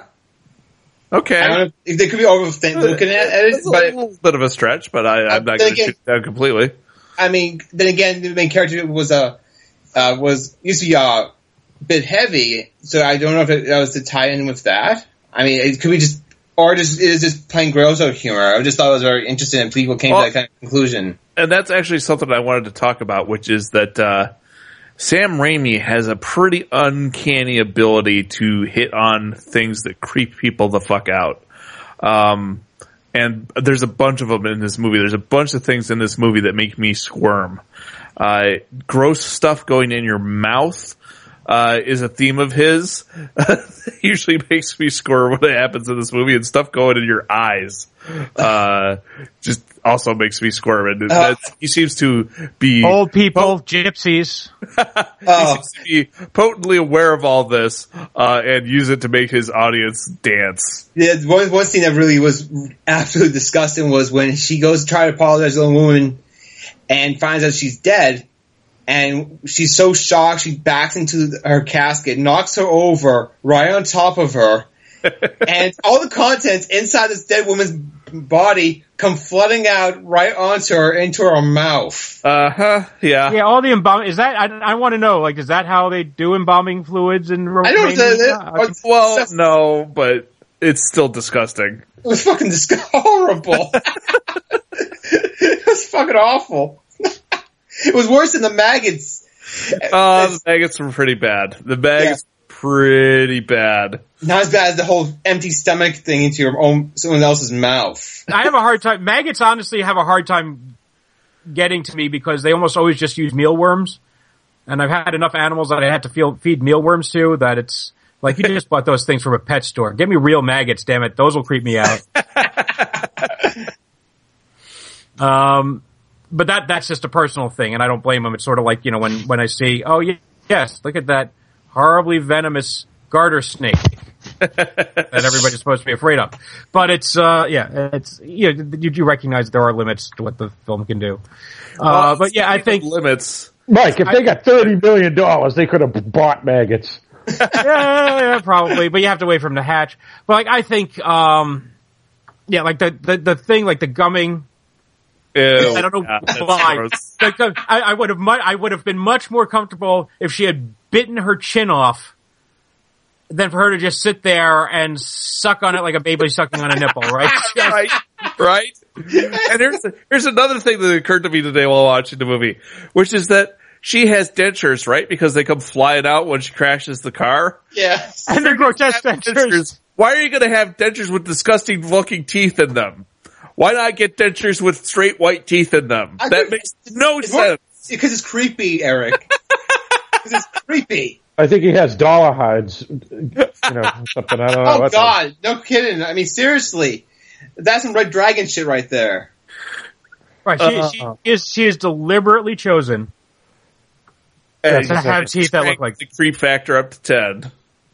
Okay, I don't know if they could be overthinking looking at it, it's but a little bit of a stretch, but I, I'm not going to shoot down completely. I mean, then again, the main character was a uh, was used to be a bit heavy, so I don't know if it, that was to tie in with that. I mean, it could be just. Or just it is just plain gross out humor. I just thought it was very interesting, and people came well, to that kind of conclusion. And that's actually something I wanted to talk about, which is that uh, Sam Raimi has a pretty uncanny ability to hit on things that creep people the fuck out. Um, and there's a bunch of them in this movie. There's a bunch of things in this movie that make me squirm. Uh, gross stuff going in your mouth. Uh, is a theme of his. Usually makes me squirm when it happens in this movie, and stuff going in your eyes, uh, just also makes me squirm. And Uh, that's, he seems to be old people, gypsies. he seems to be potently aware of all this, uh, and use it to make his audience dance. Yeah, one, one scene that really was absolutely disgusting was when she goes to try to apologize to the woman and finds out she's dead. And she's so shocked, she backs into her casket, knocks her over, right on top of her, and all the contents inside this dead woman's body come flooding out right onto her, into her mouth. Uh-huh, yeah. Yeah, all the embalming, is that, I, I want to know, like, is that how they do embalming fluids in Romania? I don't know. That, well, that's, no, but it's still disgusting. It was fucking dis- horrible. It was fucking awful. It was worse than the maggots. Uh, the maggots were pretty bad. The maggots yeah. pretty bad. Not as bad as the whole empty stomach thing into your own someone else's mouth. I have a hard time. Maggots honestly have a hard time getting to me because they almost always just use mealworms, and I've had enough animals that I had to feel, feed mealworms to that it's like you just bought those things from a pet store. Give me real maggots, damn it! Those will creep me out. um. But that that's just a personal thing, and I don't blame them. It's sort of like, you know, when, when I see, oh, yes, look at that horribly venomous garter snake that everybody's supposed to be afraid of. But it's, uh, yeah, it's, you know, you do recognize there are limits to what the film can do. Uh, well, but yeah, I think... Limits. Mike, if I, they got thirty million dollars, they could have bought maggots. yeah, yeah, probably, but you have to wait for them to hatch. But like, I think, um, yeah, like the, the, the thing, like the gumming, Ew, I don't know yeah, why. Like, I, I would have, mu- I would have been much more comfortable if she had bitten her chin off than for her to just sit there and suck on it like a baby sucking on a nipple, right? right, right. And here's here's another thing that occurred to me today while watching the movie, which is that she has dentures, right? Because they come flying out when she crashes the car. Yeah, and they're grotesque dentures. dentures. Why are you going to have dentures with disgusting looking teeth in them? Why not get dentures with straight white teeth in them? I that makes no it's sense. Because it's creepy, Eric. Because it's creepy. I think he has dollar hides, you know, something. I don't know. Oh, God. No kidding. I mean, seriously. That's some Red Dragon shit right there. Right. She, uh, she, is, she is deliberately chosen to have teeth that look like... The creep factor up to ten.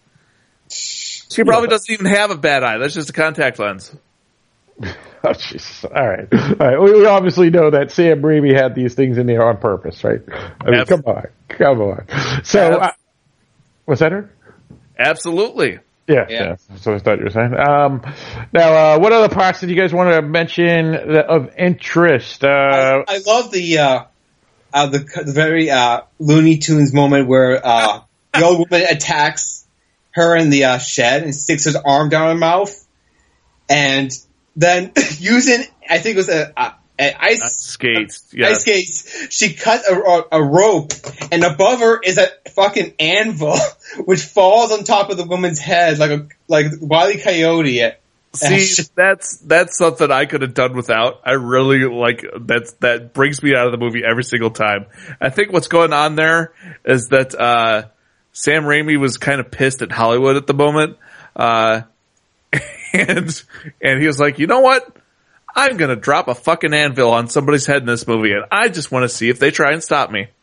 She probably yeah. doesn't even have a bad eye. That's just a contact lens. Oh, Jesus. All right. All right. We, we obviously know that Sam Raimi had these things in there on purpose, right? I mean, Absolutely. come on. Come on. So, uh, was that her? Absolutely. Yeah, yeah. yeah. That's what I thought you were saying. Um, now, uh, what other parts did you guys want to mention that, of interest? Uh, I, I love the, uh, uh, the, the very, uh, Looney Tunes moment where, uh, the old woman attacks her in the, uh, shed and sticks his arm down her mouth. And then using, I think it was a, a, a ice, ice skates, yeah. ice skates, she cut a, a, a rope, and above her is a fucking anvil, which falls on top of the woman's head like a like Wile E. Coyote. See, that's that's something I could have done without. I really like that's that brings me out of the movie every single time. I think what's going on there is that uh Sam Raimi was kind of pissed at Hollywood at the moment. Uh, and, and he was like, you know what? I'm gonna drop a fucking anvil on somebody's head in this movie, and I just want to see if they try and stop me.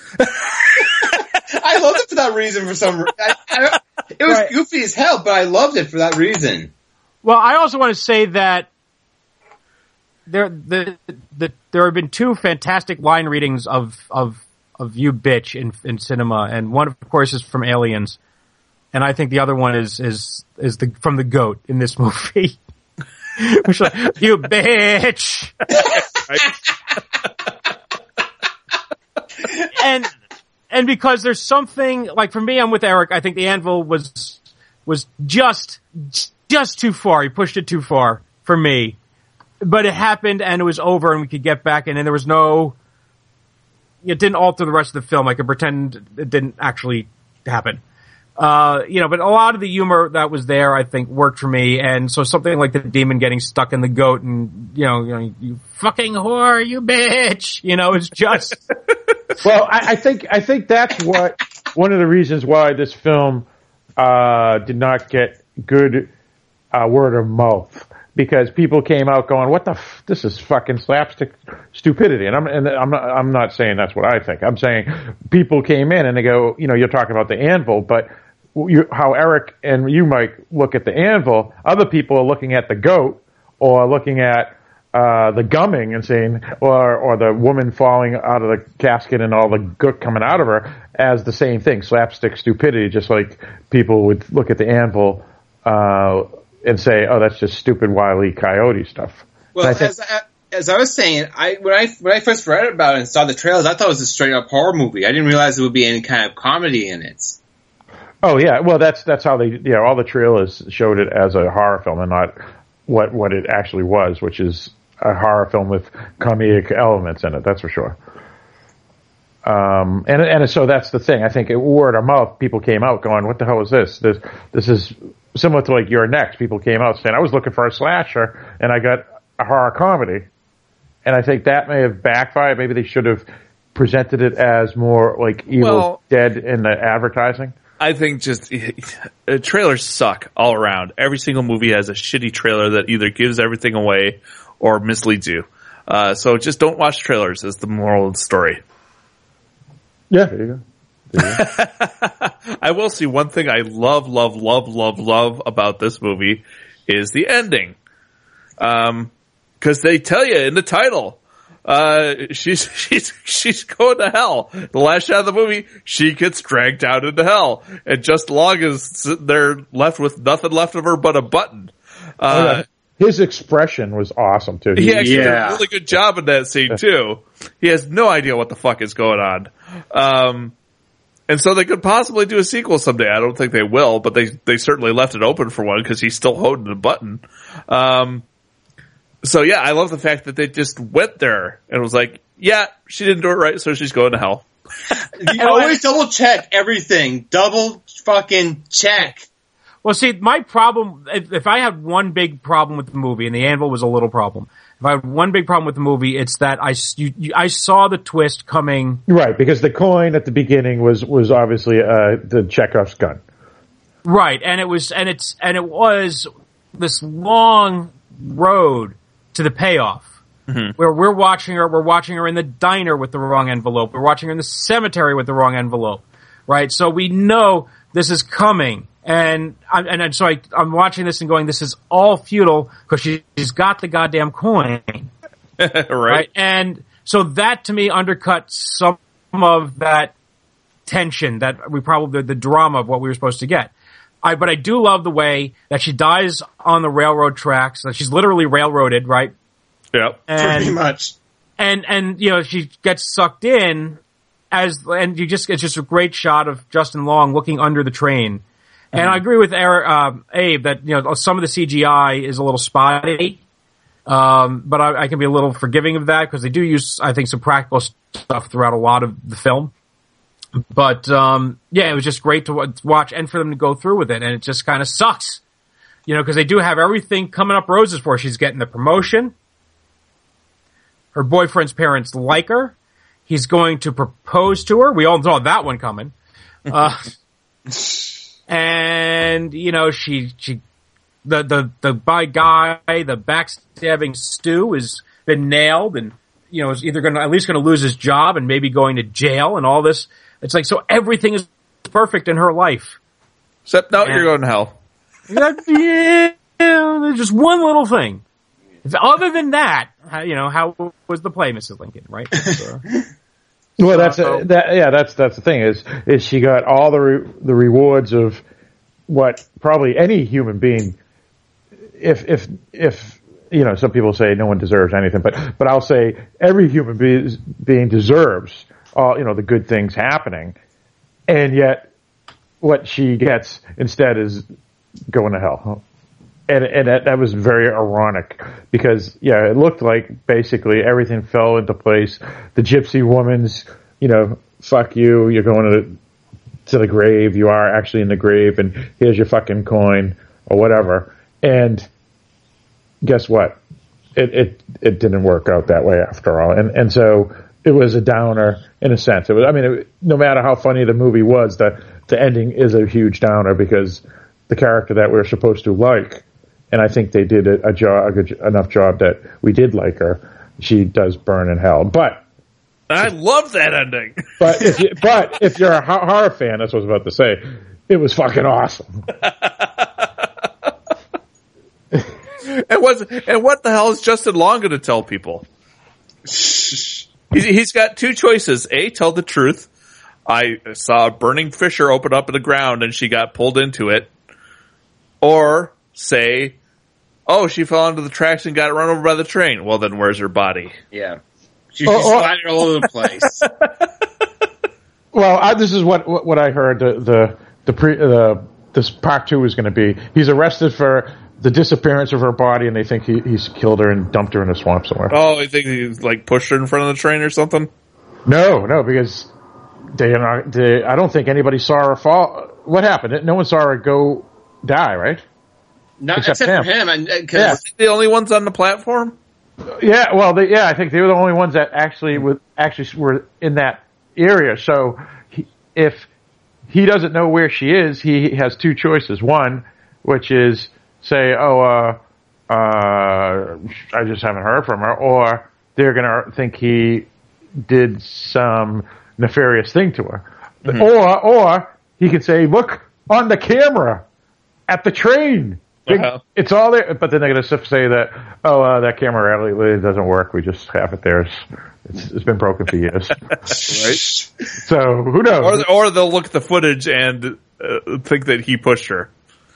I loved it for that reason. For some, I, I, it was right. goofy as hell, but I loved it for that reason. Well, I also want to say that there, the, the, there have been two fantastic line readings of of of "you bitch" in in cinema, and one, of course, is from Aliens, and I think the other one is is is the from the goat in this movie. Which like, you bitch. and and because there's something like for me, I'm with Eric. I think the anvil was was just just too far. He pushed it too far for me. But it happened and it was over and we could get back in and there was no it didn't alter the rest of the film. I could pretend it didn't actually happen. Uh, you know, but a lot of the humor that was there, I think, worked for me. And so something like the demon getting stuck in the goat and, you know, you, know, you fucking whore, you bitch, you know, it's just. Well, I, I think, I think that's what, one of the reasons why this film, uh, did not get good, uh, word of mouth. Because people came out going, what the f- this is fucking slapstick stupidity. And I'm, and I'm not, I'm not saying that's what I think. I'm saying people came in and they go, you know, you're talking about the anvil, but you, how Eric and you might look at the anvil, other people are looking at the goat or looking at, uh, the gumming and saying, or, or the woman falling out of the casket and all the gook coming out of her as the same thing, slapstick stupidity, just like people would look at the anvil, uh, and say, "Oh, that's just stupid Wile E. Coyote stuff." Well, think, as I, as I was saying, I when I when I first read about it and saw the trailers, I thought it was a straight up horror movie. I didn't realize there would be any kind of comedy in it. Oh yeah, well that's that's how they, you know, all the trailers showed it as a horror film and not what what it actually was, which is a horror film with comedic elements in it. That's for sure. Um, and and so that's the thing. I think it, word of mouth, people came out going, "What the hell is this? This this is." Similar to like You're Next, people came out saying, I was looking for a slasher, and I got a horror comedy. And I think that may have backfired. Maybe they should have presented it as more like Evil well, Dead in the advertising. I think just uh, trailers suck all around. Every single movie has a shitty trailer that either gives everything away or misleads you. Uh, so just don't watch trailers is the moral of the story. Yeah, there you go. I will see one thing I love, love, love, love, love about this movie is the ending. Um, cause they tell you in the title, uh, she's, she's, she's going to hell. The last shot of the movie, she gets dragged down into hell. And just long as they're left with nothing left of her but a button. Uh, oh, yeah. His expression was awesome too. He, he actually yeah. did a really good job in that scene too. He has no idea what the fuck is going on. Um, And so they could possibly do a sequel someday. I don't think they will, but they, they certainly left it open for one because he's still holding the button. Um, so yeah, I love the fact that they just went there and was like, yeah, she didn't do it right, so she's going to hell. You always double check everything. Double fucking check. Well, see, my problem, if, if I had one big problem with the movie, and the anvil was a little problem, if I had one big problem with the movie, it's that I, you, you, I saw the twist coming. Right, because the coin at the beginning was, was obviously, uh, the Chekhov's gun. Right, and it was, and it's, and it was this long road to the payoff. Mm-hmm. Where we're watching her, we're watching her in the diner with the wrong envelope. We're watching her in the cemetery with the wrong envelope. Right, so we know this is coming. And, and, and so I, I'm watching this and going, this is all futile because she, she's got the goddamn coin. right. right. And so that to me undercuts some of that tension that we probably, the, the drama of what we were supposed to get. I, but I do love the way that she dies on the railroad tracks. That she's literally railroaded, right? Yep. And, pretty much. And, and, you know, she gets sucked in as, and you just, it's just a great shot of Justin Long looking under the train. And I agree with Eric, uh, Abe that, you know, some of the C G I is a little spotty. Um, but I, I can be a little forgiving of that because they do use, I think, some practical stuff throughout a lot of the film. But, um, yeah, it was just great to watch and for them to go through with it. And it just kind of sucks, you know, because they do have everything coming up roses for her. She's getting the promotion. Her boyfriend's parents like her. He's going to propose to her. We all saw that one coming. Uh, And, you know, she, she, the, the, the by guy, the backstabbing Stu has been nailed and, you know, is either going to, at least going to lose his job and maybe going to jail and all this. It's like, so everything is perfect in her life. Except now and, you're going to hell. Yeah, there's just one little thing. Other than that, you know, how was the play, Missus Lincoln, right? So, well, that's uh, a, that. Yeah, that's that's the thing is is she got all the re, the rewards of what probably any human being, if if if you know, some people say no one deserves anything, but but I'll say every human being, being deserves all, you know, the good things happening, and yet what she gets instead is going to hell. And, and that, that was very ironic because, yeah, it looked like basically everything fell into place. The gypsy woman's, you know, fuck you, you're going to, to the grave, you are actually in the grave, and here's your fucking coin, or whatever. And guess what? It, it, it didn't work out that way after all. And, and so it was a downer in a sense. It was, I mean, it, no matter how funny the movie was, the, the ending is a huge downer because the character that we're supposed to like, and I think they did a, a job, a good enough job that we did like her. She does burn in hell, but I love that ending. But if you, but if you're a horror fan, that's what I was about to say. It was fucking awesome. and what's and what the hell is Justin Long going to tell people? he's, he's got two choices: A, tell the truth. I saw a burning fissure open up in the ground, and she got pulled into it, or say, oh, she fell into the tracks and got run over by the train. Well, then where's her body? Yeah. She's just oh, sliding all over the place. Well, I, this is what, what, what I heard the, the, the pre, the, this part two is going to be. He's arrested for the disappearance of her body and they think he, he's killed her and dumped her in a swamp somewhere. Oh, you think he like pushed her in front of the train or something? No, no, because they, they, I don't think anybody saw her fall. What happened? No one saw her go die, right? Not except, except him. for him, and yeah. Was he the only ones on the platform? Yeah, well, they, yeah, I think they were the only ones that actually were actually were in that area. So, he, if he doesn't know where she is, he has two choices. One, which is say, "Oh, uh, uh, I just haven't heard from her," or they're gonna think he did some nefarious thing to her, mm-hmm. or or he can say, "Look on the camera at the train." Uh-huh. It's all there, but then they're going to say that, oh, uh, that camera really doesn't work. We just have it there. It's, it's, it's been broken for years. Right? So, who knows? Or, or they'll look at the footage and uh, think that he pushed her.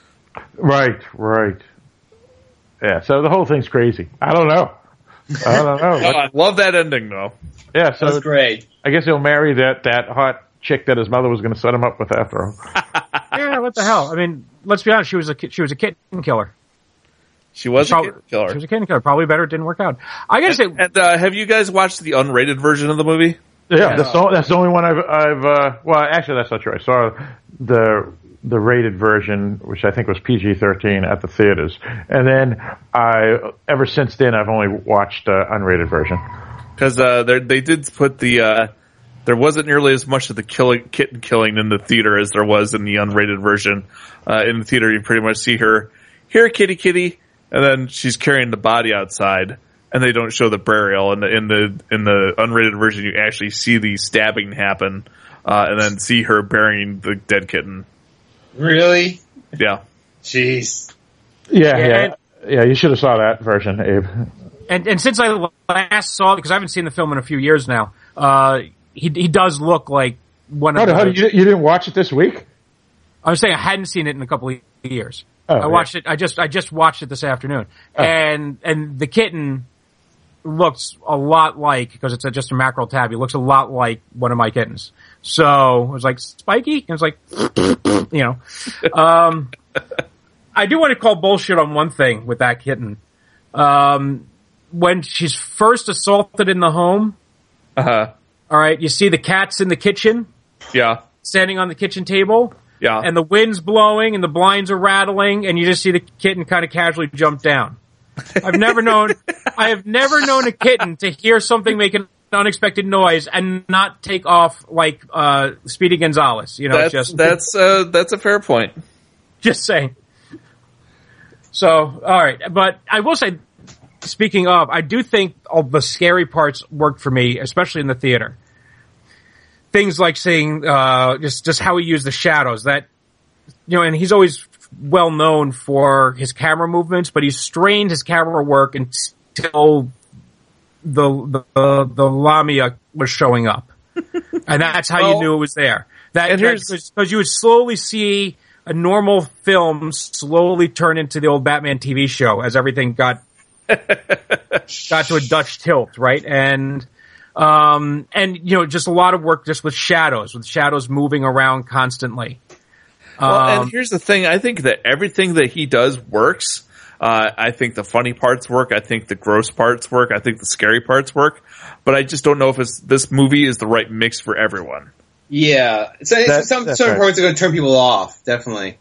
Right, right. Yeah, so the whole thing's crazy. I don't know. I don't know. Oh, I love that ending, though. Yeah, so that's great. I guess he'll marry that, that hot chick that his mother was going to set him up with after all. Yeah, what the hell? I mean, let's be honest. She was a she was a kitten killer. She was probably, a kitten killer. She was a kitten killer. Probably better. It didn't work out. I gotta and, say. And, uh, have you guys watched the unrated version of the movie? Yeah, yeah. that's the, that's the only one I've I've. Uh, well, actually, that's not true. I saw the the rated version, which I think was P G thirteen, at the theaters, and then I ever since then I've only watched the uh, unrated version because uh, they did put the. Uh, There wasn't nearly as much of the killing, kitten killing in the theater as there was in the unrated version. Uh, in the theater, you pretty much see her, here, kitty, kitty, and then she's carrying the body outside, and they don't show the burial. In the in the in the unrated version, you actually see the stabbing happen, uh, and then see her burying the dead kitten. Really? Yeah. Jeez. Yeah, yeah, yeah. yeah you should have saw that version, Abe. And and since I last saw it, because I haven't seen the film in a few years now. Uh, He he does look like one of how, the... How, you, you didn't watch it this week? I was saying I hadn't seen it in a couple of years. Oh, I watched yeah. it, I just I just watched it this afternoon. Oh. And and the kitten looks a lot like, because it's a, just a mackerel tabby, looks a lot like one of my kittens. So it was like, Spiky? And it was like, you know. Um, I do want to call bullshit on one thing with that kitten. Um, when she's first assaulted in the home... Uh-huh. All right, you see the cats in the kitchen? Yeah. Standing on the kitchen table? Yeah. And the wind's blowing and the blinds are rattling and you just see the kitten kind of casually jump down. I've never known, I have never known a kitten to hear something make a unexpected noise and not take off like uh, Speedy Gonzalez. You know, that's just that's uh, that's a fair point. Just saying. So, all right, but I will say, speaking of, I do think all the scary parts worked for me, especially in the theater. Things like seeing uh, just just how he used the shadows. That you know, and he's always well known for his camera movements, but he strained his camera work until the the the Lamia was showing up, and that's how well, you knew it was there. That because you would slowly see a normal film slowly turn into the old Batman T V show as everything got got to a Dutch tilt, right? And um and you know, just a lot of work just with shadows, with shadows moving around constantly. Well, um, and here's the thing: I think that everything that he does works. Uh, I think the funny parts work. I think the gross parts work. I think the scary parts work. But I just don't know if it's, this movie is the right mix for everyone. Yeah. So That- some that's certain right. parts are going to turn people off, definitely.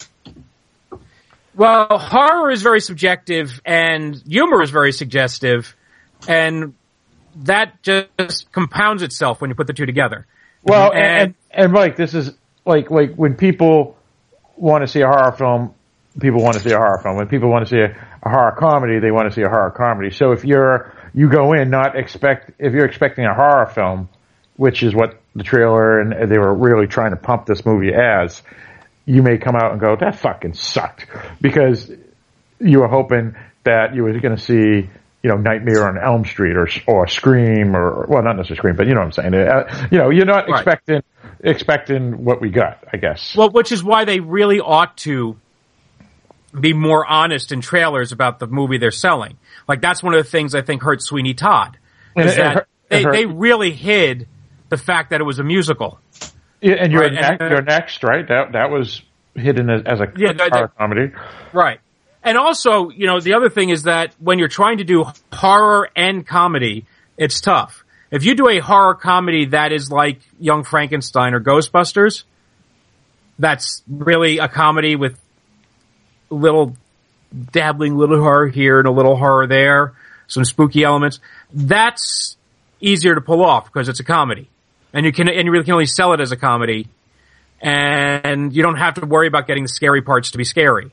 Well, horror is very subjective, and humor is very suggestive, and that just compounds itself when you put the two together. Well, and, and, and Mike, this is like like when people want to see a horror film, people want to see a horror film. When people want to see a, a horror comedy, they want to see a horror comedy. So if you're you go in not expect if you're expecting a horror film, which is what the trailer and they were really trying to pump this movie as, you may come out and go, that fucking sucked, because you were hoping that you were going to see, you know, Nightmare on Elm Street or or Scream or, well, not necessarily Scream, but you know what I'm saying. Uh, you know, you're not Right. expecting expecting what we got, I guess. Well, which is why they really ought to be more honest in trailers about the movie they're selling. Like, that's one of the things I think hurt Sweeney Todd, And is it- it that hurt- it they, hurt- they really hid the fact that it was a musical. Yeah, and you're Right, next, and- you're next, right? That that was hidden as, as a Yeah, that- horror that- comedy. Right. And also, you know, the other thing is that when you're trying to do horror and comedy, it's tough. If you do a horror comedy that is like Young Frankenstein or Ghostbusters, that's really a comedy with little dabbling little horror here and a little horror there, some spooky elements. That's easier to pull off because it's a comedy. And you can, and you really can only sell it as a comedy. And you don't have to worry about getting the scary parts to be scary.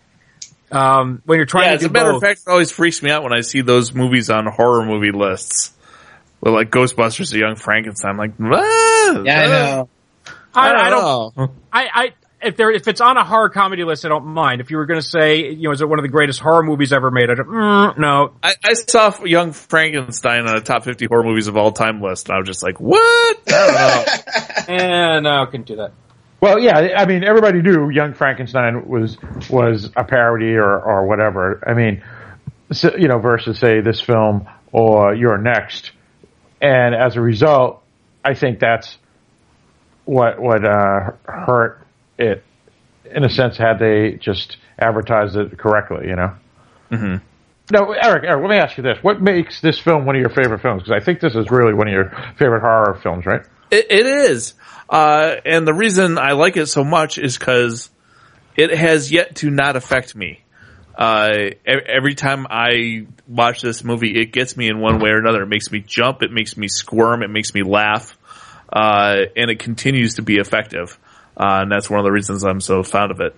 Um, when you're trying Yeah, to as do a matter both, of fact, it always freaks me out when I see those movies on horror movie lists. Well, like Ghostbusters or Young Frankenstein. I'm like, ah, Yeah, I know. I, I I don't don't. I, I if there if it's on a horror comedy list, I don't mind. If you were going to say, you know, is it one of the greatest horror movies ever made? I don't. Mm, no. I, I saw Young Frankenstein on a top fifty horror movies of all time list, and I was just like, what? I don't know. And no, I couldn't do that. Well, yeah, I mean, everybody knew Young Frankenstein was was a parody or, or whatever. I mean, so, you know, versus say this film or You're Next, and as a result, I think that's what what uh, hurt it in a sense. Had they just advertised it correctly, you know. Mm-hmm. Now, Eric, Eric, let me ask you this: what makes this film one of your favorite films? Because I think this is really one of your favorite horror films, right? It, it is. Uh, and the reason I like it so much is because it has yet to not affect me. Uh, e- every time I watch this movie, it gets me in one way or another. It makes me jump. It makes me squirm. It makes me laugh. Uh, and it continues to be effective. Uh, and that's one of the reasons I'm so fond of it.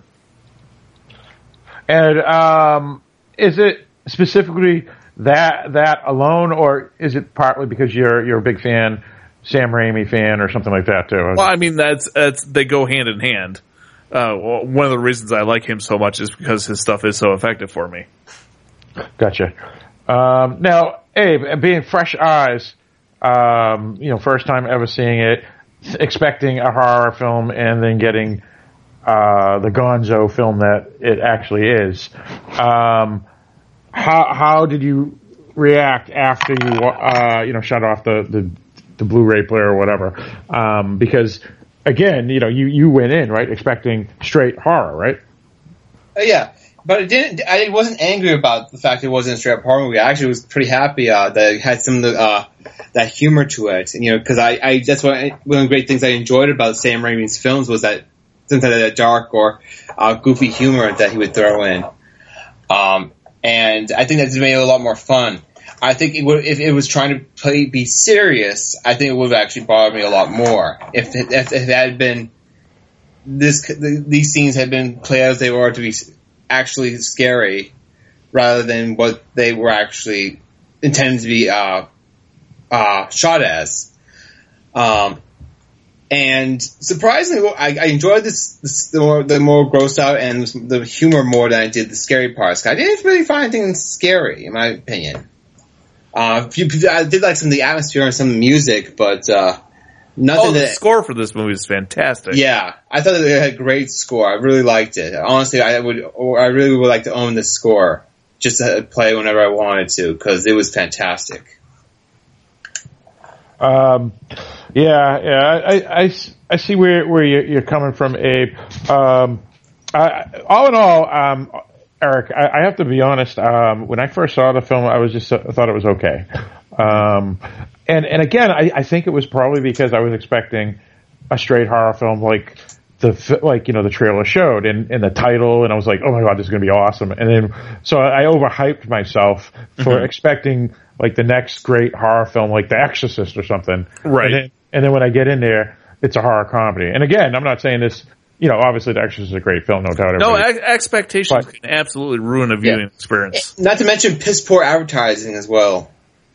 And um, is it specifically that that alone, or is it partly because you're you're a big fan, Sam Raimi fan, or something like that too? Well, I mean, that's, that's, they go hand in hand. Uh, well, one of the reasons I like him so much is because his stuff is so effective for me. Gotcha. Um, now, Abe, being fresh eyes, um, you know, first time ever seeing it, expecting a horror film, and then getting uh, the gonzo film that it actually is. Um, how how did you react after you uh, you know shut off the, the the Blu-ray player or whatever? Um, because again, you know, you, you went in right expecting straight horror, right? Uh, yeah, but it didn't. I wasn't angry about the fact it wasn't a straight up horror movie. I actually was pretty happy uh, that it had some of the uh, that humor to it. You know, because I, I that's what I, one of the great things I enjoyed about Sam Raimi's films was that sometimes that dark or uh, goofy humor that he would throw in. Um, and I think that's made it a lot more fun. I think it would, if it was trying to play, be serious, I think it would have actually bothered me a lot more. If it, if it had been this, these scenes had been played as they were to be actually scary, rather than what they were actually intended to be uh, uh, shot as. Um, and surprisingly, I, I enjoyed this, this the more the more gross out and the humor more than I did the scary parts. I didn't really find anything scary, in my opinion. Uh, I did like some of the atmosphere and some of the music, but uh, nothing. Oh, the that, score for this movie is fantastic. Yeah, I thought that it had a great score. I really liked it. Honestly, I would, or I really would like to own this score just to play whenever I wanted to, because it was fantastic. Um, yeah, yeah, I, I, I see where where you're, you're coming from, Abe. Um, I, all in all, um, Eric, I, I have to be honest. Um, when I first saw the film, I was just I thought it was okay. Um, and and again, I, I think it was probably because I was expecting a straight horror film like the like you know the trailer showed and, and the title, and I was like, oh my god, this is going to be awesome. And then so I overhyped myself for mm-hmm. expecting like the next great horror film, like The Exorcist or something. Right. And then, and then when I get in there, it's a horror comedy. And again, I'm not saying this. You know, obviously, The Exorcist is a great film, no doubt. No, ex- expectations but, can absolutely ruin a viewing yeah. experience. Not to mention piss poor advertising as well.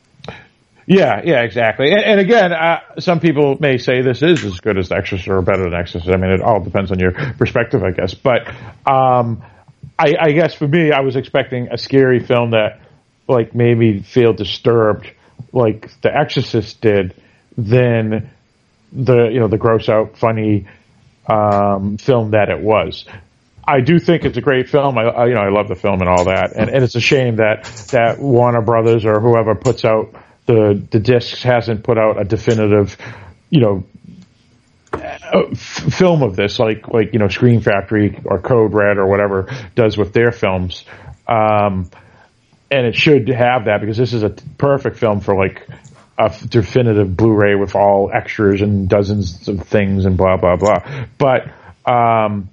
Yeah, yeah, exactly. And, and again, uh, some people may say this is as good as The Exorcist or better than Exorcist. I mean, it all depends on your perspective, I guess. But um, I, I guess for me, I was expecting a scary film that like made me feel disturbed, like The Exorcist did, than the you know the gross out funny. Um, film that it was. I do think it's a great film. I, I you know I love the film and all that, and, and it's a shame that that Warner Brothers or whoever puts out the the discs hasn't put out a definitive, you know, f- film of this, like like you know Scream Factory or Code Red or whatever does with their films. Um, and it should have that because this is a perfect film for like a definitive Blu-ray with all extras and dozens of things and blah blah blah. But um,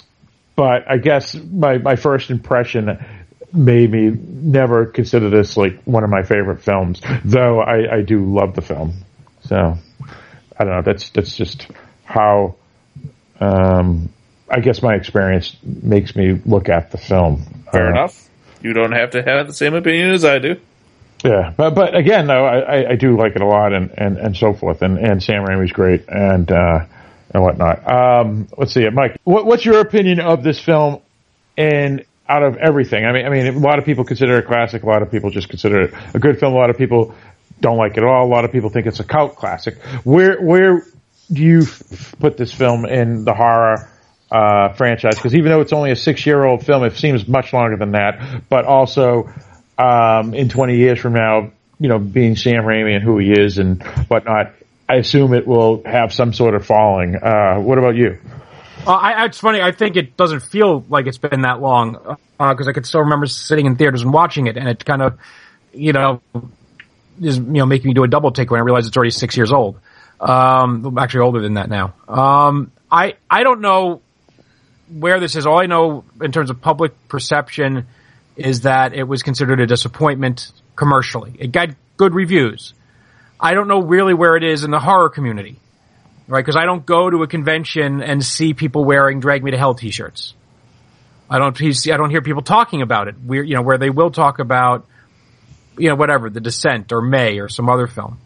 but I guess my my first impression made me never consider this like one of my favorite films, though I, I do love the film. So I don't know. That's that's just how um, I guess my experience makes me look at the film. Fair uh, enough. You don't have to have the same opinion as I do. Yeah, but but again, though, I, I do like it a lot, and, and, and so forth, and, and Sam Raimi's great, and uh, and whatnot. Um, let's see, Mike, what, what's your opinion of this film? And out of everything, I mean, I mean, a lot of people consider it a classic. A lot of people just consider it a good film. A lot of people don't like it at all. A lot of people think it's a cult classic. Where where do you f- put this film in the horror uh, franchise? Because even though it's only a six year old film, it seems much longer than that. But also. Um, in twenty years from now, you know, being Sam Raimi and who he is and whatnot, I assume it will have some sort of following. Uh, what about you? Uh, I, it's funny. I think it doesn't feel like it's been that long because uh, I could still remember sitting in theaters and watching it, and it kind of, you know, is you know making me do a double take when I realize it's already six years old. Um, actually, older than that now. Um, I I don't know where this is. All I know in terms of public perception is that it was considered a disappointment commercially. It got good reviews. I don't know really where it is in the horror community, right? Because I don't go to a convention and see people wearing "Drag Me to Hell" T-shirts. I don't see. I don't hear people talking about it. We're, you know, where they will talk about, you know, whatever, The Descent or May or some other film.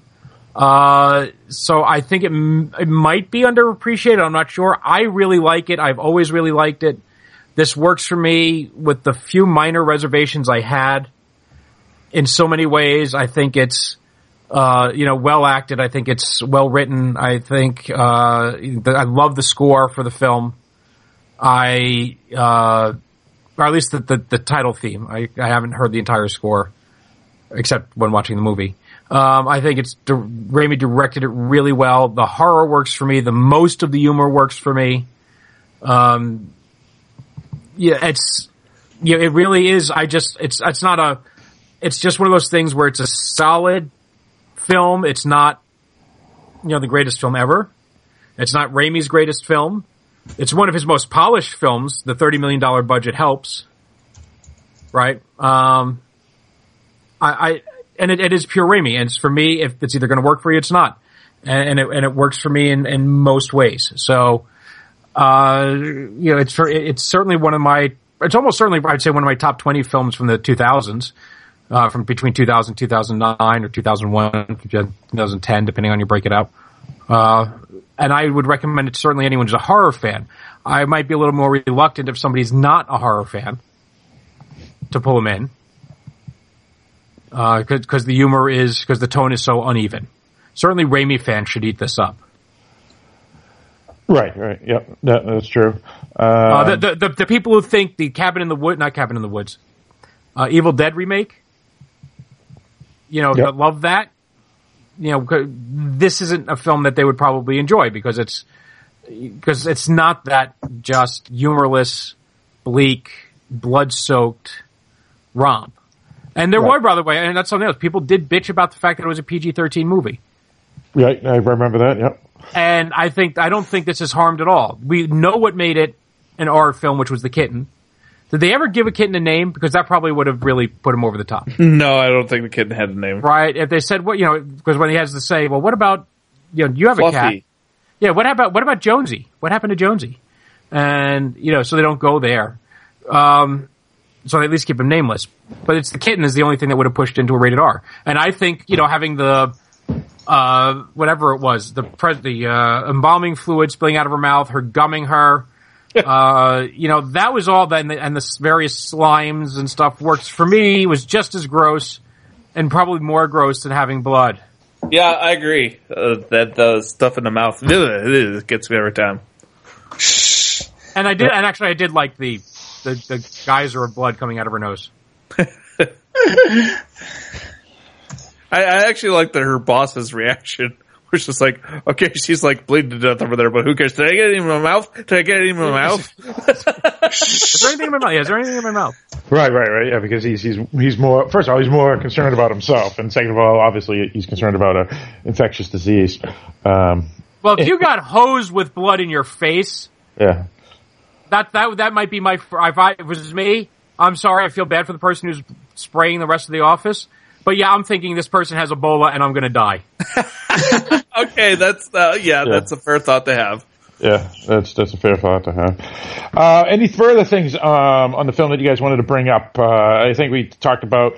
Uh, so I think it, m- it might be underappreciated. I'm not sure. I really like it. I've always really liked it. This works for me with the few minor reservations I had. In so many ways, I think it's, uh, you know, well acted. I think it's well written. I think, uh, I love the score for the film. I, uh, or at least the, the, the title theme. I, I haven't heard the entire score, except when watching the movie. Um, I think it's, Raimi directed it really well. The horror works for me. The most of the humor works for me. Um, Yeah, it's, yeah, it really is. I just, it's, it's not a, it's just one of those things where it's a solid film. It's not, you know, the greatest film ever. It's not Raimi's greatest film. It's one of his most polished films. The thirty million dollars budget helps. Right? Um, I, I, and it, it is pure Raimi. And it's, for me, if it's either going to work for you, it's not. And, and it, and it works for me in, in most ways. So, uh, you know, it's for, it's certainly one of my, it's almost certainly, I'd say one of my top twenty films from the two thousands, uh, from between two thousand, two thousand nine or two thousand one, two thousand ten, depending on you break it out. Uh, and I would recommend it to certainly anyone who's a horror fan. I might be a little more reluctant if somebody's not a horror fan to pull them in. Uh, cause, cause the humor is, cause the tone is so uneven. Certainly Raimi fans should eat this up. Right, right, yep, that, that's true. Uh, uh, the, the, the, the people who think the Cabin in the Woods, not Cabin in the Woods, uh, Evil Dead remake, you know, yep. love that, you know, this isn't a film that they would probably enjoy because it's, because it's not that just humorless, bleak, blood-soaked romp. And there right. were, by the way, and that's something else, people did bitch about the fact that it was a P G thirteen movie. Right, I remember that, yep. And I think, I don't think this is harmed at all. We know what made it an R film, which was the kitten. Did they ever give a kitten a name? Because that probably would have really put him over the top. No, I don't think the kitten had a name. Right? If they said, what, you know, because when he has to say, well, what about, you know, you have Fluffy. a cat. Yeah, what about, what about Jonesy? What happened to Jonesy? And, you know, so they don't go there. Um, so they at least keep him nameless. But it's the kitten is the only thing that would have pushed into a rated R. And I think, you know, having the, uh, whatever it was, the pres- the, uh, embalming fluid spilling out of her mouth, her gumming her, uh, you know, that was all that, and the, and the various slimes and stuff works for me, was just as gross, and probably more gross than having blood. Yeah, I agree. Uh, that the stuff in the mouth, it gets me every time. And I did, and actually I did like the, the, the geyser of blood coming out of her nose. I, I actually like the, her boss's reaction, which is just like, okay, she's like bleeding to death over there, but who cares? Did I get it in my mouth? Did I get it in my mouth? Is there anything in my mouth? Yeah, is there anything in my mouth? Right, right, right. Yeah, because he's he's he's more. First of all, he's more concerned about himself, and second of all, obviously, he's concerned about a infectious disease. Um, well, if you got hosed with blood in your face, yeah, that that that might be my. If, I, if it was me, I'm sorry. I feel bad for the person who's spraying the rest of the office. But yeah, I'm thinking this person has Ebola and I'm going to die. Okay, that's uh, yeah, yeah, that's a fair thought to have. Yeah, that's that's a fair thought to have. Uh, any further things um, on the film that you guys wanted to bring up? Uh, I think we talked about,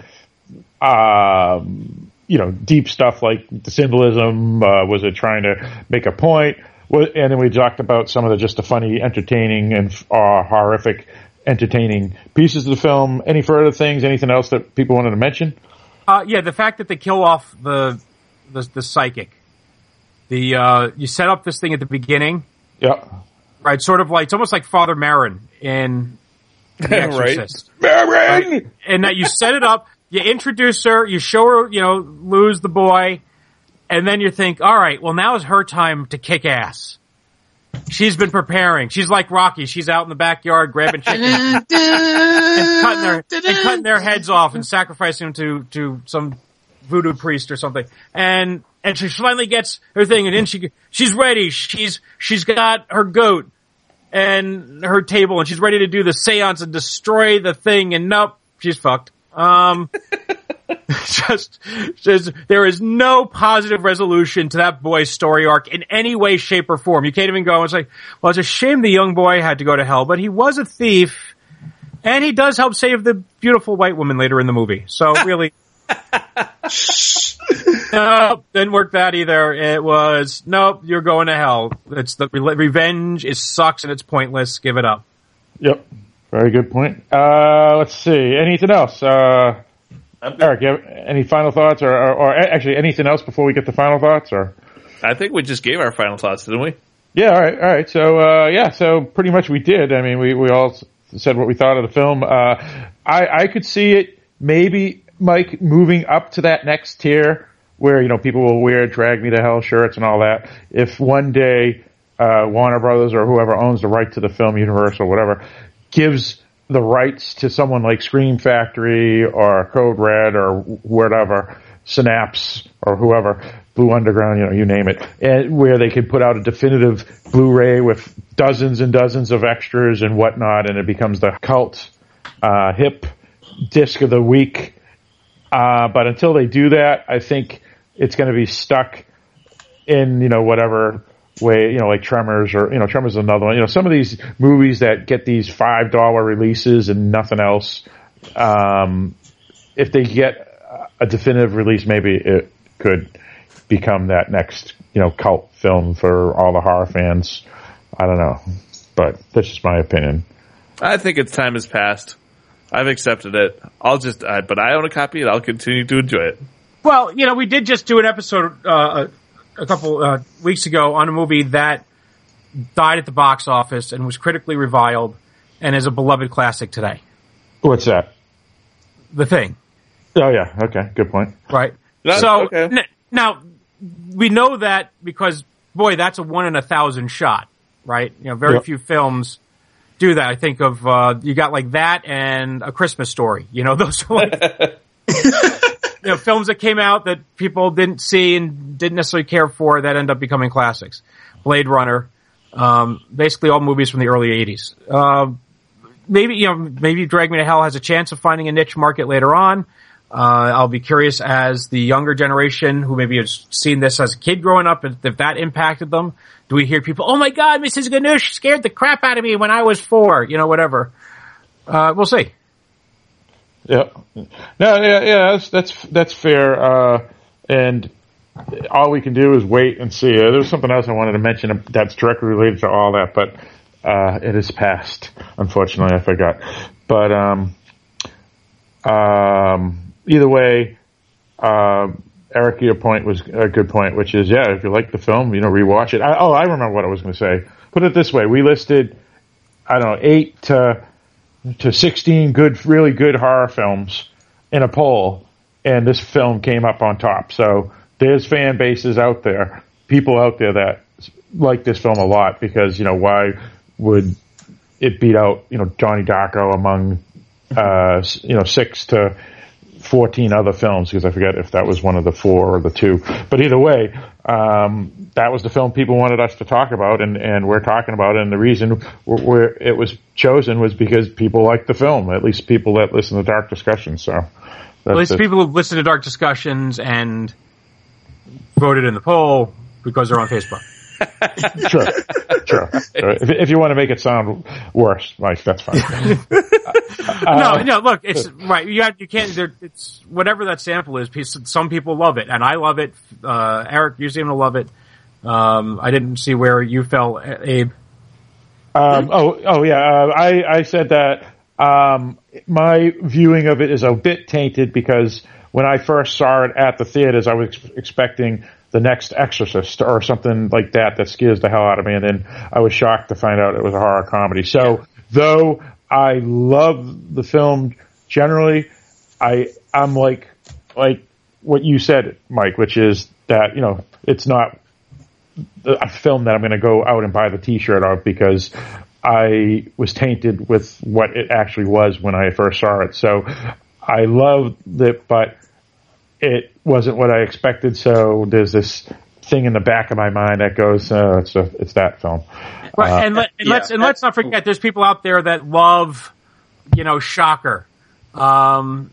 um, you know, deep stuff like the symbolism. Uh, was it trying to make a point? And then we talked about some of the just the funny, entertaining, and uh, horrific, entertaining pieces of the film. Any further things? Anything else that people wanted to mention? Uh, yeah, the fact that they kill off the the, the psychic. The uh, you set up this thing at the beginning. Yeah. Right, sort of like, it's almost like Father Marin in The Exorcist. Marin! Right? And that you set it up, you introduce her, you show her, you know, lose the boy, and then you think, all right, well now is her time to kick ass. She's been preparing. She's like Rocky. She's out in the backyard grabbing chickens and cutting their and cutting their heads off and sacrificing them to to some voodoo priest or something. And and she finally gets her thing, and then she she's ready. She's she's got her goat and her table, and she's ready to do the seance and destroy the thing. And nope, she's fucked. Um, just, just, there is no positive resolution to that boy's story arc in any way, shape, or form. You can't even go and say, well, it's a shame the young boy had to go to hell, but he was a thief, and he does help save the beautiful white woman later in the movie. So really, nope, didn't work that either. It was, nope, you're going to hell. It's the re- revenge is sucks and it's pointless. Give it up. Yep. Very good point. Uh, let's see. Anything else? Uh, Eric, you have any final thoughts, or, or, or actually anything else before we get to final thoughts? Or I think we just gave our final thoughts, didn't we? Yeah. All right. All right. So uh, yeah. So pretty much we did. I mean, we, we all said what we thought of the film. Uh, I I could see it maybe, Mike, moving up to that next tier where, you know, people will wear Drag Me to Hell shirts and all that. If one day uh, Warner Brothers or whoever owns the right to the film, Universal, whatever, gives the rights to someone like Scream Factory or Code Red or whatever, Synapse or whoever, Blue Underground, you know, you name it, and where they could put out a definitive Blu-ray with dozens and dozens of extras and whatnot, and it becomes the cult, uh, hip disc of the week. Uh, but until they do that, I think it's going to be stuck in, you know, whatever way, you know, like Tremors or, you know, Tremors is another one. You know, some of these movies that get these five dollar releases and nothing else, um, if they get a definitive release, maybe it could become that next, you know, cult film for all the horror fans. I don't know, but that's just my opinion. I think its time has passed. I've accepted it. I'll just, uh, but I own a copy and I'll continue to enjoy it. Well, you know, we did just do an episode uh, a, a couple uh, weeks ago on a movie that died at the box office and was critically reviled and is a beloved classic today. What's that? The Thing. Oh, yeah. Okay. Good point. Right. That, so, okay. n- now, we know that because, boy, that's a one in a thousand shot, right? You know, very yep. few films do that. I think of, uh, you got like that and A Christmas Story. You know, those are like, you know, films that came out that people didn't see and didn't necessarily care for that end up becoming classics. Blade Runner, um, basically all movies from the early eighties. Uh, maybe, you know, maybe Drag Me to Hell has a chance of finding a niche market later on. Uh, I'll be curious as the younger generation who maybe has seen this as a kid growing up, if, if that impacted them. Do we hear people, oh my God, Missus Ganush scared the crap out of me when I was four, you know, whatever. Uh, we'll see. Yeah. No, yeah, yeah, that's, that's, that's fair. Uh, and all we can do is wait and see. Uh, there was something else I wanted to mention that's directly related to all that, but, uh, it is past. Unfortunately, I forgot. But, um, um, either way, uh, Eric, your point was a good point, which is, yeah, if you like the film, you know, rewatch it. I, oh, I remember what I was going to say. Put it this way. We listed, I don't know, eight to, to sixteen good, really good horror films in a poll, and this film came up on top. So there's fan bases out there, people out there that like this film a lot because, you know, why would it beat out, you know, Johnny Darko among, uh, you know, six to fourteen other films, because I forget if that was one of the four or the two. But either way, um, that was the film people wanted us to talk about, and, and we're talking about it. And the reason we're, we're, it was chosen was because people liked the film, at least people that listen to Dark Discussions. So, at least people who listen to Dark Discussions and voted in the poll because they're on Facebook. Sure, sure. If, if you want to make it sound worse, Mike, that's fine. uh, no, no. Look, it's right. You have, you can't. There, it's whatever that sample is. Some people love it, and I love it. Uh, Eric, you seem to love it. Um, I didn't see where you fell, Abe. Um, oh, oh yeah. Uh, I I said that um, my viewing of it is a bit tainted because when I first saw it at the theaters, I was ex- expecting the next Exorcist or something like that that scares the hell out of me, and then I was shocked to find out it was a horror comedy. So, though I love the film generally, I I'm like like what you said, Mike, which is that, you know, it's not a film that I'm going to go out and buy the T-shirt of because I was tainted with what it actually was when I first saw it. So I loved it, but it wasn't what I expected, so there's this thing in the back of my mind that goes, uh, it's a, it's that film. Right, uh, and, let, and yeah. let's and let's not forget, there's people out there that love, you know, Shocker. Um,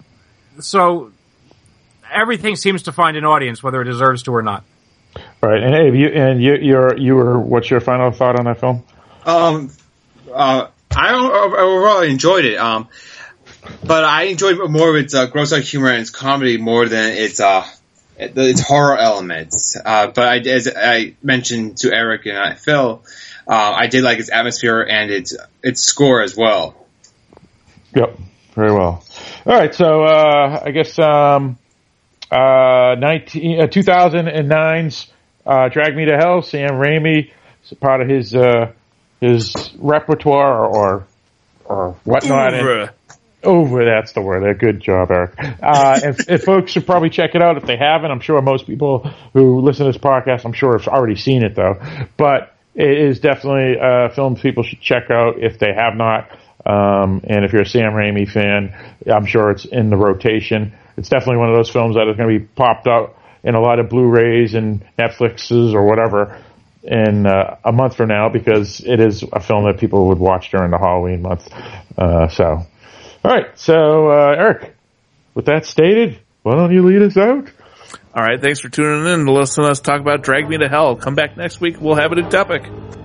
so everything seems to find an audience, whether it deserves to or not. Right, and Abe, you and you, you're you were. What's your final thought on that film? Um, uh, I overall enjoyed it. Um. But I enjoyed more of its uh, gross out humor and its comedy more than its uh its horror elements. Uh, but I, as I mentioned to Eric and uh, Phil, uh, I did like its atmosphere and its its score as well. Yep, very well. All right, so uh, I guess um, uh, nineteen, uh, two thousand nine's uh, Drag Me to Hell, Sam Raimi, is part of his uh, his repertoire or or whatnot. And, Over, that's the word. Good job, Eric. Uh, and, and folks should probably check it out if they haven't. I'm sure most people who listen to this podcast, I'm sure have already seen it, though. But it is definitely a film people should check out if they have not. Um, and if you're a Sam Raimi fan, I'm sure it's in the rotation. It's definitely one of those films that is going to be popped up in a lot of Blu-rays and Netflixes or whatever in uh, a month from now, because it is a film that people would watch during the Halloween month. Uh, so... All right, so uh, Eric, with that stated, why don't you lead us out? All right, thanks for tuning in to listen to us talk about Drag Me to Hell. Come back next week. We'll have a new topic.